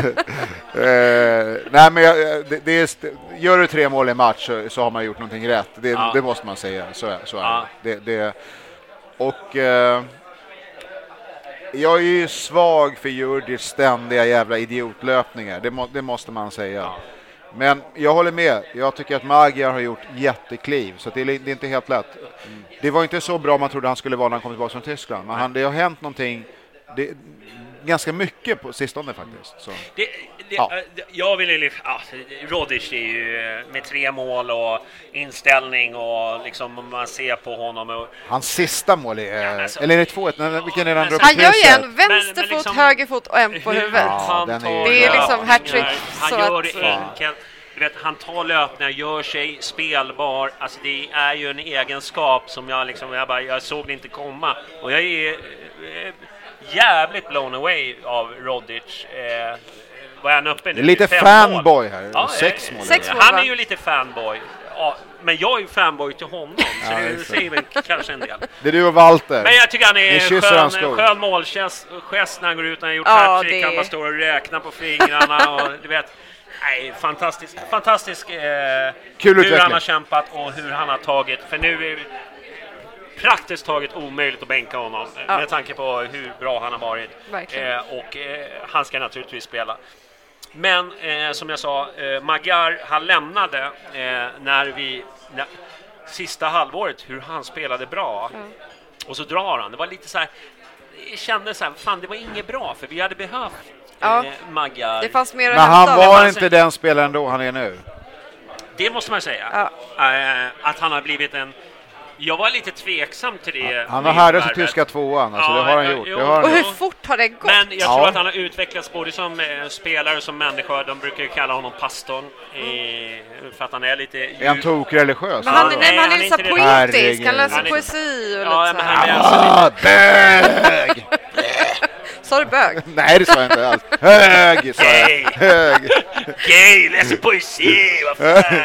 Speaker 4: eh, nej, men jag, det, det är, gör du tre mål i match så, så har man gjort någonting rätt. Det, ja. det måste man säga. Så, så är ja. det. det. Och eh, jag är ju svag för Djurdjic ständiga jävla idiotlöpningar. Det, må, det måste man säga. Ja. Men jag håller med. Jag tycker att Magyar har gjort jättekliv. Så det är, det är inte helt lätt. Mm. Det var inte så bra man trodde han skulle vara när han kom tillbaka från Tyskland. Men han, det har hänt någonting det, ganska mycket på sistone faktiskt. Så.
Speaker 6: Det, det, ja. Jag vill ju ja, Rodic är ju med tre mål och inställning och liksom man ser på honom. Och,
Speaker 4: hans sista mål är... Ja, alltså, eller är det två ett? Nej, vilken är den?
Speaker 5: Han gör ju en vänsterfot, liksom, högerfot och en på huvudet. Ja,
Speaker 6: den är,
Speaker 5: det är liksom hattrick.
Speaker 6: Han gör det enkelt. Du vet, han tar löpningar, gör sig spelbar. Alltså det är ju en egenskap som jag liksom, jag bara, jag såg det inte komma. Och jag är eh, jävligt blown away av Rodic. Eh, var han uppe nu?
Speaker 4: Lite fanboy här. Ja, sex mål.
Speaker 5: Sex mål.
Speaker 6: Han är ju lite fanboy. Ja, men jag är ju fanboy till honom. Så ja, det säger väl kanske en del.
Speaker 4: Det är du och Walter.
Speaker 6: Men jag tycker han är skön, skön målgest när han går ut. Han har gjort ja, hattrick. Det... Han bara står och räknar på fingrarna. Och, du vet, Nej, fantastisk, fantastisk eh,
Speaker 4: Kul
Speaker 6: hur
Speaker 4: utveckling.
Speaker 6: han har kämpat och hur han har tagit, för nu är det praktiskt taget omöjligt att bänka honom
Speaker 5: Ja.
Speaker 6: med tanke på hur bra han har varit.
Speaker 5: Verkligen.
Speaker 6: Eh, och eh, han ska naturligtvis spela. Men eh, som jag sa, eh, Magyar, han lämnade eh, när vi när, sista halvåret hur han spelade bra.
Speaker 5: Ja.
Speaker 6: Och så drar han. Det var lite så här, jag kände så här, fan det var inget bra för vi hade behövt
Speaker 5: Ja.
Speaker 6: eh, Magyar.
Speaker 5: Det fanns mer att
Speaker 4: Men
Speaker 5: hämta
Speaker 4: han
Speaker 5: av.
Speaker 4: var
Speaker 6: det.
Speaker 4: inte den spelaren då han är nu.
Speaker 6: Det måste man säga.
Speaker 5: Ja.
Speaker 6: Eh, att han har blivit en... Jag var lite tveksam till det.
Speaker 4: Han har härdat sig tyska tvåan, alltså,
Speaker 6: Ja,
Speaker 4: det har han
Speaker 6: ja,
Speaker 4: gjort.
Speaker 6: jo.
Speaker 4: Det har han
Speaker 5: Och hur
Speaker 4: gjort.
Speaker 5: fort har det gått?
Speaker 6: Men jag
Speaker 4: Ja.
Speaker 6: tror att han har utvecklats både som eh, spelare och som människa. De brukar ju kalla honom pastorn eh, för att han är lite...
Speaker 4: Är han tokreligiös?
Speaker 5: Men han,
Speaker 6: Ja,
Speaker 5: nej, men han
Speaker 6: han
Speaker 5: är
Speaker 6: är
Speaker 5: ju så
Speaker 6: inte det.
Speaker 5: poetisk. Han läser
Speaker 6: Han är-
Speaker 5: poesi och
Speaker 6: Ja,
Speaker 5: lite
Speaker 6: men
Speaker 5: så
Speaker 6: han
Speaker 5: här.
Speaker 6: läser lite...
Speaker 4: Ah, bög!
Speaker 5: Sa du bög?
Speaker 4: Nej, det sa jag inte alls. Hög, sa jag.
Speaker 6: Hej.
Speaker 4: Hög.
Speaker 6: Gay, läser poesi, vad fan.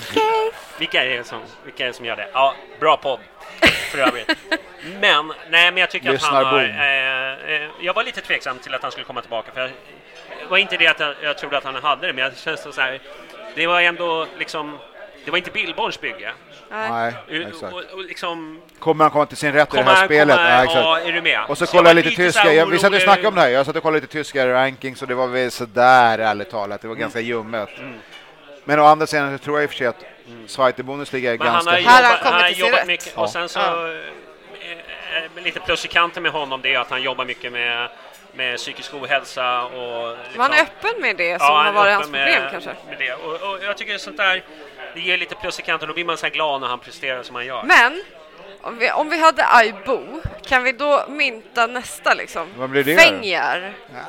Speaker 6: Vilka är det som, vilka är det som gör det? Ja, bra podd för övrigt. Men, nej, men jag tycker att han har... Eh, eh, jag var lite tveksam till att han skulle komma tillbaka. För jag, det var inte det att jag, jag trodde att han hade det, men jag känns så här... Det var ändå liksom... Det var inte Billborns bygge.
Speaker 4: Nej,
Speaker 6: U-
Speaker 4: exakt.
Speaker 6: och, och liksom...
Speaker 4: Kommer han komma till sin rätt i det
Speaker 6: Kommer-
Speaker 4: här spelet?
Speaker 6: kommer-
Speaker 4: Ja, exakt.
Speaker 6: ja, är du med?
Speaker 4: Och så
Speaker 6: Så
Speaker 4: kollar
Speaker 6: jag
Speaker 4: jag
Speaker 6: var
Speaker 4: lite
Speaker 6: lite så
Speaker 4: tyska.
Speaker 6: här
Speaker 4: Jag, vi satt och
Speaker 6: orolig.
Speaker 4: snackade om det här. Jag satt och kollade lite tyska rankings och det var väl sådär ärligt talat. Det var ganska ljummet.
Speaker 6: Mm.
Speaker 4: Men å andra sidan så tror jag i och för sig att Zweite Bundesliga är
Speaker 6: Men han
Speaker 4: ganska...
Speaker 6: har
Speaker 5: Här har
Speaker 6: jobbat,
Speaker 5: han kommit
Speaker 6: han har
Speaker 5: till sin
Speaker 6: jobbat
Speaker 5: rätt.
Speaker 6: mycket.
Speaker 4: Ja.
Speaker 6: Och sen så...
Speaker 5: Ja.
Speaker 6: eh, eh, lite plus i kanten med honom, det är att han jobbar mycket med, med psykisk ohälsa och... Liksom,
Speaker 5: Man är öppen med det som
Speaker 6: Ja,
Speaker 5: har
Speaker 6: han är
Speaker 5: varit
Speaker 6: öppen
Speaker 5: hans problem
Speaker 6: med,
Speaker 5: kanske.
Speaker 6: med det. Och, och jag tycker sånt där, det ger lite plus i kanten. Då blir man så här glad när han presterar som han gör.
Speaker 5: Men om vi, om vi hade Aibo, kan vi då mynta nästa liksom?
Speaker 4: Vad blir det?
Speaker 5: Fengar.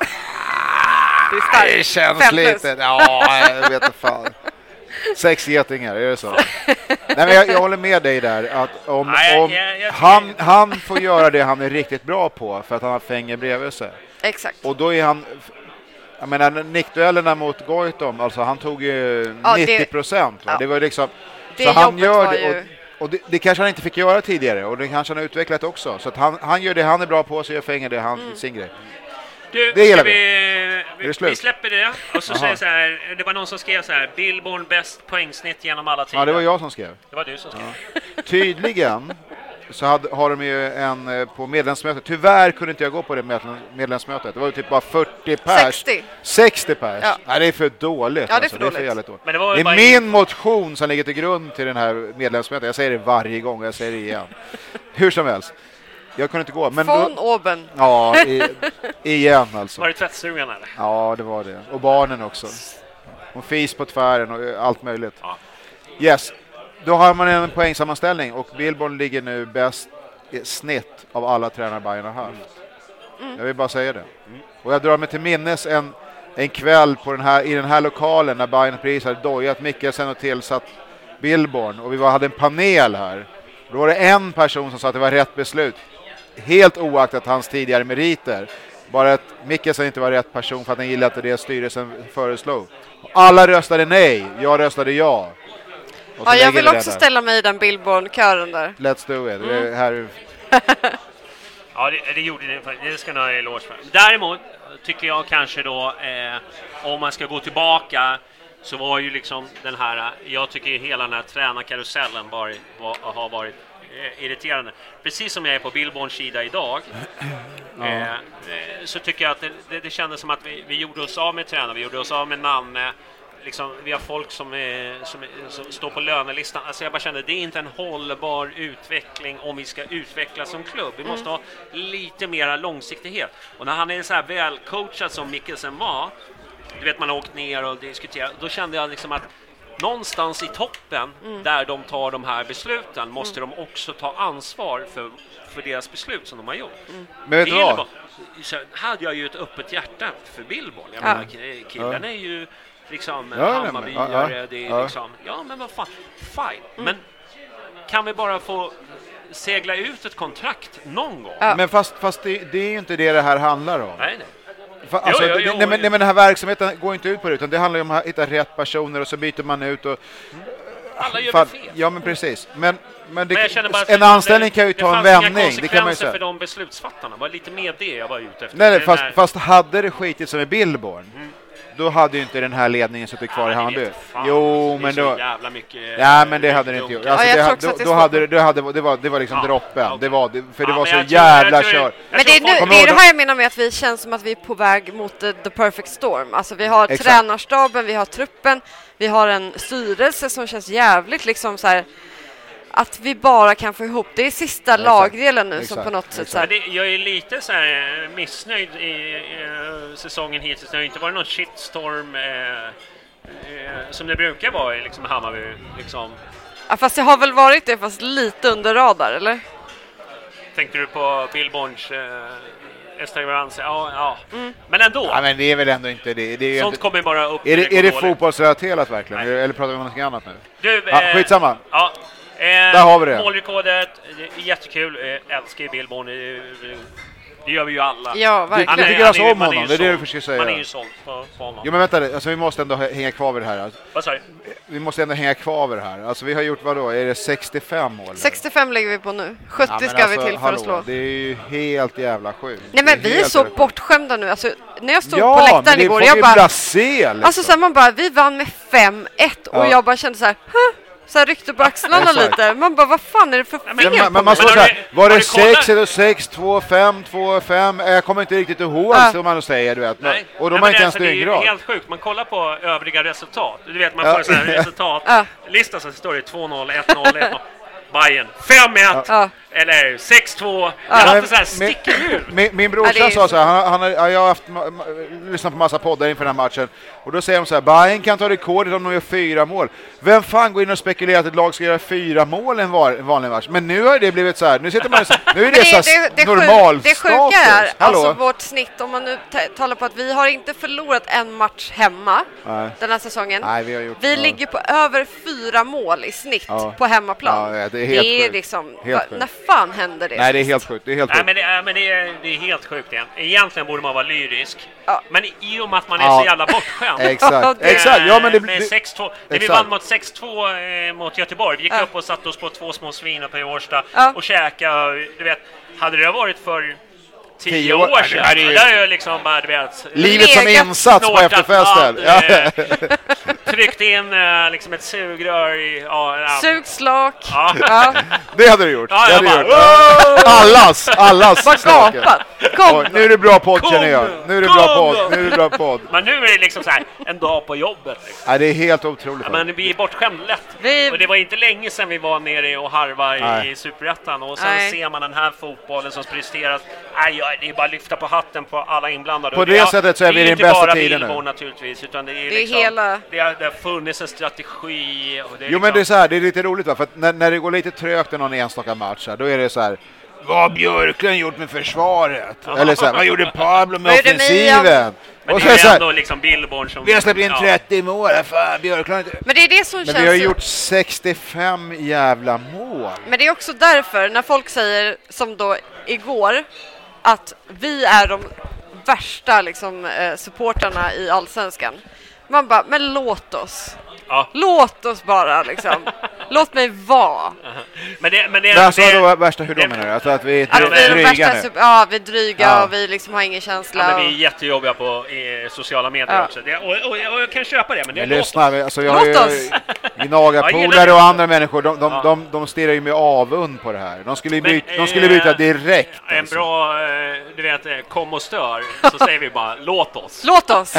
Speaker 5: Det är starkt.
Speaker 4: Det känns
Speaker 5: Fem plus.
Speaker 4: lite... Ja, jag vet inte fan. Sex getingar, är det så? Nej, men jag, jag håller med dig där. Att om,
Speaker 6: Nej,
Speaker 4: om
Speaker 6: jag- jag-
Speaker 4: han, han får göra det han är riktigt bra på för att han har Fenger bredvid sig.
Speaker 5: Exakt.
Speaker 4: Och då är han... Jag menar, nickduellerna mot Goitom, alltså han tog ju
Speaker 5: Ja, det-
Speaker 4: nittio procent. Va?
Speaker 5: ja.
Speaker 4: Det var liksom...
Speaker 5: Det
Speaker 4: så han
Speaker 5: jobbet
Speaker 4: gör
Speaker 5: var
Speaker 4: det,
Speaker 5: ju-
Speaker 4: och, och det, det kanske han inte fick göra tidigare. Och det kanske han har utvecklat också. Så att han, han gör det han är bra på, så gör Fenger det han
Speaker 5: Mm.
Speaker 4: sin grej.
Speaker 6: Du,
Speaker 4: Det gillar
Speaker 6: ska
Speaker 4: vi.
Speaker 6: vi,
Speaker 4: det
Speaker 6: vi,
Speaker 4: slut?
Speaker 6: vi släpper det. Och så
Speaker 4: Jaha.
Speaker 6: säger så här, det var någon som skrev så här, Billborn bäst poängsnitt genom alla tider.
Speaker 4: Ja, det var jag som skrev.
Speaker 6: Det var du som skrev.
Speaker 4: Tydligen så hade, har de ju en eh, på medlemsmötet. Tyvärr kunde inte jag gå på det medlem- medlemsmötet. Det var ju typ bara fyrtio pers.
Speaker 5: sextio.
Speaker 4: sextio pers.
Speaker 5: Ja.
Speaker 4: Nej, det är för dåligt.
Speaker 5: Ja, det är
Speaker 4: alltså.
Speaker 5: för dåligt.
Speaker 4: jävligt dåligt.
Speaker 6: Men det var
Speaker 4: Det
Speaker 6: ju
Speaker 4: är
Speaker 6: bara
Speaker 4: min motion som ligger till grund till den här medlemsmötet. Jag säger det varje gång, jag säger det igen. Hur som helst. Jag kunde inte gå. Men
Speaker 5: Von
Speaker 4: då,
Speaker 5: oben.
Speaker 4: ja, i, igen alltså.
Speaker 6: Var det tvättstugan eller?
Speaker 4: Ja, det var det. Och barnen också. Och fis på tvären och allt möjligt.
Speaker 6: Ja.
Speaker 4: Yes. Då har man en poängsammanställning och Billborn ligger nu bäst i snitt av alla tränare Bayern har haft. Jag vill bara säga det. Och jag drar mig till minnes en, en kväll på den här, i den här lokalen när Bayern pris hade dojat Mikkelsen och tillsatt Billborn. Och vi var, hade en panel här. Då var det en person som sa att det var rätt beslut. Helt oaktat hans tidigare meriter. Bara att Mikkelsen inte var rätt person för att han gillade det styrelsen föreslog. Alla röstade nej. Jag röstade ja. Och så
Speaker 5: Ja, jag
Speaker 4: lägger
Speaker 5: vill
Speaker 4: vi det
Speaker 5: också
Speaker 4: där.
Speaker 5: ställa mig i den Billborn-kören där.
Speaker 4: Let's do it. Det är här.
Speaker 6: Ja, det, det gjorde det. Det ska ni ha en eloge för. Däremot tycker jag kanske då, eh, om man ska gå tillbaka, så var ju liksom den här, jag tycker hela den här tränarkarusellen var, var, har varit eh, irriterande. Precis som jag är på Billborns sida idag, eh, eh, så tycker jag att det, det, det kändes som att vi, vi gjorde oss av med tränare, vi gjorde oss av med Nanne. Liksom, vi har folk som, är, som, är, som står på lönelistan. Alltså jag bara kände, det är inte en hållbar utveckling om vi ska utvecklas som klubb. Vi måste ha lite mera långsiktighet. Och när han är så här välcoachad som Mikkelsen var, du vet, man har åkt ner och diskuterat, då kände jag liksom att någonstans i toppen, där de tar de här besluten, måste de också ta ansvar för, för deras beslut som de har gjort.
Speaker 4: Men vet du
Speaker 6: Billborn,
Speaker 4: vad?
Speaker 6: så hade jag ju ett öppet hjärta för Billborn. Jag
Speaker 5: Ja.
Speaker 6: menar, killen är ju liksom
Speaker 4: Ja,
Speaker 6: Hammarbyare,
Speaker 4: ja, ja,
Speaker 6: det är
Speaker 4: ja.
Speaker 6: liksom, ja men vad fan, fine. Men kan vi bara få segla ut ett kontrakt någon gång?
Speaker 5: Ja.
Speaker 4: Men fast, fast det, det är ju inte det det här handlar om.
Speaker 6: Nej, nej.
Speaker 4: Fa, alltså,
Speaker 6: Jo, jo,
Speaker 4: det-
Speaker 6: jo.
Speaker 4: nej, men, nej, men den här verksamheten går inte ut på det, utan det handlar ju om att hitta rätt personer och så byter man ut och...
Speaker 6: Alla gör
Speaker 4: Fan,
Speaker 6: det fel.
Speaker 4: ja, men precis. Men, men, det,
Speaker 6: Men jag känner bara att
Speaker 4: en
Speaker 6: det-
Speaker 4: anställning kan ju
Speaker 6: det
Speaker 4: ta en
Speaker 6: fanns inga
Speaker 4: vändning, det kan man ju
Speaker 6: konsekvenser
Speaker 4: säga.
Speaker 6: för de beslutsfattarna. Det var lite mer det jag var ute efter.
Speaker 4: Nej, nej
Speaker 6: Det
Speaker 4: fast,
Speaker 6: där-
Speaker 4: fast hade det skitit som i Billborn, då hade ju inte den här ledningen suttit kvar
Speaker 6: ja,
Speaker 4: i Hammarby.
Speaker 6: Fan,
Speaker 4: jo, men då...
Speaker 6: jävla mycket...
Speaker 4: Ja, men det hade det inte gjort. Alltså,
Speaker 5: ja,
Speaker 4: det,
Speaker 5: ha,
Speaker 4: då, då hade det, hade, det, var, det var liksom
Speaker 6: ja,
Speaker 4: droppen.
Speaker 6: okay.
Speaker 4: Det var, det, för det
Speaker 6: ja,
Speaker 4: var så
Speaker 6: tror,
Speaker 4: jävla
Speaker 6: tror,
Speaker 4: kör.
Speaker 5: Men det är, nu, det är det här jag menar med att vi känns som att vi är på väg mot the, the perfect storm. Alltså vi har Exakt. tränarstaben, vi har truppen, vi har en styrelse som känns jävligt liksom så här... Att vi bara kan få ihop. Det är sista Exakt. lagdelen nu Exakt. som på något sätt så här.
Speaker 6: Det, jag är lite så här missnöjd i, i säsongen hittills. Det har inte varit någon shitstorm eh, eh, som det brukar vara i liksom Hammarby. Liksom.
Speaker 5: Ja, fast det har väl varit det, fast lite under radar, eller?
Speaker 6: Tänkte du på Billborns eh, Instagram? Ja, ja. Mm. Men ändå.
Speaker 4: Ja, men det är väl ändå inte det. det är
Speaker 6: Sånt
Speaker 4: inte...
Speaker 6: kommer bara upp.
Speaker 4: Är det, är det fotbollsrelaterat verkligen? Nej. Eller pratar vi om något annat nu?
Speaker 6: Du,
Speaker 4: ja,
Speaker 6: eh,
Speaker 4: skitsamma.
Speaker 6: Ja. Eh,
Speaker 4: Där har vi det.
Speaker 6: Målrekordet, jättekul. Eh, älskar ju Billborn. Det, det gör vi ju alla.
Speaker 5: Ja, verkligen.
Speaker 4: Du tycker alltså om honom, det är det du försöker säga.
Speaker 6: Man är ju såld på, på honom.
Speaker 4: Jo, men vänta, alltså, vi måste ändå hänga kvar vid det här. Alltså.
Speaker 6: Vad sa du?
Speaker 4: Vi måste ändå hänga kvar vid det här. Alltså vi har gjort vad då? Är det sextiofem mål?
Speaker 5: sextiofem lägger vi på nu. sjuttio ja, ska alltså, vi till för
Speaker 4: hallå,
Speaker 5: att slå.
Speaker 4: Det är ju helt jävla sjukt.
Speaker 5: Nej, men vi är så bortskämda nu. Alltså, när jag stod
Speaker 4: ja,
Speaker 5: på läktaren igår, jag bara... Se, liksom. Alltså så här, man bara, vi vann med fem ett och ja. jag bara kände så här, huh? Så här ryckte på axlarna lite. Man bara, vad fan är det för fel
Speaker 4: men,
Speaker 5: på
Speaker 4: man, man så här, var det sex eller sex, två, fem, två, fem? Jag kommer inte riktigt ihåg ja. som man säger, du vet. Nej. Och de har inte ens
Speaker 6: det är
Speaker 4: grad.
Speaker 6: helt sjukt. Man kollar på övriga resultat. Du vet, man får ja. en sån här resultatlista så står det två noll, ett noll, ett noll. Bayern fem ett ja. eller sex två. Ja. Jag har så här sticker ur.
Speaker 4: Min, min brorsa ja, sa så här, han, han, han, jag har haft lyssnat på massa poddar inför den här matchen och då säger de så här, Bayern kan ta rekordet om de gör fyra mål. Vem fan går in och spekulerar att ett lag ska göra fyra mål en, var, en vanlig match? Men nu har det blivit så här, nu sitter man så, nu är det, det så här det, det, normal
Speaker 5: det sjuka är, alltså vårt snitt, om man nu t- talar på att vi har inte förlorat en match hemma Nej. den här säsongen.
Speaker 4: Nej, vi har gjort,
Speaker 5: vi
Speaker 4: ja.
Speaker 5: ligger på över fyra mål i snitt ja. på hemmaplan.
Speaker 4: Ja, det är helt
Speaker 5: det är
Speaker 4: sjukt.
Speaker 5: Liksom,
Speaker 4: helt
Speaker 5: va, när fan händer det?
Speaker 4: Nej, det är helt sjukt. Det är helt
Speaker 6: Nej,
Speaker 4: sjukt.
Speaker 6: men, det är, men det, är, det är helt sjukt igen. Egentligen borde man vara lyrisk.
Speaker 5: Ja.
Speaker 6: Men i och med att man är
Speaker 4: ja.
Speaker 6: så jävla bortskämd.
Speaker 4: Exakt. Exakt. Ja, men det blir
Speaker 6: sex två. När vi vann mot sex två eh, mot Göteborg. Vi gick ja. upp och satt oss på två små svin uppe i Årsta ja. och käka. Du vet, hade det varit för tio, tio år, år sedan. Det är ju... Där är liksom bara, du vet,
Speaker 4: livet som insats på efterfesten.
Speaker 6: Ja. Tryckt in uh, liksom ett sugrör i... Ja, ja.
Speaker 5: Sugslak.
Speaker 6: Ja.
Speaker 5: Ja.
Speaker 4: Det hade du gjort.
Speaker 6: Ja,
Speaker 4: det hade
Speaker 6: bara,
Speaker 4: gjort. Allas, allas.
Speaker 5: Vad gapat.
Speaker 4: Kom. Nu är det bra podd, känner jag. Nu är det bra podd. Nu är det bra podd.
Speaker 6: Men nu är det liksom så här, en dag på jobbet. Liksom.
Speaker 4: Ja, det är helt otroligt.
Speaker 6: Ja, men vi är bortskämda lätt. Vi... Och det var inte länge sedan vi var nere och harva i, i Superettan. Och sen Nej. ser man den här fotbollen som presteras. Nej, det är bara att lyfta på hatten på alla inblandade.
Speaker 4: På det, det sättet så är vi i den bästa tiden nu.
Speaker 6: Naturligtvis, utan det är,
Speaker 5: det är
Speaker 6: liksom,
Speaker 5: hela...
Speaker 6: Det har, det har funnits en strategi. Och det är
Speaker 4: jo,
Speaker 6: liksom...
Speaker 4: men det är så här, det är lite roligt va? För att när, när det går lite trögt i någon enstaka match här, då är det så här, vad har Björklund gjort med försvaret? Aha. Eller så här, vad gjorde Pablo med offensiven?
Speaker 6: Men
Speaker 4: och
Speaker 6: det är
Speaker 4: så
Speaker 6: ändå liksom Billborn som...
Speaker 4: Vi har släppt in ja. trettio mål, fan, Björklund.
Speaker 5: Men det är det som
Speaker 4: men
Speaker 5: känns...
Speaker 4: vi har gjort sextiofem jävla mål.
Speaker 5: Men det är också därför, när folk säger, som då igår, att vi är de värsta liksom, eh, supportarna i Allsvenskan. Man bara, men låt oss. Ja. Låt oss bara liksom. Låt mig vara.
Speaker 6: Men det, men det,
Speaker 4: det alltså
Speaker 6: det,
Speaker 4: då värsta hur de menar det? Alltså att vi är
Speaker 5: alltså,
Speaker 4: dryga, dryga
Speaker 5: nu. Ja, vi är dryga ja. och vi liksom har ingen känsla.
Speaker 6: Ja, men vi är jättejobbiga på i sociala medier ja. också. Det, och, och, och jag kan köpa det, men det
Speaker 4: men
Speaker 6: låt
Speaker 4: lyssna,
Speaker 6: oss.
Speaker 4: Alltså, jag
Speaker 5: låt
Speaker 4: har
Speaker 5: oss.
Speaker 4: Gnagarpolare och andra människor, de, de, ja. de, de, de stirrar ju med avund på det här. De skulle, men, byta, de skulle byta direkt.
Speaker 6: En alltså. bra, du vet, kom och stör. Så säger vi bara, låt oss.
Speaker 5: Låt oss.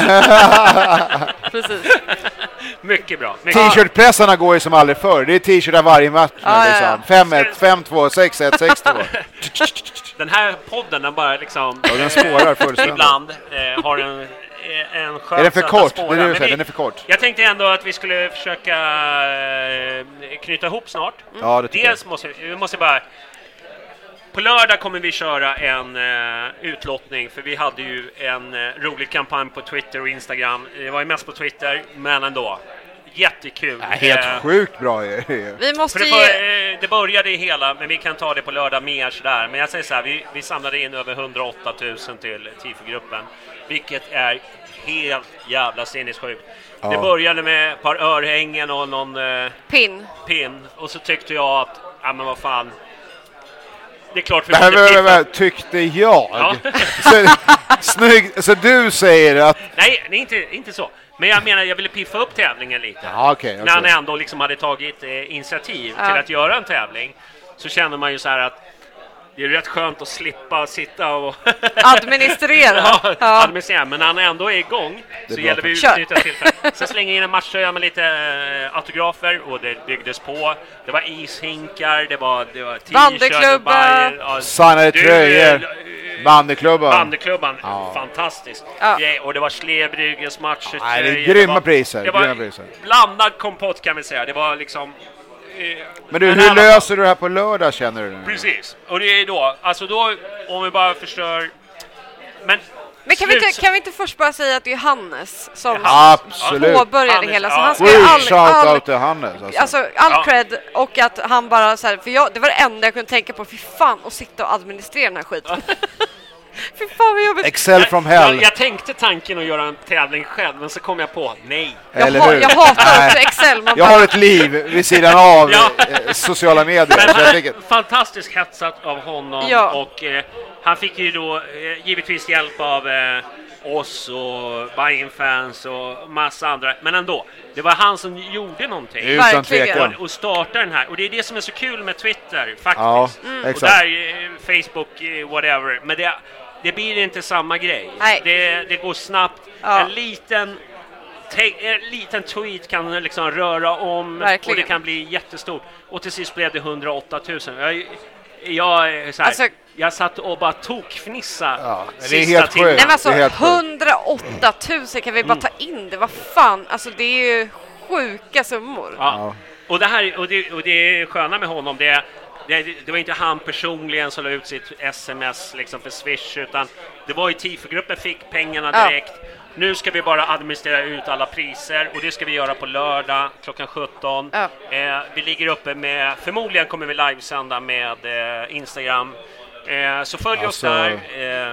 Speaker 5: Precis.
Speaker 6: Mycket bra.
Speaker 4: T-shirtpressarna går ju som aldrig förr. Det är t-shirtar varje match.
Speaker 5: Ah,
Speaker 4: liksom.
Speaker 5: ja.
Speaker 4: fem ett, fem två, sex ett, sex två.
Speaker 6: Den här podden, den bara liksom...
Speaker 4: Ja, den spårar fullständigt.
Speaker 6: Ibland eh, har en, en chans.
Speaker 4: Är den för kort?
Speaker 6: Det är
Speaker 4: det du säger, den är för kort.
Speaker 6: Jag tänkte ändå att vi skulle försöka eh, knyta ihop snart.
Speaker 4: Mm. Ja, det
Speaker 6: Dels måste vi måste bara... På lördag kommer vi köra en uh, utlottning, för vi hade ju en uh, rolig kampanj på Twitter och Instagram. Det var ju mest på Twitter, men ändå. Jättekul.
Speaker 4: Ja, helt uh, sjukt bra.
Speaker 5: Vi måste
Speaker 6: det,
Speaker 5: ge...
Speaker 6: för, uh, det började i hela, men vi kan ta det på lördag mer sådär. Men jag säger så här, vi, vi samlade in över hundraåtta tusen till tifogruppen, vilket är helt jävla sinnessjukt. Ja. Det började med ett par örhängen och någon uh,
Speaker 5: pin.
Speaker 6: pin. Och så tyckte jag att, ja men vad fan, det är klart för
Speaker 4: det här var, var, tyckte jag. Ja. så, snygg, så du säger att...
Speaker 6: Nej, nej inte, inte så. Men jag menar, jag ville piffa upp tävlingen lite.
Speaker 4: Ja, okay, okay.
Speaker 6: När han ändå liksom hade tagit eh, initiativ ja. till att göra en tävling, så känner man ju så här att det är rätt skönt att slippa sitta och
Speaker 5: administrera.
Speaker 6: ja, ja. administrera. Men när han ändå är igång
Speaker 4: det
Speaker 6: så
Speaker 4: är
Speaker 6: gäller vi att utnyttja tillfället. Sen slänger in en matchtröja med lite äh, autografer och det byggdes på. Det var ishinkar, det var, det var
Speaker 5: bandyklubbar,
Speaker 4: ja, signade tröjor, bandyklubban.
Speaker 6: Bandyklubban, ja. fantastiskt. Ja. Ja, och det var Slebryggens matcher.
Speaker 4: Nej, det är grymma
Speaker 6: det var,
Speaker 4: priser.
Speaker 6: Det var
Speaker 4: grymma priser.
Speaker 6: Blandad kompott kan vi säga. Det var liksom...
Speaker 4: Men du, hur men löser du det här på lördag, känner du?
Speaker 6: Precis, och det är då, alltså då, om vi bara förstör... Men,
Speaker 5: men kan, vi inte, kan vi inte först bara säga att det är Hannes som
Speaker 4: Absolut.
Speaker 5: påbörjade
Speaker 6: Hannes,
Speaker 5: hela, så
Speaker 6: ja.
Speaker 5: han ska ju all,
Speaker 4: shout
Speaker 5: all,
Speaker 4: out till Hannes. Alltså,
Speaker 5: alltså all
Speaker 6: ja.
Speaker 5: cred, och att han bara så här, för jag, det var det enda jag kunde tänka på, fy fan, och sitta och administrera den här skiten. Fy fan vad jobbigt.
Speaker 4: Excel from hell.
Speaker 6: Jag, jag tänkte tanken att göra en tävling själv, men så kom jag på, nej.
Speaker 4: Eller
Speaker 5: jag, ha,
Speaker 4: hur?
Speaker 5: jag hatar också Excel. Man
Speaker 4: jag
Speaker 5: bara...
Speaker 4: har ett liv vid sidan av ja. eh, sociala medier.
Speaker 6: Men, fantastiskt hetsat av honom ja. och eh, han fick ju då eh, givetvis hjälp av eh, oss och Bayern-fans och massa andra, men ändå, det var han som gjorde någonting.
Speaker 4: Utan tvekan.
Speaker 6: Och, och starta den här, och det är det som är så kul med Twitter faktiskt.
Speaker 4: Ja, mm.
Speaker 6: Och där, eh, Facebook, eh, whatever, men det Det blir inte samma grej. Det, det går snabbt. Ja. En liten te- en liten tweet kan liksom röra om. Verkligen. Och det kan bli jättestort. Och till sist blev det hundraåtta tusen. Jag, jag, så här, alltså, jag satt och bara tokfnissa. Ja,
Speaker 4: det är helt sjukt.
Speaker 5: Nej, men alltså, hundraåtta tusen kan vi bara ta in det. Vad fan? Alltså det är ju sjuka summor.
Speaker 6: Ja. Ja. Och det här och det, och det är sköna med honom, det är Det, det var inte han personligen som la ut sitt sms liksom för Swish, utan det var ju Tifo-gruppen fick pengarna direkt. Ja. Nu ska vi bara administrera ut alla priser, och det ska vi göra på lördag klockan sjutton. Ja. Eh, vi ligger uppe med, förmodligen kommer vi livesända med eh, Instagram. Eh, så följ alltså... oss där eh,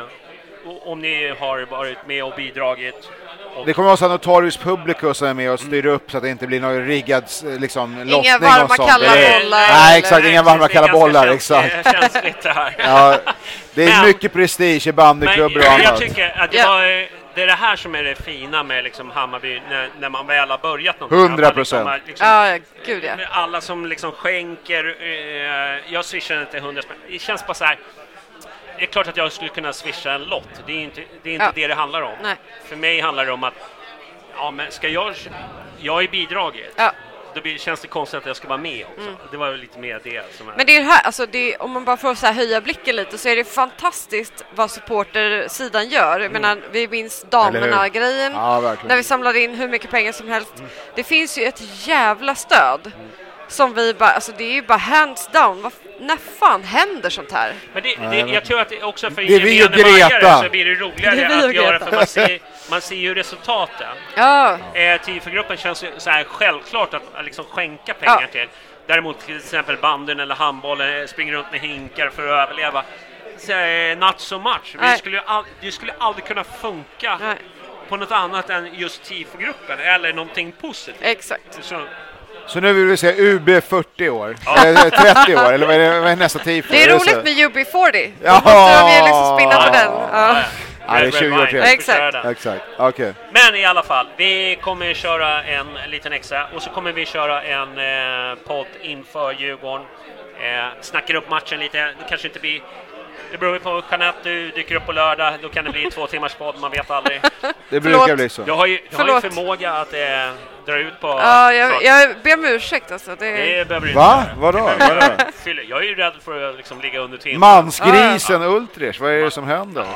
Speaker 6: om ni har varit med och bidragit.
Speaker 4: Det kommer vara så Notorious Publicus som är med och styr upp så att det inte blir någon riggad liksom, lottning.
Speaker 5: Inga varma kalla bollar.
Speaker 4: Nej, exakt. Inga varma kalla bollar. Exakt.
Speaker 6: Det känns lite här.
Speaker 4: Ja, det är men, mycket prestige i bandyklubbar och annat.
Speaker 6: Jag tycker att det, var, det är det här som är det fina med liksom Hammarby när, när man väl har börjat någonting.
Speaker 4: hundra procent.
Speaker 5: Liksom, liksom, ja, gud ja.
Speaker 6: Alla som liksom skänker, eh, jag swishar inte hundra spänn. Det känns bara så här. Det är klart att jag skulle kunna swisha en lott. Det är inte det, är inte ja. det det handlar om. Nej. För mig handlar det om att ja, men ska jag jag är bidraget. Ja. Då blir, känns det konstigt att jag ska vara med också. Mm. Det var lite mer det som är.
Speaker 5: Men det är här, alltså det, om man bara får så här höja blicken lite, så är det fantastiskt vad supportersidan gör. Jag mm. menar, vi minns damerna-grejen.
Speaker 4: Ja,
Speaker 5: när vi samlade in hur mycket pengar som helst. Mm. Det finns ju ett jävla stöd. Mm. Som vi bara, alltså det är ju bara hands down. Vad, när fan händer sånt här?
Speaker 6: Men det, det, jag tror att det också för
Speaker 4: det är vi och Greta
Speaker 6: så blir det roligare det att göra, för man ser, man ser ju resultaten.
Speaker 5: Ja.
Speaker 6: Eh, Tifo-gruppen känns så här självklart att, att liksom skänka pengar ja. till. Däremot till exempel banden eller handbollen springer runt med hinkar för att överleva. Så, eh, not so much. Vi skulle ju all, det skulle aldrig kunna funka Nej. på något annat än just Tifo-gruppen eller någonting positivt.
Speaker 5: Exakt.
Speaker 6: Så,
Speaker 4: Så nu vill vi se U B fyrtio år, ja. eller trettio år, eller vad är, det, vad är nästa tifo?
Speaker 5: Det är roligt med U B fyrtio.
Speaker 4: Ja,
Speaker 5: måste de ju liksom spinna på den. Ja.
Speaker 4: Ja, det är tjugo år till.
Speaker 5: Exakt.
Speaker 4: Exakt. Okay.
Speaker 6: Men i alla fall, vi kommer köra en liten extra, och så kommer vi köra en eh, podd inför Djurgården. Eh, snackar upp matchen lite, det kanske inte blir... Det beror på Jeanette, du dyker upp på lördag, då kan det bli två timmars podd, man vet aldrig.
Speaker 4: Det brukar bli så.
Speaker 6: Jag har ju, jag har ju förmåga att eh, dra ut på...
Speaker 5: Ja, jag, jag ber om ursäkt alltså. Det,
Speaker 6: det behöver du
Speaker 4: Va? Vadå? Vadå?
Speaker 6: Jag är ju rädd för att liksom ligga under timmen.
Speaker 4: Mansgrisen ja. Ultrich, vad är det som händer?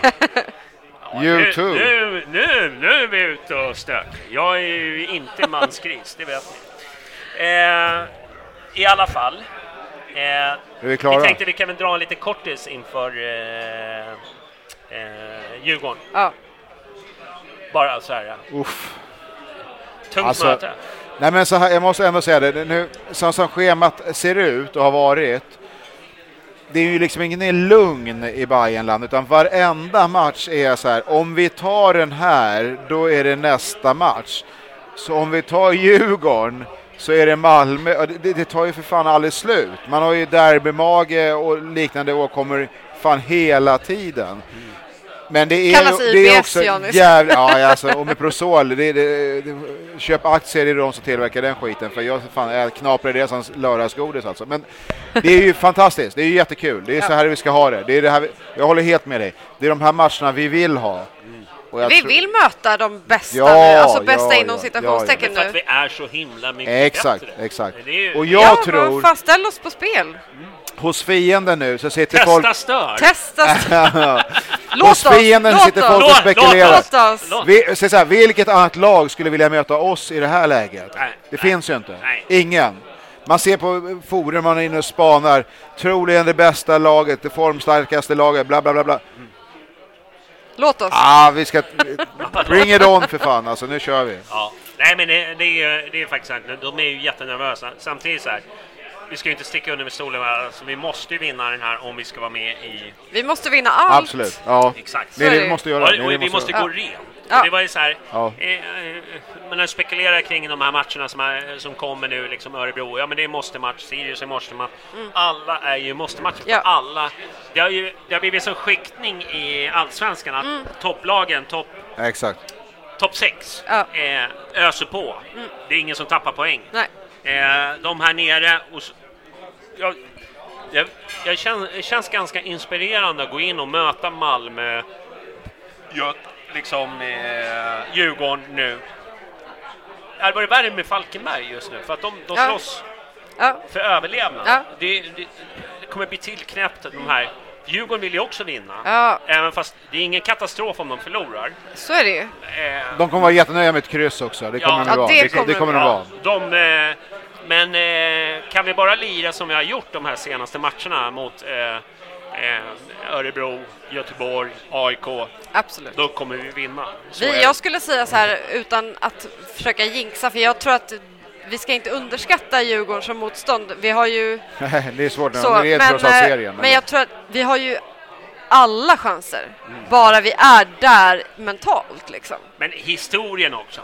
Speaker 6: Ja, YouTube. Nu, nu, nu, nu är vi ute och stök. Jag är ju inte mansgris, det vet ni. Eh, I alla fall... Eh,
Speaker 4: är vi klara?
Speaker 6: Vi tänkte vi kan väl dra en liten kortis inför eh, eh, Djurgården.
Speaker 5: Ja.
Speaker 6: Bara så här. Ja.
Speaker 4: Uff.
Speaker 6: Tungt
Speaker 4: alltså,
Speaker 6: möte.
Speaker 4: Nej, men så här, jag måste ändå säga det. Nu, så som schemat ser ut och har varit, det är ju liksom ingen lugn i Bayernland, utan varenda match är så här, om vi tar den här, då är det nästa match. Så om vi tar Djurgården, så är det Malmö. Det, det tar ju för fan aldrig slut. Man har ju derbymage och liknande och kommer fan hela tiden. Mm. Men det är,
Speaker 5: Kallas
Speaker 4: ju, det är också
Speaker 5: Janis.
Speaker 4: jävligt... Ja, alltså, och med Prosol, det, det, det, köp aktier i de som tillverkar den skiten. För jag, fan, jag knaprar det som lördagsgodis alltså. Men det är ju fantastiskt, det är ju jättekul. Det är ja. så här vi ska ha det. Det är det här vi, jag håller helt med dig. Det är de här matcherna vi vill ha. Mm.
Speaker 5: Vi vill möta de bästa
Speaker 4: ja,
Speaker 5: nu, alltså bästa
Speaker 4: ja,
Speaker 5: inom
Speaker 4: ja,
Speaker 5: citationstecken
Speaker 6: ja, ja.
Speaker 5: nu.
Speaker 6: För att vi är så himla mycket
Speaker 4: exakt,
Speaker 6: bättre.
Speaker 4: Exakt,
Speaker 6: ju...
Speaker 4: och jag
Speaker 5: ja,
Speaker 4: tror...
Speaker 5: fastställ oss på spel. Mm.
Speaker 4: Hos fienden nu så sitter
Speaker 6: Testa
Speaker 4: folk...
Speaker 6: stör.
Speaker 5: Testa stör.
Speaker 4: Låt Hos fienden
Speaker 5: låt
Speaker 4: sitter
Speaker 5: oss.
Speaker 4: folk och spekulerar.
Speaker 5: Låt oss. Låt.
Speaker 4: Vi, så här, vilket annat lag skulle vilja möta oss i det här läget?
Speaker 6: Nej,
Speaker 4: det
Speaker 6: nej,
Speaker 4: finns ju inte.
Speaker 6: Nej.
Speaker 4: Ingen. Man ser på forum, man är inne och spanar. Troligen det bästa laget, det formstarkaste laget, bla bla bla bla. Mm.
Speaker 5: Låt oss.
Speaker 4: Ah, vi ska... Bring it on för fan, alltså nu kör vi.
Speaker 6: Ja. Nej, men det, det, är, det är faktiskt sant. De är ju jättenervösa. Samtidigt så här, vi ska ju inte sticka under med stolen. Alltså, vi måste ju vinna den här om vi ska vara med i...
Speaker 5: Vi måste vinna allt.
Speaker 4: Absolut, ja.
Speaker 6: Exakt.
Speaker 4: Det är det vi måste göra.
Speaker 6: Och,
Speaker 4: det
Speaker 6: och
Speaker 4: vi
Speaker 6: vi måste,
Speaker 4: måste
Speaker 6: gå
Speaker 4: ja.
Speaker 6: rent.
Speaker 5: Ja.
Speaker 6: Det var ju så här...
Speaker 4: Ja.
Speaker 6: Eh, eh, man spekulerar kring de här matcherna som, är, som kommer nu, liksom Örebro. Ja, men det är måste-match. Sirius är måste-match. Mm. Alla är ju måste-matcher.
Speaker 5: Ja.
Speaker 6: Alla... Det har ju det har blivit en skiktning i allsvenskan. Att mm. topplagen, topp...
Speaker 4: Exakt.
Speaker 6: Topp sex
Speaker 5: ja.
Speaker 6: eh, öser på. Mm. Det är ingen som tappar poäng.
Speaker 5: Nej.
Speaker 6: Eh, de här nere... Och, jag, jag, jag känns, det känns ganska inspirerande att gå in och möta Malmö. Jag, liksom eh, Djurgården nu. Det var det värre med Falkenberg just nu. För att de, de
Speaker 5: ja.
Speaker 6: slåss
Speaker 5: ja.
Speaker 6: för överlevnad.
Speaker 5: Ja.
Speaker 6: Det, det, det kommer bli tillknäppt de här. Djurgården vill ju också vinna.
Speaker 5: Ja.
Speaker 6: Även fast det är ingen katastrof om de förlorar.
Speaker 5: Så är det ju.
Speaker 6: Eh,
Speaker 4: de kommer vara jättenöjda med ett kryss också. Det kommer
Speaker 5: ja,
Speaker 4: de vara.
Speaker 5: Det,
Speaker 4: det,
Speaker 5: kommer
Speaker 4: det kommer de
Speaker 6: ja,
Speaker 4: vara.
Speaker 6: De, eh, men eh, kan vi bara lira som vi har gjort de här senaste matcherna mot eh, eh, Örebro, Göteborg, A I K.
Speaker 5: Absolut.
Speaker 6: Då kommer vi vinna.
Speaker 5: Vi, jag skulle säga så här utan att försöka jinxa, för jag tror att vi ska inte underskatta Djurgården som motstånd. Vi har ju...
Speaker 4: det är svårt när
Speaker 5: så,
Speaker 4: de är
Speaker 5: men,
Speaker 4: serien.
Speaker 5: Men jag tror att vi har ju alla chanser. Mm. Bara vi är där mentalt liksom.
Speaker 6: Men historien också.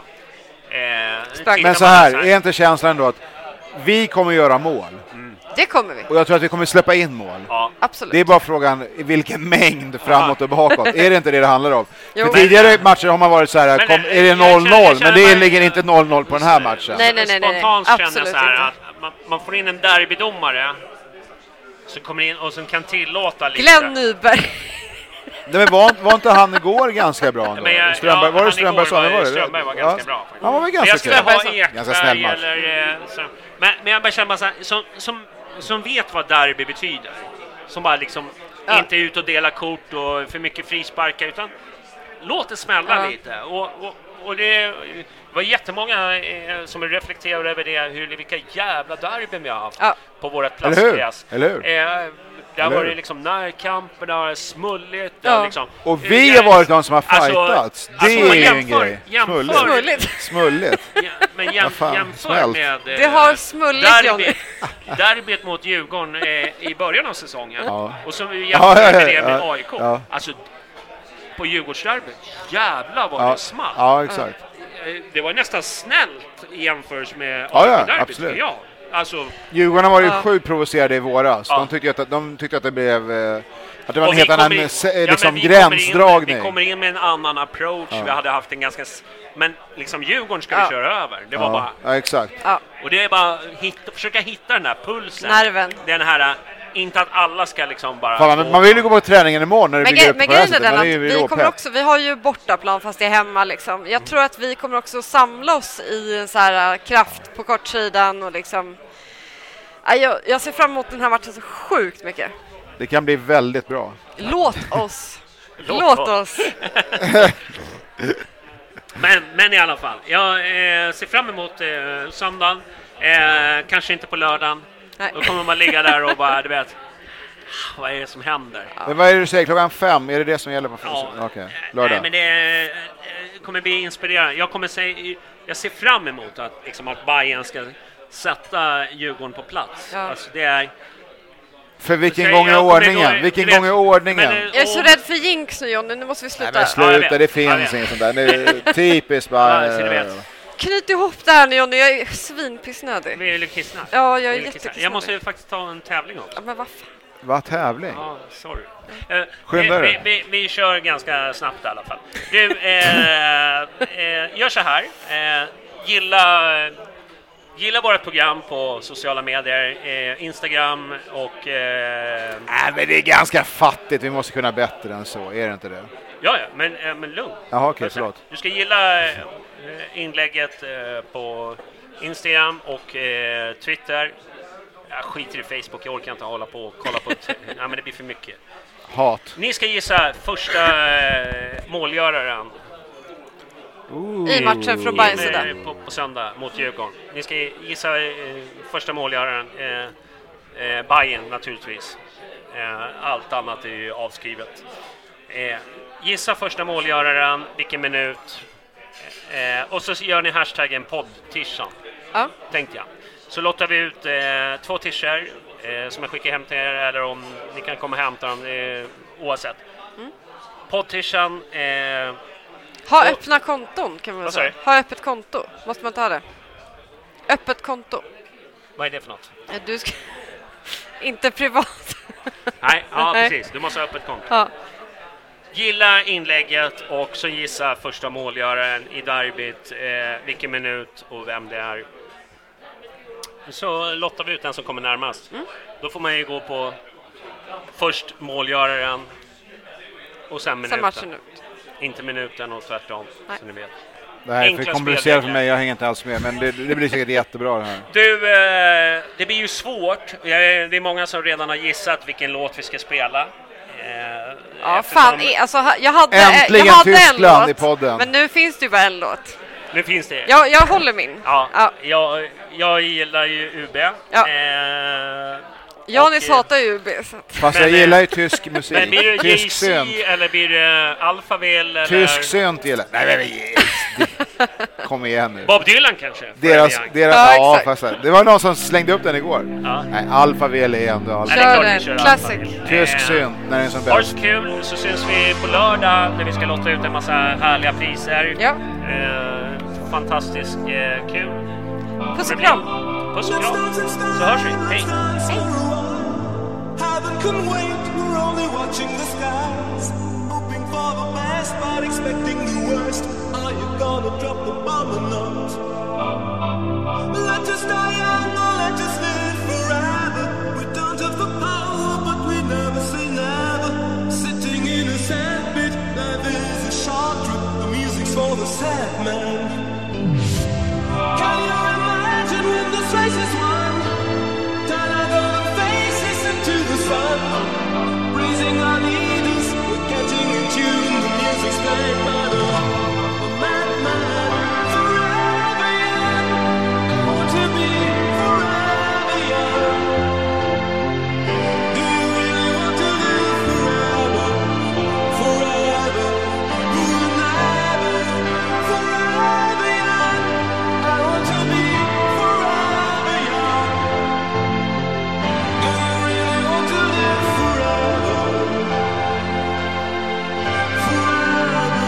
Speaker 4: Eh, men så här, är inte känslan då att vi kommer göra mål? Mm.
Speaker 5: Det kommer vi.
Speaker 4: Och jag tror att vi kommer släppa in mål.
Speaker 6: Ja.
Speaker 5: Absolut.
Speaker 4: Det är bara frågan i vilken mängd framåt och bakåt. Är det inte det det handlar om?
Speaker 5: Jo.
Speaker 4: För tidigare matcher har man varit så här, men, kom, är det noll noll? Men det ligger inte noll noll på den här matchen.
Speaker 5: Nej, nej, nej.
Speaker 6: Spontant
Speaker 5: nej, nej.
Speaker 6: känner jag så här att man, man får in en derbydomare som kommer in och som kan tillåta lite.
Speaker 5: Glenn Nyberg.
Speaker 4: Nej, men var, var inte han igår ganska bra ändå?
Speaker 6: Jag,
Speaker 4: Strömberg,
Speaker 6: ja,
Speaker 4: var det Strömberg som var det?
Speaker 6: Strömberg var ganska ja. bra. Faktiskt.
Speaker 4: Han var väl ganska
Speaker 6: jag skulle ha Ekberg
Speaker 4: ganska snäll match.
Speaker 6: Eller, eh, så, men, men jag bara känner bara så här, som, som, som vet vad derby betyder. Som bara liksom ja. inte är ut och dela kort och för mycket frisparkar, utan låt det smälla ja. lite. Och, och, och det var jättemånga eh, som reflekterade över det, hur, vilka jävla derbyn vi har haft ja. på vårt plastgräs.
Speaker 4: Eller hur? Eller hur?
Speaker 6: Eh, Där var det liksom närkamper, där var det smulligt.
Speaker 5: Ja.
Speaker 6: Liksom.
Speaker 4: Och vi har varit de som har fightats. Alltså, det
Speaker 6: alltså,
Speaker 4: är ju
Speaker 6: jämför,
Speaker 4: en grej.
Speaker 6: Jämför,
Speaker 5: smulligt.
Speaker 4: Smulligt.
Speaker 6: Ja, men jäm, jämför med...
Speaker 5: Det har smulligt,
Speaker 6: derby, derbyt mot Djurgården eh, i början av säsongen. Ja. Och så jämför
Speaker 4: ja, ja, ja,
Speaker 6: med det med
Speaker 4: ja.
Speaker 6: A I K.
Speaker 4: Ja.
Speaker 6: Alltså, på Djurgårdsderbyt, jävlar vad
Speaker 4: ja.
Speaker 6: det small.
Speaker 4: Ja, exakt.
Speaker 6: Det var nästan snällt i jämförelse med A I
Speaker 4: Ja, ja,
Speaker 6: K-derbyt.
Speaker 4: absolut.
Speaker 6: Ja. Alltså,
Speaker 4: Djurgården var ju
Speaker 5: ja.
Speaker 4: sjukt provocerade i våras.
Speaker 6: Ja.
Speaker 4: De, tyckte att, de tyckte att det blev eh, att det var
Speaker 6: och
Speaker 4: en helt annan in, liksom,
Speaker 6: ja,
Speaker 4: gränsdragning.
Speaker 6: Vi kommer in med en annan approach. Ja. Vi hade haft en ganska... Men liksom Djurgården ska ja. vi köra över. Det var
Speaker 4: ja.
Speaker 6: bara...
Speaker 4: Ja, exakt.
Speaker 5: Ja.
Speaker 6: Och det är bara hitta, försöka hitta den där pulsen.
Speaker 5: Nerven.
Speaker 6: Den här... Inte att alla ska liksom bara...
Speaker 4: Fan, men man vill ju gå på träningen imorgon när det
Speaker 5: men
Speaker 4: bygger upp
Speaker 5: men
Speaker 4: på det här
Speaker 5: sättet. Men
Speaker 4: ju
Speaker 5: vi, kommer också, vi har ju bortaplan fast det är hemma liksom. Jag mm. tror att vi kommer också samla oss i en så här kraft på kortsidan och liksom... Jag, jag ser fram emot den här matchen så sjukt mycket.
Speaker 4: Det kan bli väldigt bra.
Speaker 5: Låt oss. Låt oss.
Speaker 6: men, men i alla fall. Jag eh, ser fram emot eh, söndagen. Eh, kanske inte på lördagen. Nej. Då kommer man ligga där och bara, du vet, vad är det som händer?
Speaker 4: Ja. Men vad är det du säger? Klockan fem? Är det det som gäller på
Speaker 6: ja.
Speaker 4: Okej, okay. Lördag.
Speaker 6: Nej, men det eh, kommer bli inspirerande. Jag kommer säga, jag ser fram emot att, liksom, att Bayern ska sätta Djurgården på plats. Ja. Alltså det är...
Speaker 4: För vilken gång är ordningen? Vilken gång är ordningen?
Speaker 5: Jag är så rädd för jinx nu, Johnny. Nu måste vi sluta.
Speaker 4: Nej, men sluta, ja, det finns inget sånt där. Det är typiskt bara...
Speaker 6: Ja,
Speaker 5: knyt ihop det här nu, Johnny. Jag är svinpissnödig.
Speaker 6: Vi är lite kissnödig.
Speaker 5: Ja, jag är jättekissnödig.
Speaker 6: Jag måste ju faktiskt ta en tävling också.
Speaker 5: Ja, men vad fan?
Speaker 4: Vad tävling?
Speaker 6: Ja, sorry. Uh,
Speaker 4: Skynda
Speaker 6: vi, vi, vi kör ganska snabbt i alla fall. Du, eh, eh, gör så här. Eh, gilla, gilla vårt program på sociala medier. Eh, Instagram och... Eh,
Speaker 4: Nej, men det är ganska fattigt. Vi måste kunna bättre än så. Är det inte det?
Speaker 6: Ja, ja, men, eh, men lugn.
Speaker 4: Jaha, okej, förlåt.
Speaker 6: Du ska gilla eh, inlägget eh, på Instagram och eh, Twitter. Jag skiter i Facebook, jag orkar inte hålla på och kolla på det. Nej, men det blir för mycket.
Speaker 4: Hat.
Speaker 6: Ni ska gissa första eh, målgöraren.
Speaker 5: Ooh. I matchen från Bayern
Speaker 6: på, på söndag mot Djurgården. Ni ska gissa eh, första målgöraren. Eh, eh, Bayern naturligtvis. Eh, allt annat är ju avskrivet. Eh, gissa första målgöraren, vilken minut. Eh, och så gör ni hashtaggen podd-tishan.
Speaker 5: Ja.
Speaker 6: Tänkte jag. Så låter vi ut eh, två t-shirts eh, som jag skickar hem till er, eller om ni kan komma och hämta dem, eh, oavsett. Mm. Podd-tishan. Eh,
Speaker 5: ha
Speaker 6: och,
Speaker 5: öppna konton kan man väl säga. Ha öppet konto. Måste man ta det? Öppet konto.
Speaker 6: Vad är det för något?
Speaker 5: Du ska... Inte privat.
Speaker 6: Nej, ja precis. Du måste ha öppet konto.
Speaker 5: Ja.
Speaker 6: Gilla inlägget och så gissa första målgöraren i derbyt, eh, vilken minut och vem det är. Så lottar vi ut den som kommer närmast. Mm. Då får man ju gå på först målgöraren och sen minuten. Sen matchen ut. Inte minuten och tvärtom, så ni vet.
Speaker 4: Det här är för komplicerat för mig, jag hänger inte alls med. Men det, det blir säkert jättebra det här.
Speaker 6: Du, eh, det blir ju svårt. Det är många som redan har gissat vilken låt vi ska spela. Eh,
Speaker 5: ja, fan. Alltså, jag hade,
Speaker 4: äntligen
Speaker 5: jag hade
Speaker 4: Tyskland
Speaker 5: en låt,
Speaker 4: i podden.
Speaker 5: men nu finns det ju bara en låt.
Speaker 6: Nu finns det.
Speaker 5: Jag, jag håller min.
Speaker 6: Ja, ja. Jag, jag gillar ju U B.
Speaker 5: Ja.
Speaker 6: Eh,
Speaker 5: Janis hatar ju U B. Så.
Speaker 4: Fast jag gillar ju tysk musik.
Speaker 6: Men blir det
Speaker 4: tysk synt?
Speaker 6: Eller blir det Alphaville?
Speaker 4: Tysk synt gillar. Nej, men yes. Kom igen nu.
Speaker 6: Bob Dylan kanske?
Speaker 4: Deras, deras,
Speaker 5: ja,
Speaker 4: ja, fast det var någon som slängde upp den igår.
Speaker 6: Ja.
Speaker 4: Nej, Alphaville är ändå Alphaville.
Speaker 5: Kör den, classic.
Speaker 4: Tysk eh, synt, när det är som bäst.
Speaker 6: Ha så kul, så syns vi på lördag när vi ska låta ut en massa härliga priser.
Speaker 5: Ja.
Speaker 6: Eh, fantastiskt eh, kul.
Speaker 5: Puss och kram.
Speaker 6: Puss och kram. Så hörs vi. Hej.
Speaker 5: Hej.
Speaker 10: Heaven can wait, we're only watching the skies, hoping for the best but expecting the worst. Are you gonna drop the bomb or not? Let us die young or let us live forever. We don't have the power but we never say never. Sitting in a sandpit, life is a short trip. The music's for the sad man. Can you imagine when this race is won? Turn out all the faces into the sun. Breezing our needles, we're getting in tune. The music's played by the, the madman. Forever young, I want to be forever young. Do you really want to live forever? Forever, ooh, never. Forever young, I want to be forever young. Do you really want to live forever? Forever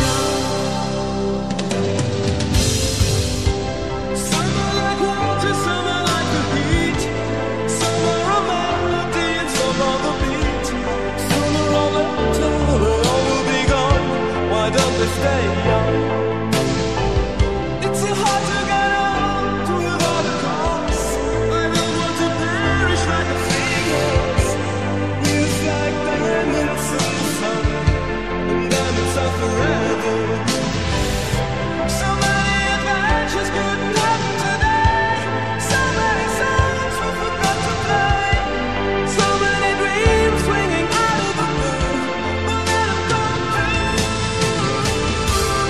Speaker 10: young. Some are like water, some are like the heat. Some are a melody and some are the beat. Some are all eternal, but all will be gone. Why don't they stay young? It's so hard to get old without a cause. I don't want to perish like a seahorse. We're like diamonds in the sun, and diamonds are forever. So many adventures couldn't happen today. So many songs we forgot to play. So many dreams swinging out of the blue, but let them come true.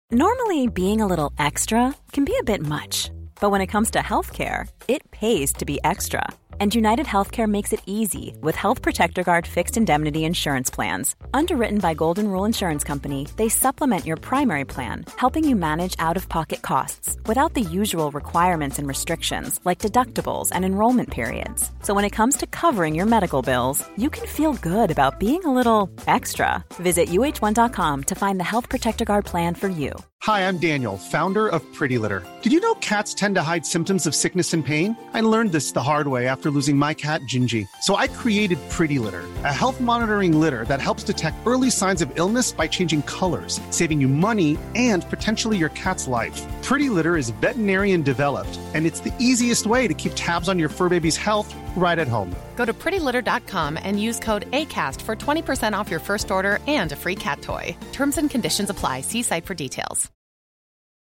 Speaker 11: Normally, being a little extra can be a bit much, but when it comes to healthcare, it pays to be extra. And United Healthcare makes it easy with Health Protector Guard fixed indemnity insurance plans. Underwritten by Golden Rule Insurance Company, they supplement your primary plan, helping you manage out-of-pocket costs without the usual requirements and restrictions like deductibles and enrollment periods. So when it comes to covering your medical bills, you can feel good about being a little extra. Visit U H one dot com to find the Health Protector Guard plan for you.
Speaker 12: Hi, I'm Daniel, founder of Pretty Litter. Did you know cats tend to hide symptoms of sickness and pain? I learned this the hard way after losing my cat, Gingy. So I created Pretty Litter, a health monitoring litter that helps detect early signs of illness by changing colors, saving you money and potentially your cat's life. Pretty Litter is veterinarian developed, and it's the easiest way to keep tabs on your fur baby's health right at home.
Speaker 13: Go to pretty litter dot com and use code ACAST for twenty percent off your first order and a free cat toy. Terms and conditions apply. See site for details.